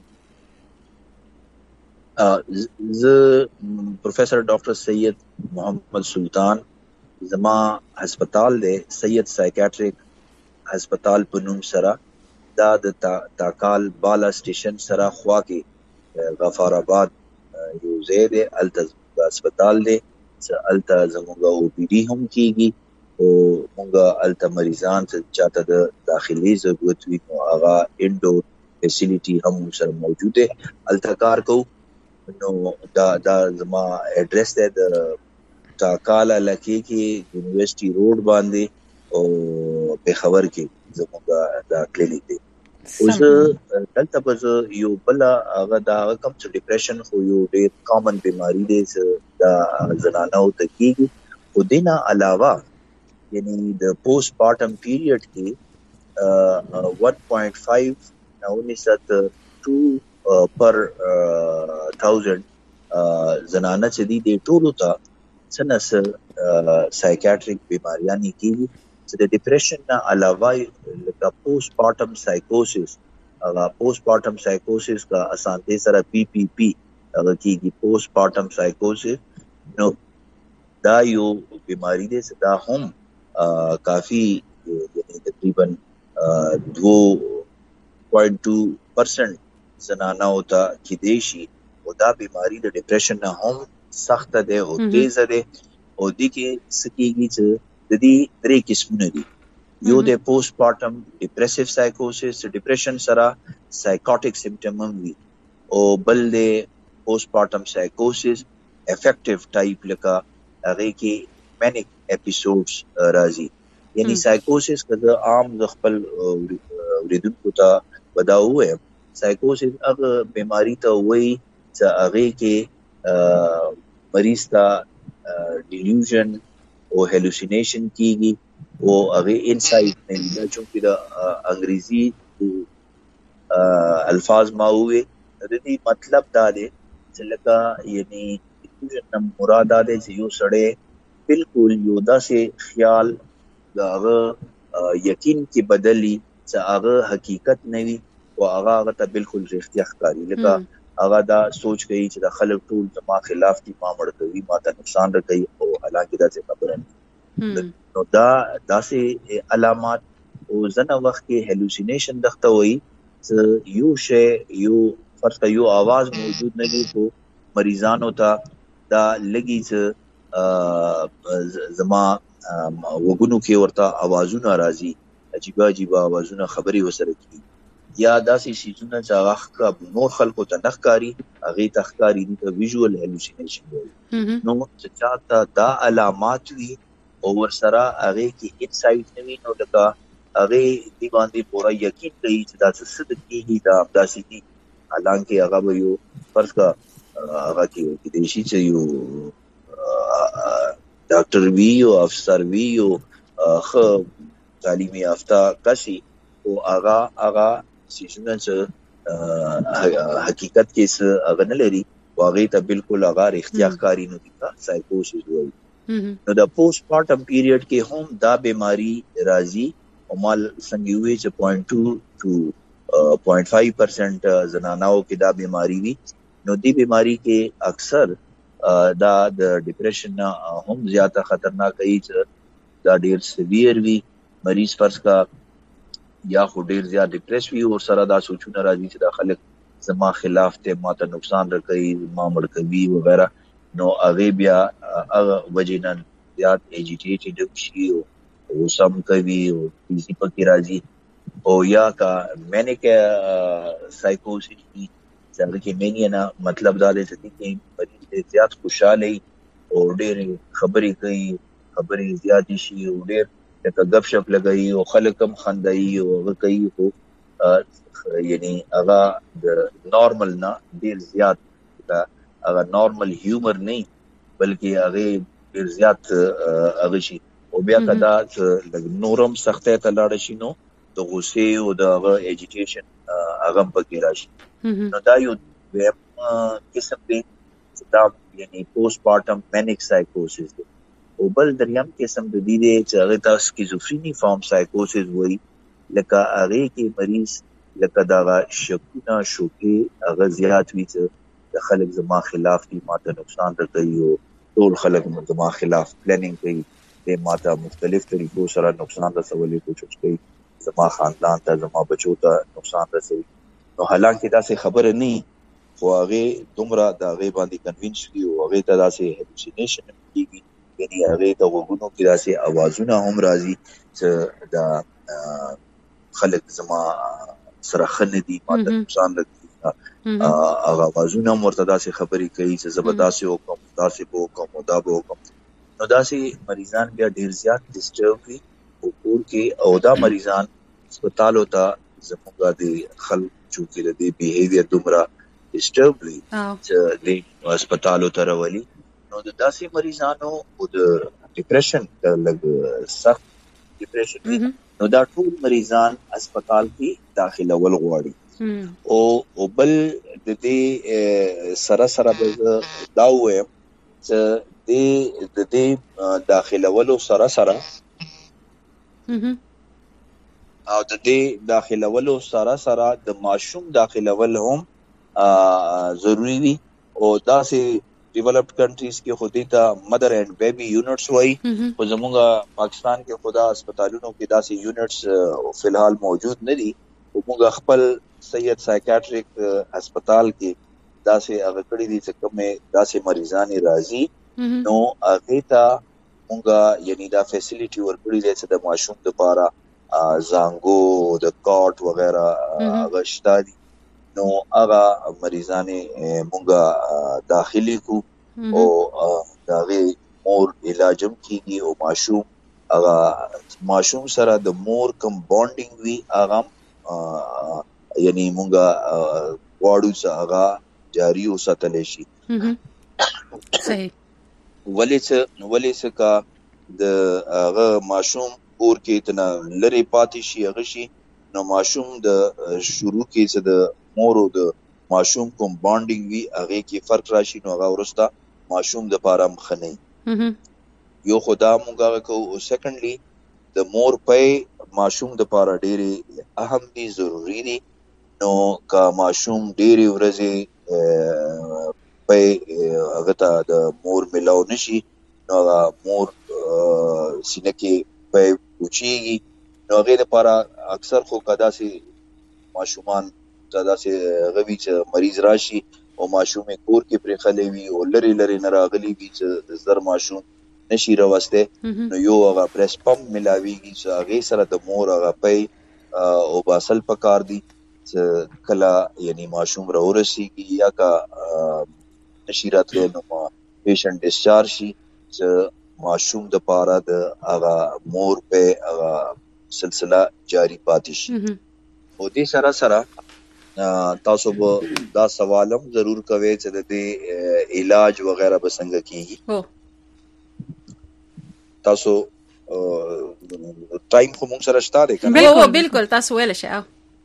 پروفیسر ډاکټر سید محمد سلطان زما هسپتال دی سید سایکیاټریک هسپتال په نوم سره دا د تاکال بالا سټیشن سره خوا کې غفار آباد یو ځای دی الته هسپتال دی چې الته زموږ او پی ډي هم کیږي او موږ الته مریضان چې چاته د داخلي ضرورت وي نو هغه انډور فیسیلیټي هم سره موجود دی الته کار کوو نو دا زما ایڈریس دی د تاکال علاقې کې یونیورسيټي روډ باندې او پېښور کې زموږ دا کلینیک دی. اوس دلته به یو بل هغه دا کم څه ډیپریشن خو یو ډېر کامن بیماری دی چې دا زنانو ته کېږي خو دې نه علاوه یعنی د پوسټ پارټم پیریډ کې 1.5 نونیست 2 پر 1000 زنانه چې دي ټولو ته څنګه سایکیاټریک بیماریاں کېږي چې د ډیپریشن نه علاوه لکه پوسټ پارټم سایکوسس هغه پوسټ پارټم سایکوسس کا اسانته سره پی پی پی هغه کېږي پوسټ پارټم سایکوسس نو دا یو بیماری دی چې دا هم کافی یعنی تقریبا 2.2% زنانو ته کېدای شي او دا بیماری د ډیپریشن نه هم سخت ده او تیز ده او د کې سکیږي چې د دې درې قسمونه دي یو د پوسټ پارټم ډیپریسیو سایکوسس ډیپریشن سره سایکوټیک سمپټم هم وي او بل د پوسټ پارټم سایکوسس افیکټیو ټایپ لکه هغه کې مینیک اپیسوډز راځي یعنی سایکوسس کله عام د خپل ورېدونکو ته بداوه سایکوسس هغه بیماری ته وایي چې هغه کې مریض ته ډیلیوژن او هلوسینیشن کیږي او هغه انسایټ نه دا چې د انګریزي الفاظ ما وې د دې مطلب دا دی چې لکه یعنی ډیلیوژن مراد دا دی چې یو سړی بالکل یو داسې خیال دا یقین کې بدلی چې هغه حقیقت نه وي او هغه ته بالکل رښتیا ښکاري لکه هغه دا سوچ کوي چې د خلک ټول زما خلاف دي ما مړ کوي ما ته نقصان رسوي او حالانکه دا څه خبره نه نو دا داسې علامات او ځنه وخت کې هلوسینیشن دغه وایي چې یو شی یو فرض یو आवाज موجود نه دی خو مریضانو ته دا لګي چې زما وګونو کې ورته आवाजونه راځي عجیب عجیب आवाजونه خبري وسره کوي یا داسې شیزونه چې هغه نور خلکو ته نخکاری هغه ته ښکاری دي ته ویژوال هلوسینیشن وایي نو چې چاته دا علامات وي او ورسره هغه کې انسایټ نه وي نو لکه هغه دی باندې پورا یقین کوي چې دا څه صدق کیږي دا داسې دي حالانکه هغه به یو فرض کا هغه کې د شي چې یو ډاکټر وی او افسر وی او خو تعلیمي یافته کسي او هغه سیزونه چې حقیقت کې څه هغه نه لري واغې ته بالکل هغه اختیار کاری نه دي سایکوسس وایي نو د پوسټ پارټم پیریډ کې هم دا بیماری راځي او مال څنګه وي چې 0.2 to 0.5% زنانو کې دا بیماری وي نو دې بیماری کې اکثر دا د ډیپریشن هم زیاته خطرناک وي چې دا ډیر سیویر وي مریض فرض کا یا خو ډیر زیات ډیپریس وي او سره دا سوچونه راځي چې دا خلک زما خلاف ته ماته نقصان رکوي ما مړ کوي وغیرہ نو هغه بیا هغه وجنن زیات ایجیټیټډ شي او سم کوي او فزیکي پکې راځي او یا کا مینیک سایکوسس څنګه کې مینیا نه مطلب دا دی چې مریض زیات خوشاله او ډیر خبرې کوي خبرې زیات شي او ډیر لکه غب شپ لګي او خلک هم خندایي او هغه کوي خو یعنی هغه د نارمل نه ډیر زیات هغه نارمل هیومر نه بلکې هغه ډیر زیات هغه شي او بیا کدا نورم سخته ته لاړ شي نو د غوسه او د ایجیټیشن هغه پکې راشي نو دا یو قسم دی دا یعنی پوسټ پارټم مینیک سایکوسس دی او بل دریم قسم د دې دی چې هغه ته سکیزوفرینی فارم سایکوسس وایي لکه هغه کې مریض لکه دا شکونه شوکې هغه زیات وي چې د خلک زما خلاف دي ماته نقصان رسوي او ټول خلک زما خلاف پلانینګ کوي د ماته مختلف طریقو سره نقصان رسولې کوشش کوي زما خاندان ته زما بچو ته نقصان رسوي نو حالانکه دا څه خبره نه خو هغه دومره د هغه باندې کنوینس دي او هغه ته داسې هلوسینیشن کیږي یعنی هغه د وګونو کې داسې اوازونه هم راځي چې دا خلک زما سره خنه دي ماته نقصان رسوي هغه اوازونه مرته داسې خبرې کوي چې زبرداسي وکم داسې وکم او دا وکم نو داسې مریضان بیا ډیر زیات ډیسټرب وي او کور کې او دا مریضان هسپتالو ته زموږ د خلک چې د دې بیهیویر دومره ډیسټرب وي چې د هسپتالو ته راولي نو د داسې مریضانو او د ډیپریشن د لږ سخت ډیپریشن وي نو دا ټول مریضان هسپتال کې داخله ول غواړي او بل د دې سره دا وایم چې د دې داخله ولو سره او د دې داخله ولو سره د ماشوم داخله ول هم ضروری وي او داسې ډیولپډ کنټریز کې خو دې ته مدر اینڈ بیبي یونټس وایي خو زموږ پاکستان کې خدا هسپتالونو کې داسې یونټس فی الحال موجود نه دي او موږ خپل سید سایکیاټریک هسپتال کې داسې هغه کړي دي چې کومه داسې مریضان راځي نو هغه ته موږ یعنی دا فیسیلیټي ورکړي دي چې د ماشوم لپاره زانګو د کاټ وغیرہ هغه شته دي نو هغه مریضان موږ داخلي کو او داغه مور علاجم کیږي او ماشوم سره د مور کم بانډینګ وی هغه یعنی موږ واړو چې هغه جاری وساتل شي صحیح ولې کا د هغه ماشوم اور کې تنا لری پاتې شي هغه شي نو ماشوم د شروع کې چې د مور او د ماشوم کوم بانډینګ وی هغه کې فرق راشي نو هغه ورسته ماشوم د پاره مخنی یو خدا مونږه کو او سیکنډلی د مور په ماشوم د پاره ډېری اهم دي ضروری دي نو کا ماشوم ډېری ورځې په هغه ته د مور ملاو نشي نو مور سینه کې په اوچیږي نو هغه لپاره اکثر خو کدا سي ماشومان زدا سي غوي چې مریض راشي او ماشوم کور کې پرې خلې وي او لری نه راغلي وي چې زر ماشوم نشي راوسته نو یو هغه پریس پمپ ملاويږي چې هغه سره د مور هغه په او باسل پکار دي چې کلا یعنی ماشوم راورسيږي یا کا نشي راتله نو پیشنټ ډیسچارج شي چې ماشوم د پاره د هغه مور په هغه سلسله جاری پاتې شي او دې سره تاسو به دا سوالم ضرور کوي چې د دې علاج وغیرہ به څنګه کیږي تاسو ټایم خو موږ سره شته دی کنه بالکل تاسو ویل شئ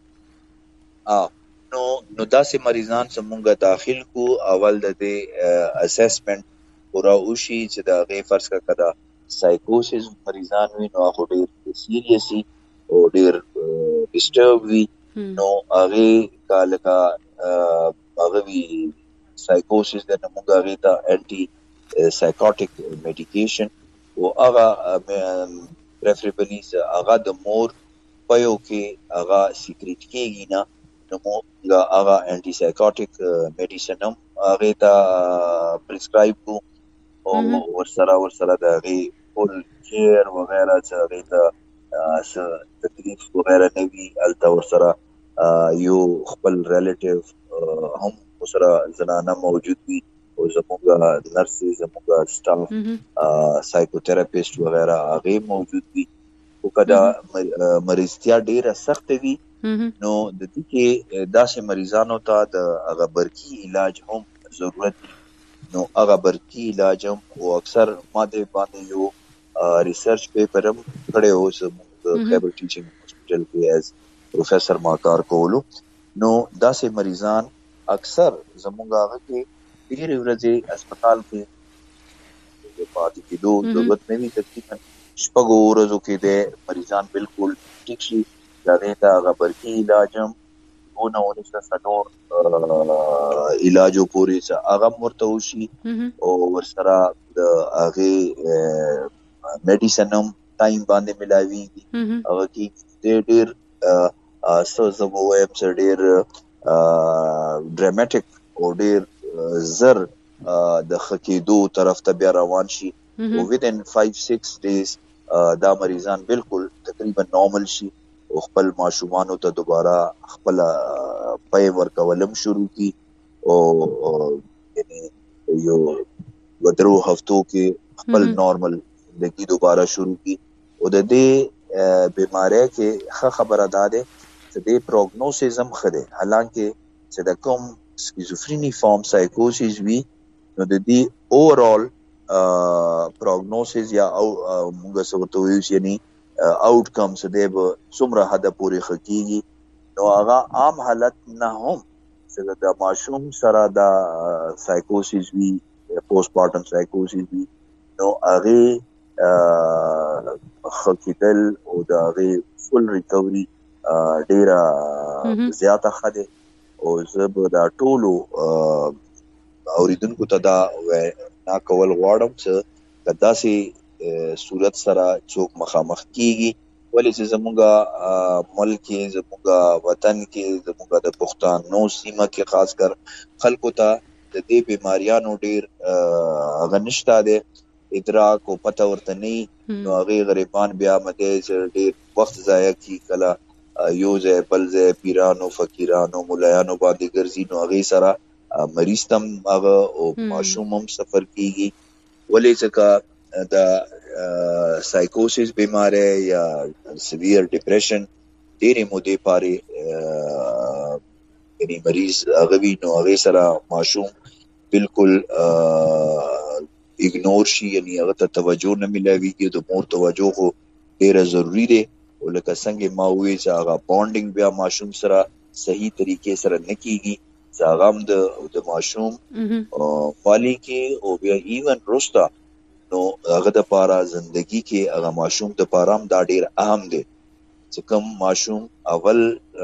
نو داسې مریضان چې موږ داخل کو اول د دې اسسمنت پورا اوشي چې دا غي فرض کړه سایکوسس مریضان وي نو هغه ډېر سیریسي او ډېر ډیسټرب وي نو هغه کالکا هغه وی سایکوسس د موږ هغه ته انټي سایکوټیک میډیکیشن او هغه پریفریبلی هغه د مور پيو کې هغه سیکریټ کېږي نه نو موږ هغه انټي سایکوټیک میډیسن هم هغه ته پرسکرایب کو او ورسره د غي فول کیر وغیرہ چې هغه ته تکلیف وغیرہ نه وي الته ورسره یو خپل ریلیټیو هم ورسره زنانه موجود وي او زموږ نرسز زموږ سټاف سایکوتراپیست وغیرہ هغه موجود وي او کدا مریضتیا ډیره سخت وي نو د دې کې داسې مریضانو ته د هغه برقي علاج هم ضرورت نو هغه برقي علاج هم او اکثر ماده باندې یو ریسرچ پیپر هم کړی و چې د خیبر ټیچینګ هاسپټل کې از پروفیسر ما کار کولو نو داسې مریضان اکثر زموږ هغه کې ډېرې ورځې هسپتال کې پاتې کېدو ضرورت نه وي. تقریبا 6 ورځو کې د مریضان بالکل ټیک شي. د هغې ته هغه برقي علاج هم 2-4 علاجو پورې هغه هم ورته وشي او ورسره د هغې میډیسن هم ټایم باندې ملاویږي. هغه کې ډېر څه زه به ووایم چې ډېر ډرامیټک او ډېر زر د ښه کېدو طرف ته بیا روان شي او within 5-6 days دا مریضان بالکل تقریبا نارمل شي او خپل ماشومانو ته دوباره خپل پای ورکولم شروع کی او یعنی یو 2 هفتو کې خپل نارمل زندگی دوباره شروع کی. او د دې بیماری کې ښه خبره ده چې د پروګنوسیس هم ښه دی. حالانکه چې د کوم سکیزوفرینی فارم سایکوسیس وي نو د دې اوورال پروګنوسیس یا موږ څه ورته وایو یعنی آوټکم څه دی به څومره حده پورې ښه کېږي. نو هغه عام حالت نه هم چې د ماشوم سره د سایکوسیس وي پوسټ پارټم سایکوسیس وي نو هغې ښه کېدل او د هغې فل ریکوري ډېره زیاته ښه دی. او زه به دا ټولو اوریدونکو ته دا وینا کول غواړم چې که داسې صورت سره څوک مخامخ کېږي ولې چې زموږ ملک کې زموږ وطن کې زموږ د پښتانو سیمه کې خاص کر خلکو ته د دې بیماریانو ډېر هغه نشته دی ادراک او پته ورته نه وي. نو هغې غریبان بیا مدی چې ډېر وخت ضایع کړي کله یو ځای بل ځای پیرانو فقیرانو ملایانو باندې ګرځي نو هغې سره مریض تم هغه او ماشوم هم سفر کېږي. ولې ځکه د سایکوسیس بیماری یا سیویر ډپریشن ډېرې مودې پارې یعنی مریض هغه وي نو هغې سره ماشوم بالکل اګنور شي یعنی هغه ته توجه نه ملاویږي. د مور توجه خو ډېره ضروري دی او لکه څنګه ما وویل چې هغه بانډینګ بیا ماشوم سره صحیح طریقې سره نه کېږي چې هغه هم د ماشوم خالي کې او بیا ایون وروسته نو هغه دپاره زندگی کې هغه ماشوم دپاره هم دا ډېر اهم دی چې کوم ماشوم اول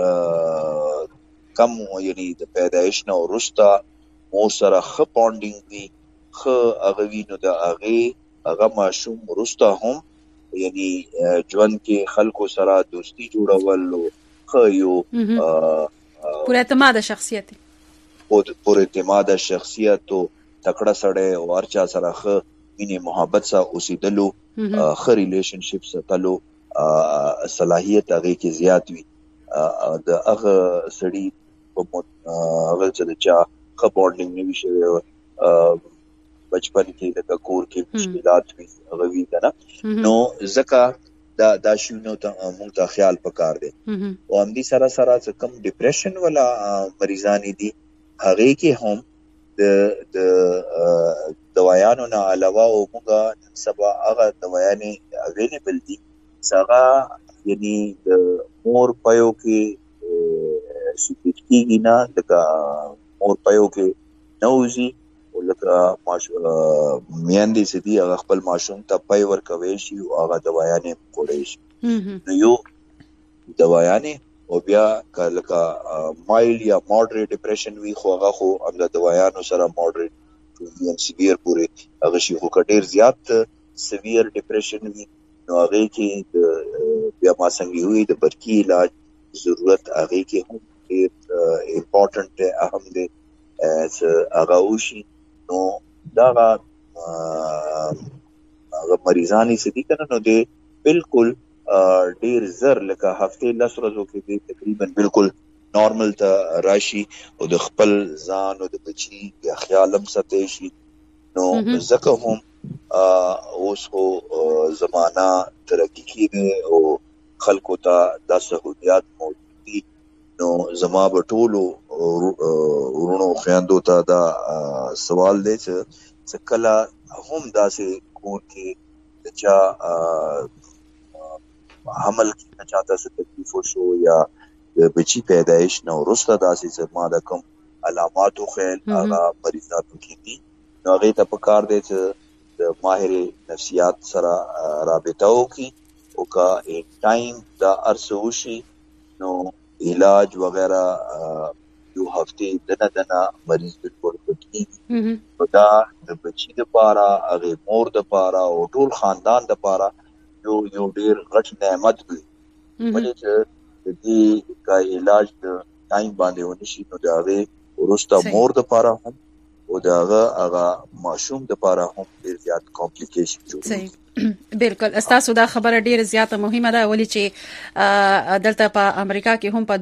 کم یعنی د پیدایش نه وروسته مور سره ښه بانډینګ وي ښه هغه وي نو د هغه ماشوم وروسته هم یعنی ژوند کې خلکو سره دوستی جوړول او ښه یو پر اعتماد شخصیت پر اعتماد شخصیت او تکړه سړی او هر چا سره ښه مینې محبت سره اوسېدلو ښه ریلیشنشپ ساتلو صلاحیت هغې کې زیات وي. د هغه سړي په هغه چې د چا ښه بانډینګ نه وي شوی بچپن کې لکه کور کې مشکلات وي هغه وي که نه نو ځکه دا شیونو ته موږ ته خیال پکار دی. او همدې سره سره چې کوم ډپریشن والا مریضانې دي هغې کې هم د دوایانو نه علاوه او موږ نن سبا هغه دوایانې اویلیبل دي چې هغه یعنی د مور پایو کې سیکریټ کېږي نه لکه مور پایو کې نه وځي او لکه میندې چې دي هغه خپل ماشوم ته پای ورکوی شي او هغه دوایانې خوړی شي. نو یو دوایانې او بیا لکه مایل یا ماډریټ ډپریشن وي خو هغه خو همدا دوایانو سره ماډریټ یا سیویر پورې هغه شي. خو که ډېر زیات سیویر ډپریشن وي نو هغې کې بیا ما څنګه وویل د برقي علاج ضرورت هغې کې هم ډېر امپارټنټ دی اهم دی چې هغه وشي. نو دغه مریضانې چې دي که نه نو دی بالکل ډېر زر لکه هفتې 10 ورځو کې دی تقریبا بالکل نارمل ته راشي او د خپل ځان او د بچي بیا خیال هم ساتلی شي. نو ځکه هم اوس خو زمانه ترقي کېږي او خلکو ته دا سهولیات موجود دي. نو زما به ټولو ورونو خویندو ته دا سوال دی چې کله هم داسې کور کې د چا حمل کې چاته څه تکلیف وشو یا د بچی پیدایش نو وروسته داسې زما د کوم علامات او خیال هغه مریضاتو کې دي نو هغه ته پکار دی چې د ماهر نفسیات سره رابطه وکړي او کا ان ټایم دا ارسوشي نو علاج وغیرہ یو هفته دنه مریض بالکل پټي دا د بچی د پاره هغه مور د پاره او ټول خاندان د پاره یو ډیر غټ نعمت دی ولې چې دې کا علاج د ټایم باندې ونشي نو دا هغه ورسته مور د پاره هم او دا هغه ماشوم د پاره هم ډیر زیات کمپلیکیشن جوړوي بالکل استاسو دا خبره ډیره زیاته مهمه ده ولی چې دلته په امریکا کې هم په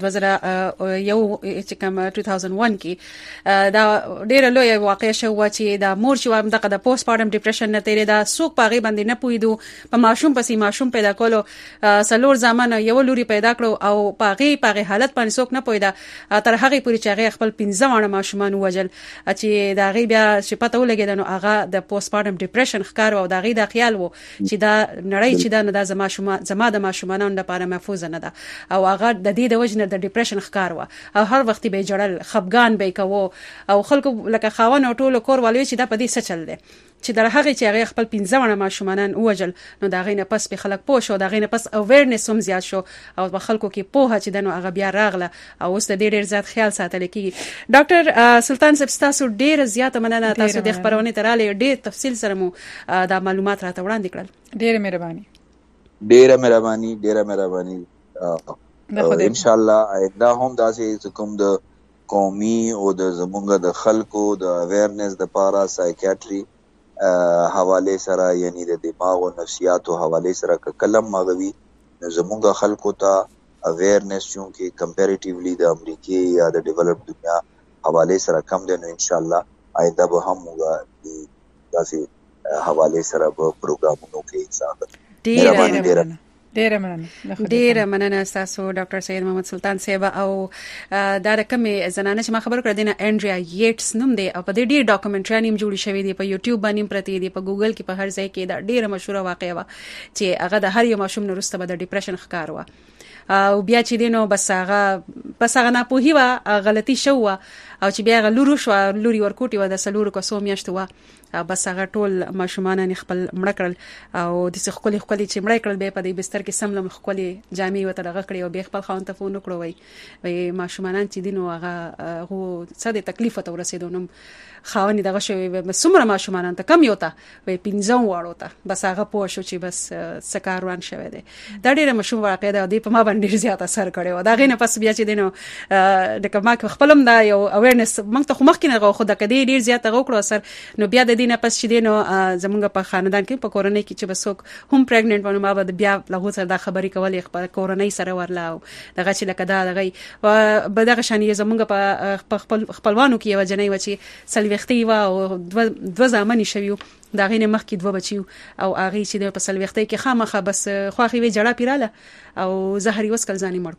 2001 چې کوم 2001 کې دا ډیره لوی واقعه شو چې دا مور چې دغه د پوسټ پارټم ډیپریشن نه تیرې دا سوق پاغي باندې نه پویدو په ماشوم پسې ماشوم پیدا کولو سلور زمانه یو لوري پیدا کړو او پاغي حالت باندې سوق نه پویدا تر هغه پوری چې هغه خپل 15 وانه ماشومان وجل چې دا غي بیا چې پته ولګید نو هغه د پوسټ پارټم ډیپریشن ښکار او دا غي د خیال وو چې دا نړۍ چې دا نه د زما د ماشومانو لپاره محفوظ نه ده او هغه د دې د وجنه د ډیپریشن ښکار و او هر وخت به جړل خفګان به کوو او خلکو لکه خاون او ټولو کور والوي چې دا په دې څه چل دی چې در هغه چې هغه خپل 15 ونه ماشومان وجل نو دا غینه پس په خلک پوه شو دا غینه پس اویرنس هم زیات شو او په خلکو کې پوهه چې دنو هغه بیا راغله او اوس د ډیر زیات خیال ساتل کیږي ډاکټر سلطان صاحب تاسو ډیر زیات مننه تاسو د خبرونه تراله ډیر تفصیل سره مو دا معلومات راته وړاندې کړل ډیره مهرباني ان شاء الله آینده هم داسې کوم د قومي او د زمونږ د خلکو د اویرنس د پاره سایکیاتری حواله سره یعنی د دماغ او نفسیاتو حواله سره کلم ماغوي زمونږ خلکو ته اویرنس چونکه کمپیریټیولی د امریکای یا د ډیولپډ دنیا حواله سره کم دی نو ان شاء الله آینده به هم داسې حواله سره به پروګرامونو کې حساب ډیره مننه تاسو ډاکټر سید محمد سلطان صاحب او دا رقمه زنانه چې ما خبر کړ دینه انډریا یټس نوم دی او په دې ډیر ډاکومنټری نیم جوړی شوی دی په یوټیوب باندې پرتی دی په ګوګل کې په هر ځای کې دا ډیره مشهور واقعه و چې هغه د هر یو ماشوم نورسته به د ډیپریشن ښکار و او بیا چې دینو بس هغه نه پوهی و غلطی شو او چې بیا غلورو شو لوري ورکوټي و د سلورو کو سو میاشتو و بس هغه ټول ماشومان خپل مړ کړل او د خپل چې مړ کړل به په دې بستر کې سملم خپل جامې وته دغه کړی او به خپل خاون ته فون وکړو وي ماشومان چې دینو هغه څه د تکلیف ته ورسېدو نو خاوني دغه شوی سمره ماشومان ته کم یو ته وي 15 واړو ته بس هغه پوه شو چې بس سکار روان شوی دی دا ډیره مشهور واقعه ده د په ما باندې زیات اثر کړی و دا غینه پس بیا چې دینو د کما خپلم دا یو اویرنس موږ ته خو مخکې نه غو خو د کدی ډیر زیات غوکړو اثر نو بیا د دینه پس چې دینو زمونږ په خاندان کې په کورنۍ کې چې بسوک هم پریګننټ ونه ما به بیا له سره دا خبرې کولې خپل کورنۍ سره ورلاو دغه چې لکه دا دغه به دغه شان زمونږ په خپلوانو کې یو جنۍ و چې سلوختي و او دو ځامن شویو دا غینه مخ کې 2 بچیو او اغه چې په سلوختي کې خامخه بس خواخي وی جړه پیراله او زهري وسکل ځاني مړ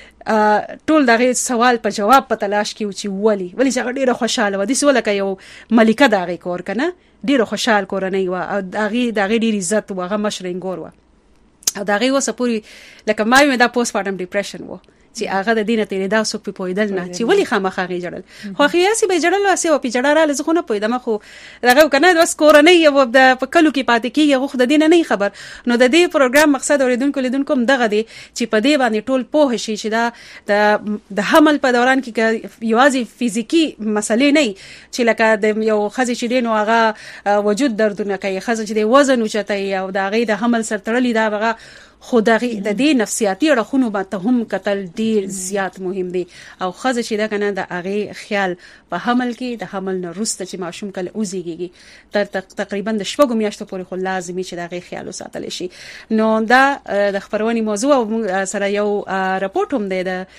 کړو ټول دغه سوال په جواب په تلاش کې چې ولی چې ډیره خوشاله و دي سوال کوي یو ملکه دغه کور کنه ډیره خوشاله کورنۍ و او دغه ډیر عزت و هغه مشرنګور و او دغه وسپوري لکه ما مې دا پوسټ پارټم ډیپریشن و چې هغه د دینه تیرې دا سوک په پویدل نه چې ولی خامخا غي جړل خو خیاسي به جړل واسه او په جړه را لزخونه پویدم خو دغه کنه د کورنۍ یو د پکلو کې پاتې کیږي خو د دینه نه خبر نو د دې پروګرام مقصد اوریدونکو لیدونکو دغه دی چې په دې باندې ټول پوه شي چې دا د حمل په دوران کې یوازې فزیکی مسلې نه چې لکه د یو خزې چې دینو هغه وجود دردونه کوي خزې چې د وزن اوچتای او د غي د حمل سره تړلې دا هغه خدای د دې نفسیاتي اړخونو باندې هم قتل ډیر زیات مهم دي او خزه چې دا کنه د هغه خیال په حمل کې د حمل نه وروسته چې ماشوم کله اوزيږي تقریبا د شپږ میاشتو پورې خو لازمي چې د هغه خیال وساتل شي نو دا د خبرونې موضوع سره یو راپورټ هم دی د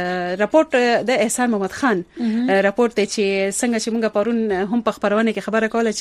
راپورټ د احسان محمد خان راپورټ ته چې څنګه چې موږ پرون هم په خبرونه کې خبره کوله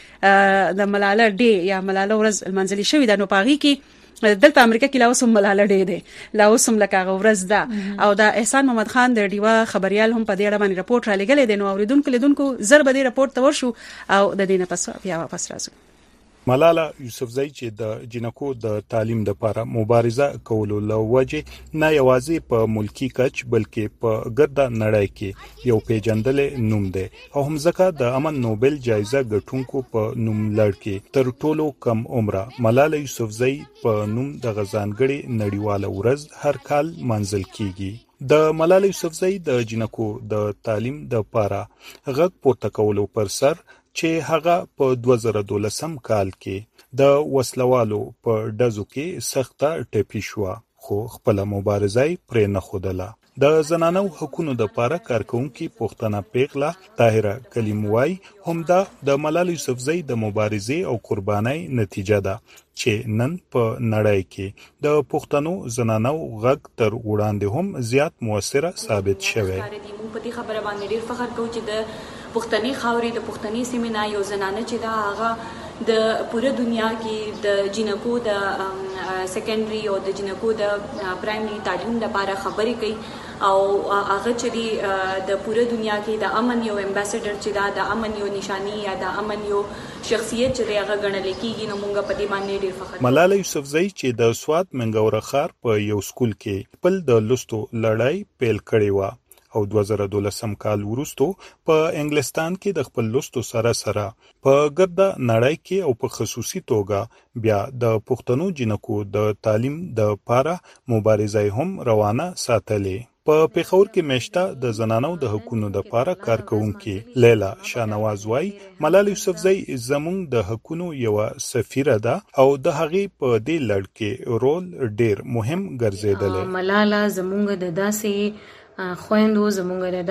چې د ملاله ډے یا ملاله ورځ المنزلي شوې د نو پاغي کې دلته امریکا کې لاوسم ملاله ډې دی لاوسم لکه غورز ده او دا احسان محمد خان د ډیوا خبريال هم په دې اړه باندې راپورټ را لګلې دي نو اوریدونکو لیدونکو زر به دې راپورټ تور شو او د دینه پس بیا واپس راځو ملاله یوسفزئی چې د جنکو د تعلیم لپاره مبارزه کولو لوجه نه یوازې په ملکی کچ بلکې په ګرده نړۍ کې یو پیژندل نوم دی او هم ځکه د امن نوبل جایزه ګټونکو په نوم لړ کې تر ټولو کم عمره ملاله یوسفزئی په نوم د غزانګړي نړیواله ورځ هر کال منځل کیږي د ملاله یوسفزئی د جنکو د تعلیم لپاره غږ پورته کولو پر سر چې هغه په 2012 کال کې د وسلوالو په ډزو کې سخته ټپي شو خو خپل مبارزه پرې نه خودله د زنانو حقوقو لپاره کارکونکو پښتنه پیغله طاهره کلیموای هم د ملاله یوسفزئی د مبارزې او قربانۍ نتیجه ده چې نن په نړۍ کې د پښتنو زنانو غږ تر وړاندې هم زیات موثره ثابت شوی په دې خبره باندې ډیر فخر کوم چې د پښتني خاوري د پښتني سیمه یو زنانه چې دا هغه د پوره دنیا کې د جنکو د سیکنډري او د جنکو د پرایمري تعلیم لپاره خبرې کوي او هغه چې د پوره دنیا کې د امن یو امباسډر چې د امن یو نشانی یا د امن یو شخصیت چې هغه ګڼل کېږي نو موږ په دې باندې ډیر فخر ملاله یوسفزئی چې د سوات منګوره ښار په یو سکول کې خپل د لوستو لړۍ پیل کړې و او 2012 کال وروسته په انګلستان کې د خپل لوستو سره په ګرده نړۍ کې او په خصوصي توګه بیا د پښتنو جنکو د تعلیم د لپاره مبارزه هم روانه ساتلې په پیښور کې مشته د زنانو د حقوقو لپاره کارکونکو لیلا شانواز وای ملاله یوسفزئی زموږ د حقوقو یو سفیره ده او د هغې په دې لړ کې رول ډیر مهم ګرځیدل ملاله زموږ د داسې خويندو زمونږ د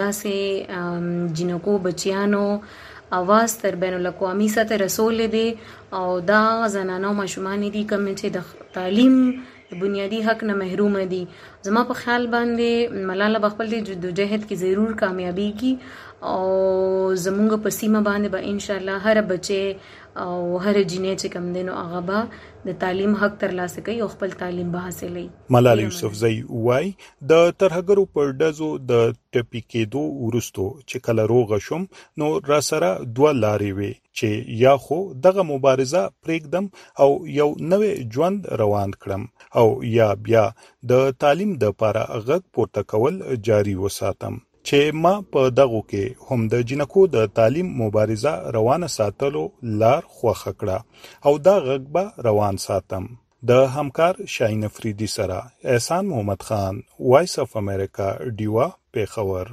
داسې جنکو بچیانو اواز تر بین الاقوامي سطح رسول دي او دا زنانو ماشومان دي کوم چې د تعلیم بنیادی حق نه محروم دي زما په خیال باندې ملاله بخپل د جدوجہد کې ضرور کامیابی کی او زمونږ په سیمه باندې به ان شاء الله هر بچي او هر جنې چې کم دینو هغه به د تعلیم حق ترلاسه کوي او خپل تعلیم به حاصلوي ملاله یوسفزئی وای د ترهګرو پر ډزو د ټپي کېدو ورستو چې کله روغ شوم نو را سره دوه لارې وي چې یا خو دغه مبارزه پرېږدم او یو نوې ژوند روان کړم او یا بیا د تعلیم د لپاره غږ پورته کول جاری وساتم چې ما په دغه کې هم د جنکو د تعلیم مبارزه روانه ساتلو لار خوښ کړه او دا غږ به روان ساتم د همکار شاهین افریدي سره احسان محمد خان وایس اف امریکا ډیوا پیښور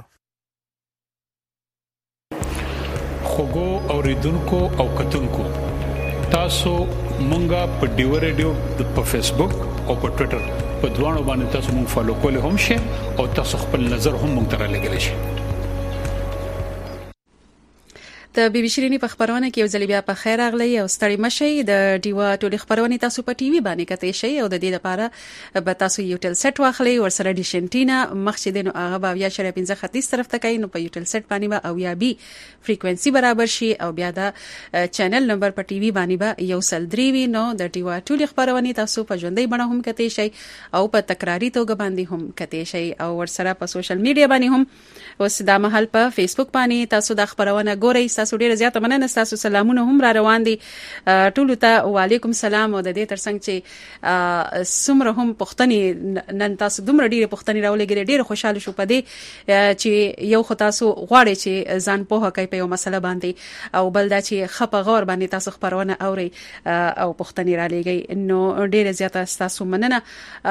خوګو اوریدونکو او کتونکو تاسو مونږه په ډیو ریډیو په فیسبوک او په ټوئیټر په دوانو باندې تاسو مونږ فالو کول هم شي او تاسو خپل نظر هم مونږ ته رالیږئ شي د بي بي شيريني په خبرونه کې یو ځل بیا په خیر اغلی او ستړي مشي د ډیوا ټولي خبرونه تاسو په ټي وي باندې کتئ شي او د دې لپاره به تاسو یو ټل سیټ واخلئ ورسره ډیشنټینا مخکې دنو هغه به یا شر 15 ختیځ طرف ته کوي نو په یو ټل سیټ باندې به او یا بي فریکوئنسي برابر شي او بیا د چینل نمبر په ټي وي باندې به یو سل 3 وي نو د ډیوا ټولي خبرونه تاسو په ژوندۍ بڼه هم کتئ شي او په تکراری توګه باندې هم کتئ شي او ورسره په سوشل میډیا باندې هم اوس دا مهال په فیسبوک باندې تاسو د خبرونه ګورئ تاسو ډیره زیاته مننه تاسو سلامونه هم را روان دي ټول ته وعلیکم سلام او د دې ترڅنګ چې سمره هم پښتني نن تاسو دومره ډیره پښتني راولګي ډیره خوشاله شو پدې چې یو خو تاسو غواړئ چې ځان په هکې په یو مسله باندې او بل دا چې خپه غور باندې تاسو خبرونه اوري او پښتني را لګي نو ډیره زیاته تاسو مننه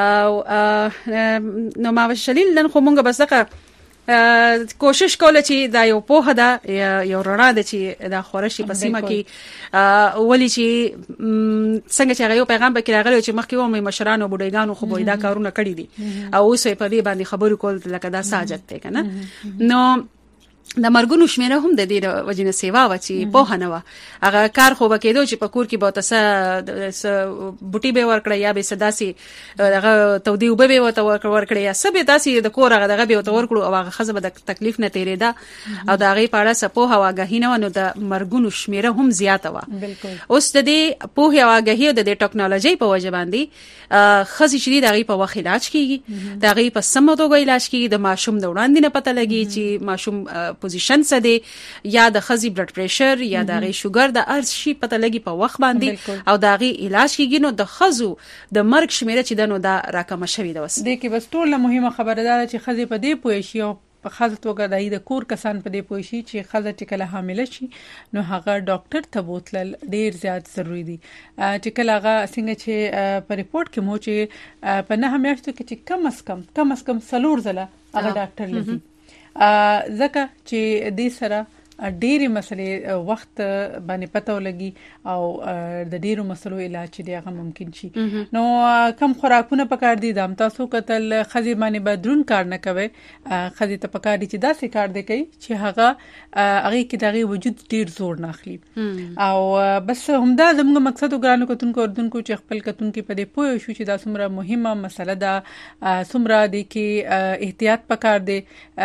او نو ما وشلیل نن خو مونږ بسقه کوشش کوله چې دا یو په ده یو رڼا ده چې دا خورشي په سیمه کې ولی چې څنګه چې هغه پیغام به کړغلی چې مخکې و مې مشرانو بډایګانو خو به دا کارونه کړی دي او اوس په دې باندې خبرو کول لکه دا ساجت دی کنه نو د مرګونو شمیره هم د دې وجنه سیوا و چې په هنوا هغه کار خو وکیدو چې په کور کې به تاسو بوټي به ورکړی یا به صداسي هغه تودي وب به ورکړی یا سبه تاسو د کور هغه دغه به ورکړو او هغه خزه به د تکلیف نه تیریدا او دا غي پاړه سپو هوا غهینه نو د مرګونو شمیره هم زیاته و اوس د دې په هوا غهي د ټکنالوژي په وجه باندې خزي شدي دغه په وخت علاج کیږي دغه په سمو توګه علاج کیږي د ماشوم د وړاندې نه پته لګي چې ماشوم پوزیشن څه دی یا د خزي بلډ پریشر یا د غي شوګر د ارز شي پته لګي په وخت باندې او د غي علاج کیږي نو د خزو د مرګ شمیره چې دنو دا راکمه شوی دا وس د کې بس ټول مهمه خبره ده چې خزي په دې پوي شي او په خاص توګه د کور کسان په دې پوي شي چې خزه ټکله حامله شي نو هغه ډاکټر ته بوتل ډیر زیات ضروری دي چې کله هغه څنګه چې په ریپورت کې مو چې په نه همیاشتو کې چې کم از کم سلور زله هغه ډاکټر لګي ځکه چې دې سره ډېری مسلې وخت باندې پته ولګي او د ډېرو مسلو علاج دی هغه ممکن شي نو کم خوراکونه پکار دي د تاسو کتل خزي باندې بدرون کار نه کوي خزي ته پکار دي چې داسې کار دی کوي چې هغه کې دغه وجود ډېر زور نه اخلي او بس همدا زموږ مقصد وګرانو کوتونکو اردوونکو چې خپل کوتونکو په دې پوه شو چې دا څومره مهمه مسله ده څومره دي کې احتیاط پکار دي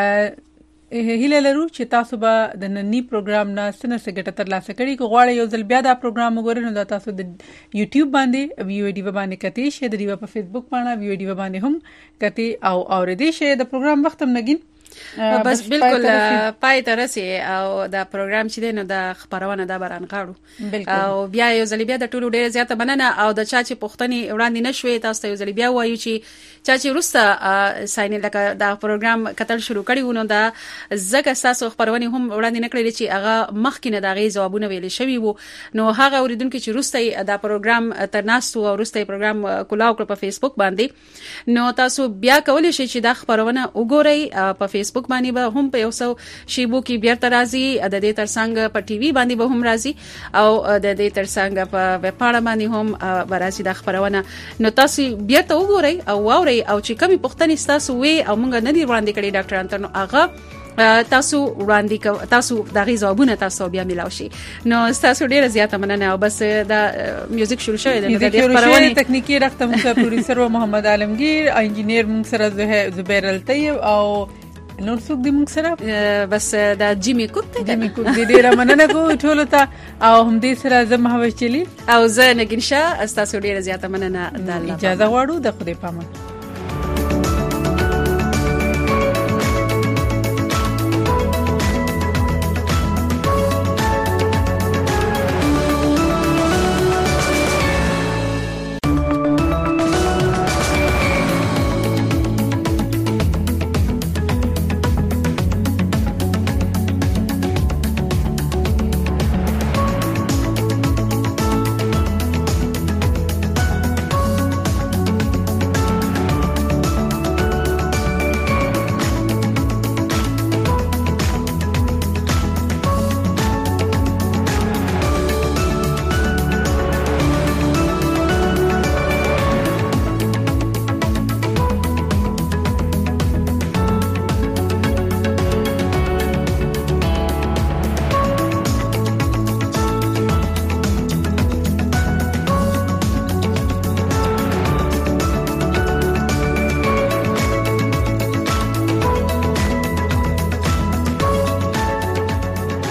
هیله لرو چې تاسو به د نننی پروګرام نه څه ګټه ترلاسه کړئ کو غواړئ یو ځل بیا دا پروګرام وګورئ نو دا تاسو د یوټیوب باندې ویو ډی باندې کتی شه د ریو په فیسبوک باندې ویو ډی باندې هم کتی او اوریدي شه د پروګرام وخت هم نګین بس بالکل پای ته رسي او دا پروګرام چې دی نو د خبرونه دا بران غاړو او بیا یو ځل بیا د ټولو ډیره زیاته مننه او د چا چې پښتني وړاندې نشوي تاسو ته یو ځل بیا وایو چې چا چې روسته ساين لکه دا پروګرام کتل شروع کړی ونه دا زګه تاسو خبرونه هم وړاندې نکړي چې هغه مخکینه دا غي جوابونه ویل شوی وو نو هغه اوریدونکو چې روسته دا پروګرام ترناستو او روسته پروګرام کولاو کړ په فیسبوک باندې نو تاسو بیا کولی شئ چې دا خبرونه وګورئ په فیسبوک باندې به هم په یو څو شیبو کې بیرته راځي د دې ترڅنګ په ټي وي باندې به هم راځي او د دې ترڅنګ په ویب پاڼه باندې هم براسي د خبرونه نو تاسو بیرته وګورئ او واورئ او چې کومي پوښتنې تاسو وي او موږ نه دی وړاندې کړی ډاکټر انتر نو هغه تاسو وړاندې تاسو د غي ځوابونه تاسو بیا ملاوي شي نو تاسو ډیره زیاته مننه او بس دا میوزیک شروع شوی دی د خبرونه تکنیکی رقم موږ پروډوسر و محمد عالمگیر انجینیر موږ سره زبیر الطیب او نور څوک دی موږ سره بس دا جیمی کوک دی ډیره مننه کو ټول ته او هم دې سره زما هوښ چلی او زه نګین شاه تاسو ډیره زیاته مننه د اجازه غواړو د خدای پامه